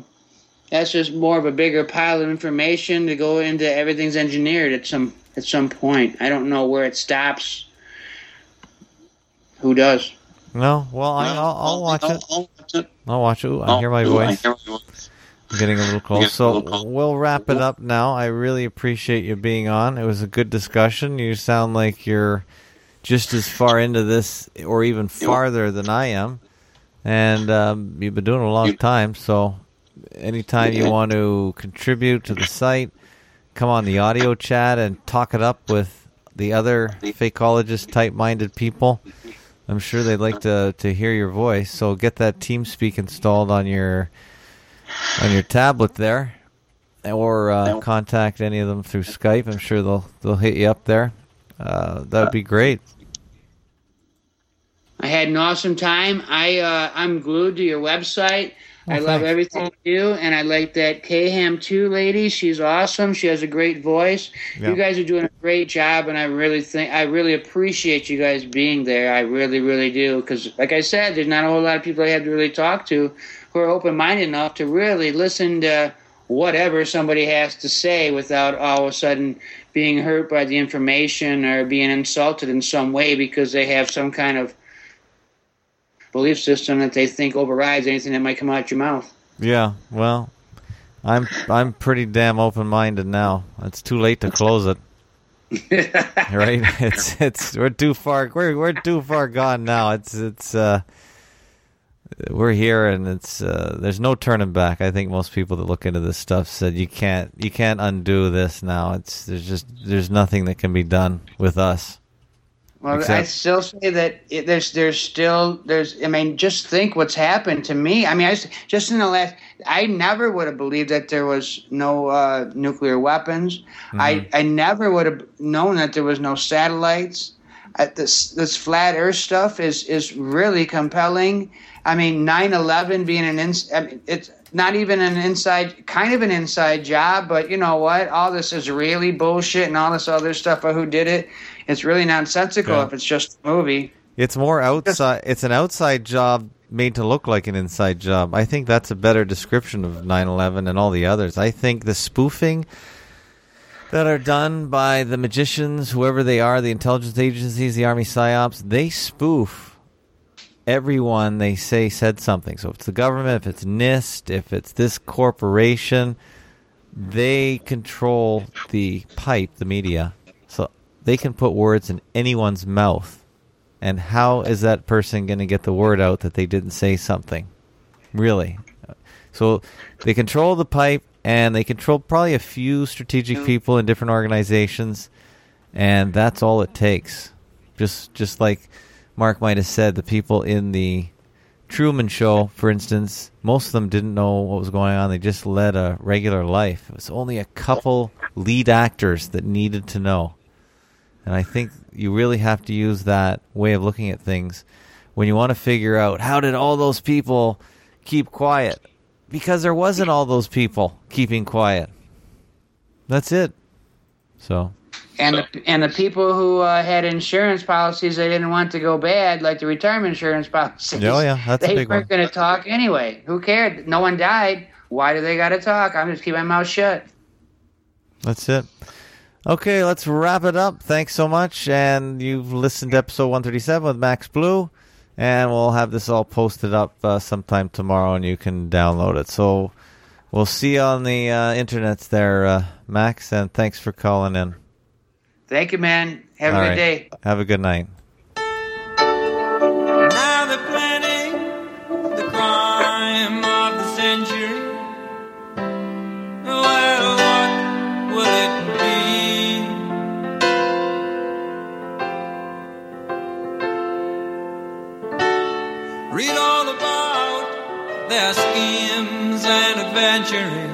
a bigger pile of information to go into everything's engineered at some point. I don't know where it stops. Who does? No, well, I'll watch it. I'll watch it. Ooh, I hear my voice. I'm getting a little close. So we'll wrap it up now. I really appreciate you being on. It was a good discussion. You sound like you're just as far into this, or even farther than I am. And you've been doing it a long time. So anytime you want to contribute to the site, come on the audio chat and talk it up with the other fakeologist type-minded people. I'm sure they'd like to hear your voice. So get that TeamSpeak installed on your tablet there, or contact any of them through Skype. I'm sure they'll hit you up there. That would be great. I had an awesome time. I'm glued to your website. I love everything you do, and I like that Kaham 2 lady. She's awesome. She has a great voice. Yeah. You guys are doing a great job, and I really appreciate you guys being there. I really, really do, because, like I said, there's not a whole lot of people I have to really talk to who are open-minded enough to really listen to whatever somebody has to say without all of a sudden being hurt by the information or being insulted in some way because they have some kind of belief system that they think overrides anything that might come out your mouth. Yeah, well, I'm pretty damn open-minded now. It's too late to close it. Right? It's we're too far gone now. We're here, and there's no turning back. I think most people that look into this stuff said you can't undo this now. There's nothing that can be done with us. Well, I still say that I mean, just think what's happened to me. I mean, I never would have believed that there was no nuclear weapons. Mm-hmm. I never would have known that there was no satellites. This flat Earth stuff is really compelling. I mean, 9/11 being it's not even an inside job, but you know what? All this is really bullshit and all this other stuff of who did it. It's really nonsensical if it's just a movie. It's more outside. It's an outside job made to look like an inside job. I think that's a better description of 9/11 and all the others. I think the spoofing that are done by the magicians, whoever they are, the intelligence agencies, the Army PSYOPs, they spoof everyone they say said something. So if it's the government, if it's NIST, if it's this corporation, they control the pipe, the media. So they can put words in anyone's mouth. And how is that person going to get the word out that they didn't say something? Really? So they control the pipe, and they control probably a few strategic people in different organizations, and that's all it takes. Just like Mark might have said, the people in the Truman Show, for instance, most of them didn't know what was going on. They just led a regular life. It was only a couple lead actors that needed to know. And I think you really have to use that way of looking at things when you want to figure out, how did all those people keep quiet? Because there wasn't all those people keeping quiet. That's it. So, and the people who had insurance policies they didn't want to go bad, like the retirement insurance policies. Oh yeah, that's a big one. They weren't going to talk anyway. Who cared? No one died. Why do they got to talk? I'm just keep my mouth shut. That's it. Okay, let's wrap it up. Thanks so much, and you've listened to episode 137 with Max Blue. And we'll have this all posted up sometime tomorrow, and you can download it. So we'll see you on the internets there, Max, and thanks for calling in. Thank you, man. Have a good day. Have a good night. Now they're planning the crime of the century. Well, what will it be? Read all about their schemes and adventuring.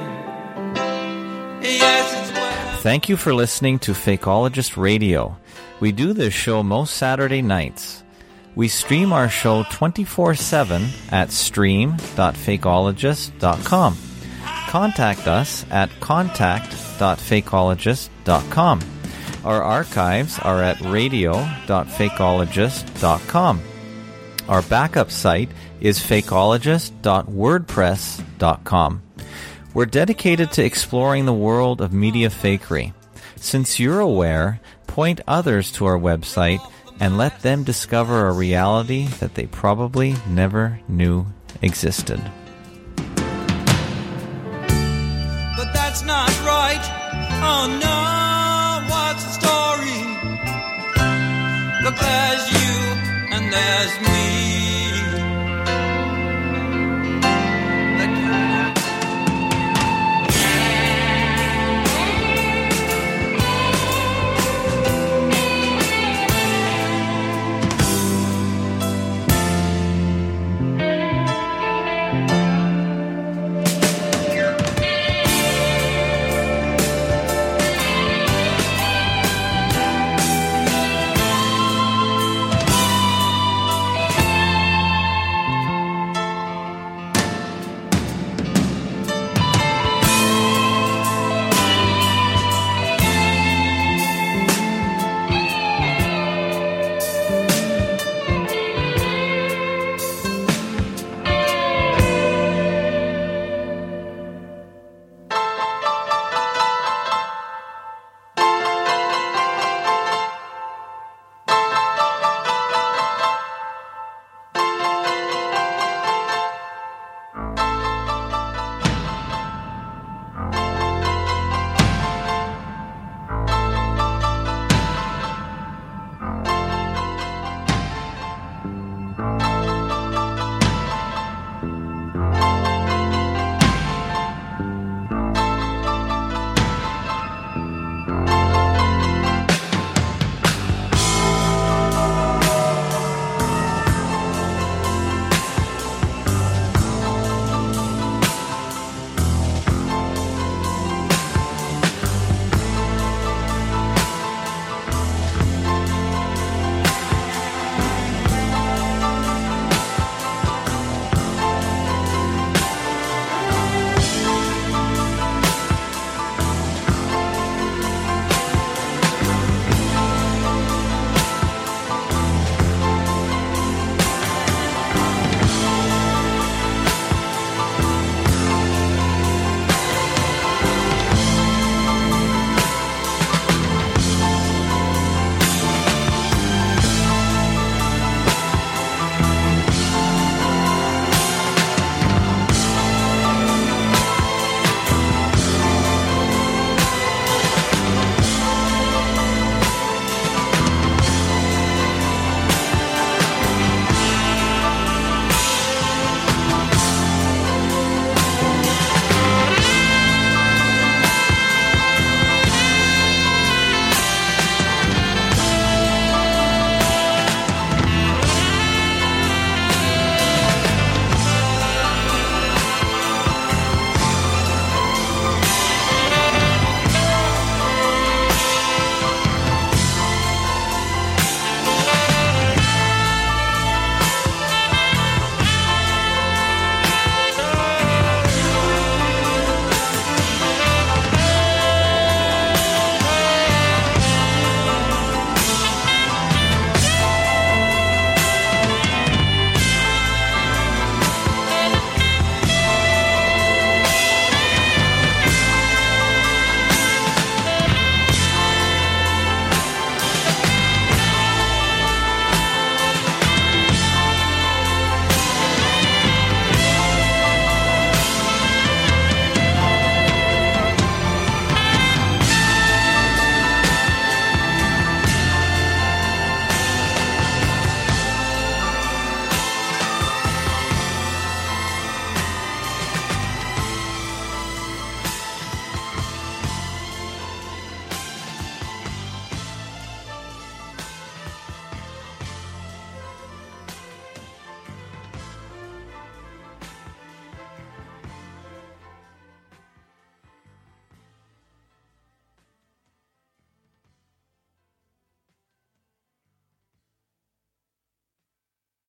Yes, it's well. Thank you for listening to Fakeologist Radio. We do this show most Saturday nights. We stream our show 24/7 at stream.fakeologist.com. Contact us at contact.fakeologist.com. Our archives are at radio.fakeologist.com. Our backup site is fakeologist.wordpress.com. We're dedicated to exploring the world of media fakery. Since you're aware, point others to our website and let them discover a reality that they probably never knew existed. But that's not right. Oh no, what's the story? Look, there's you and there's me.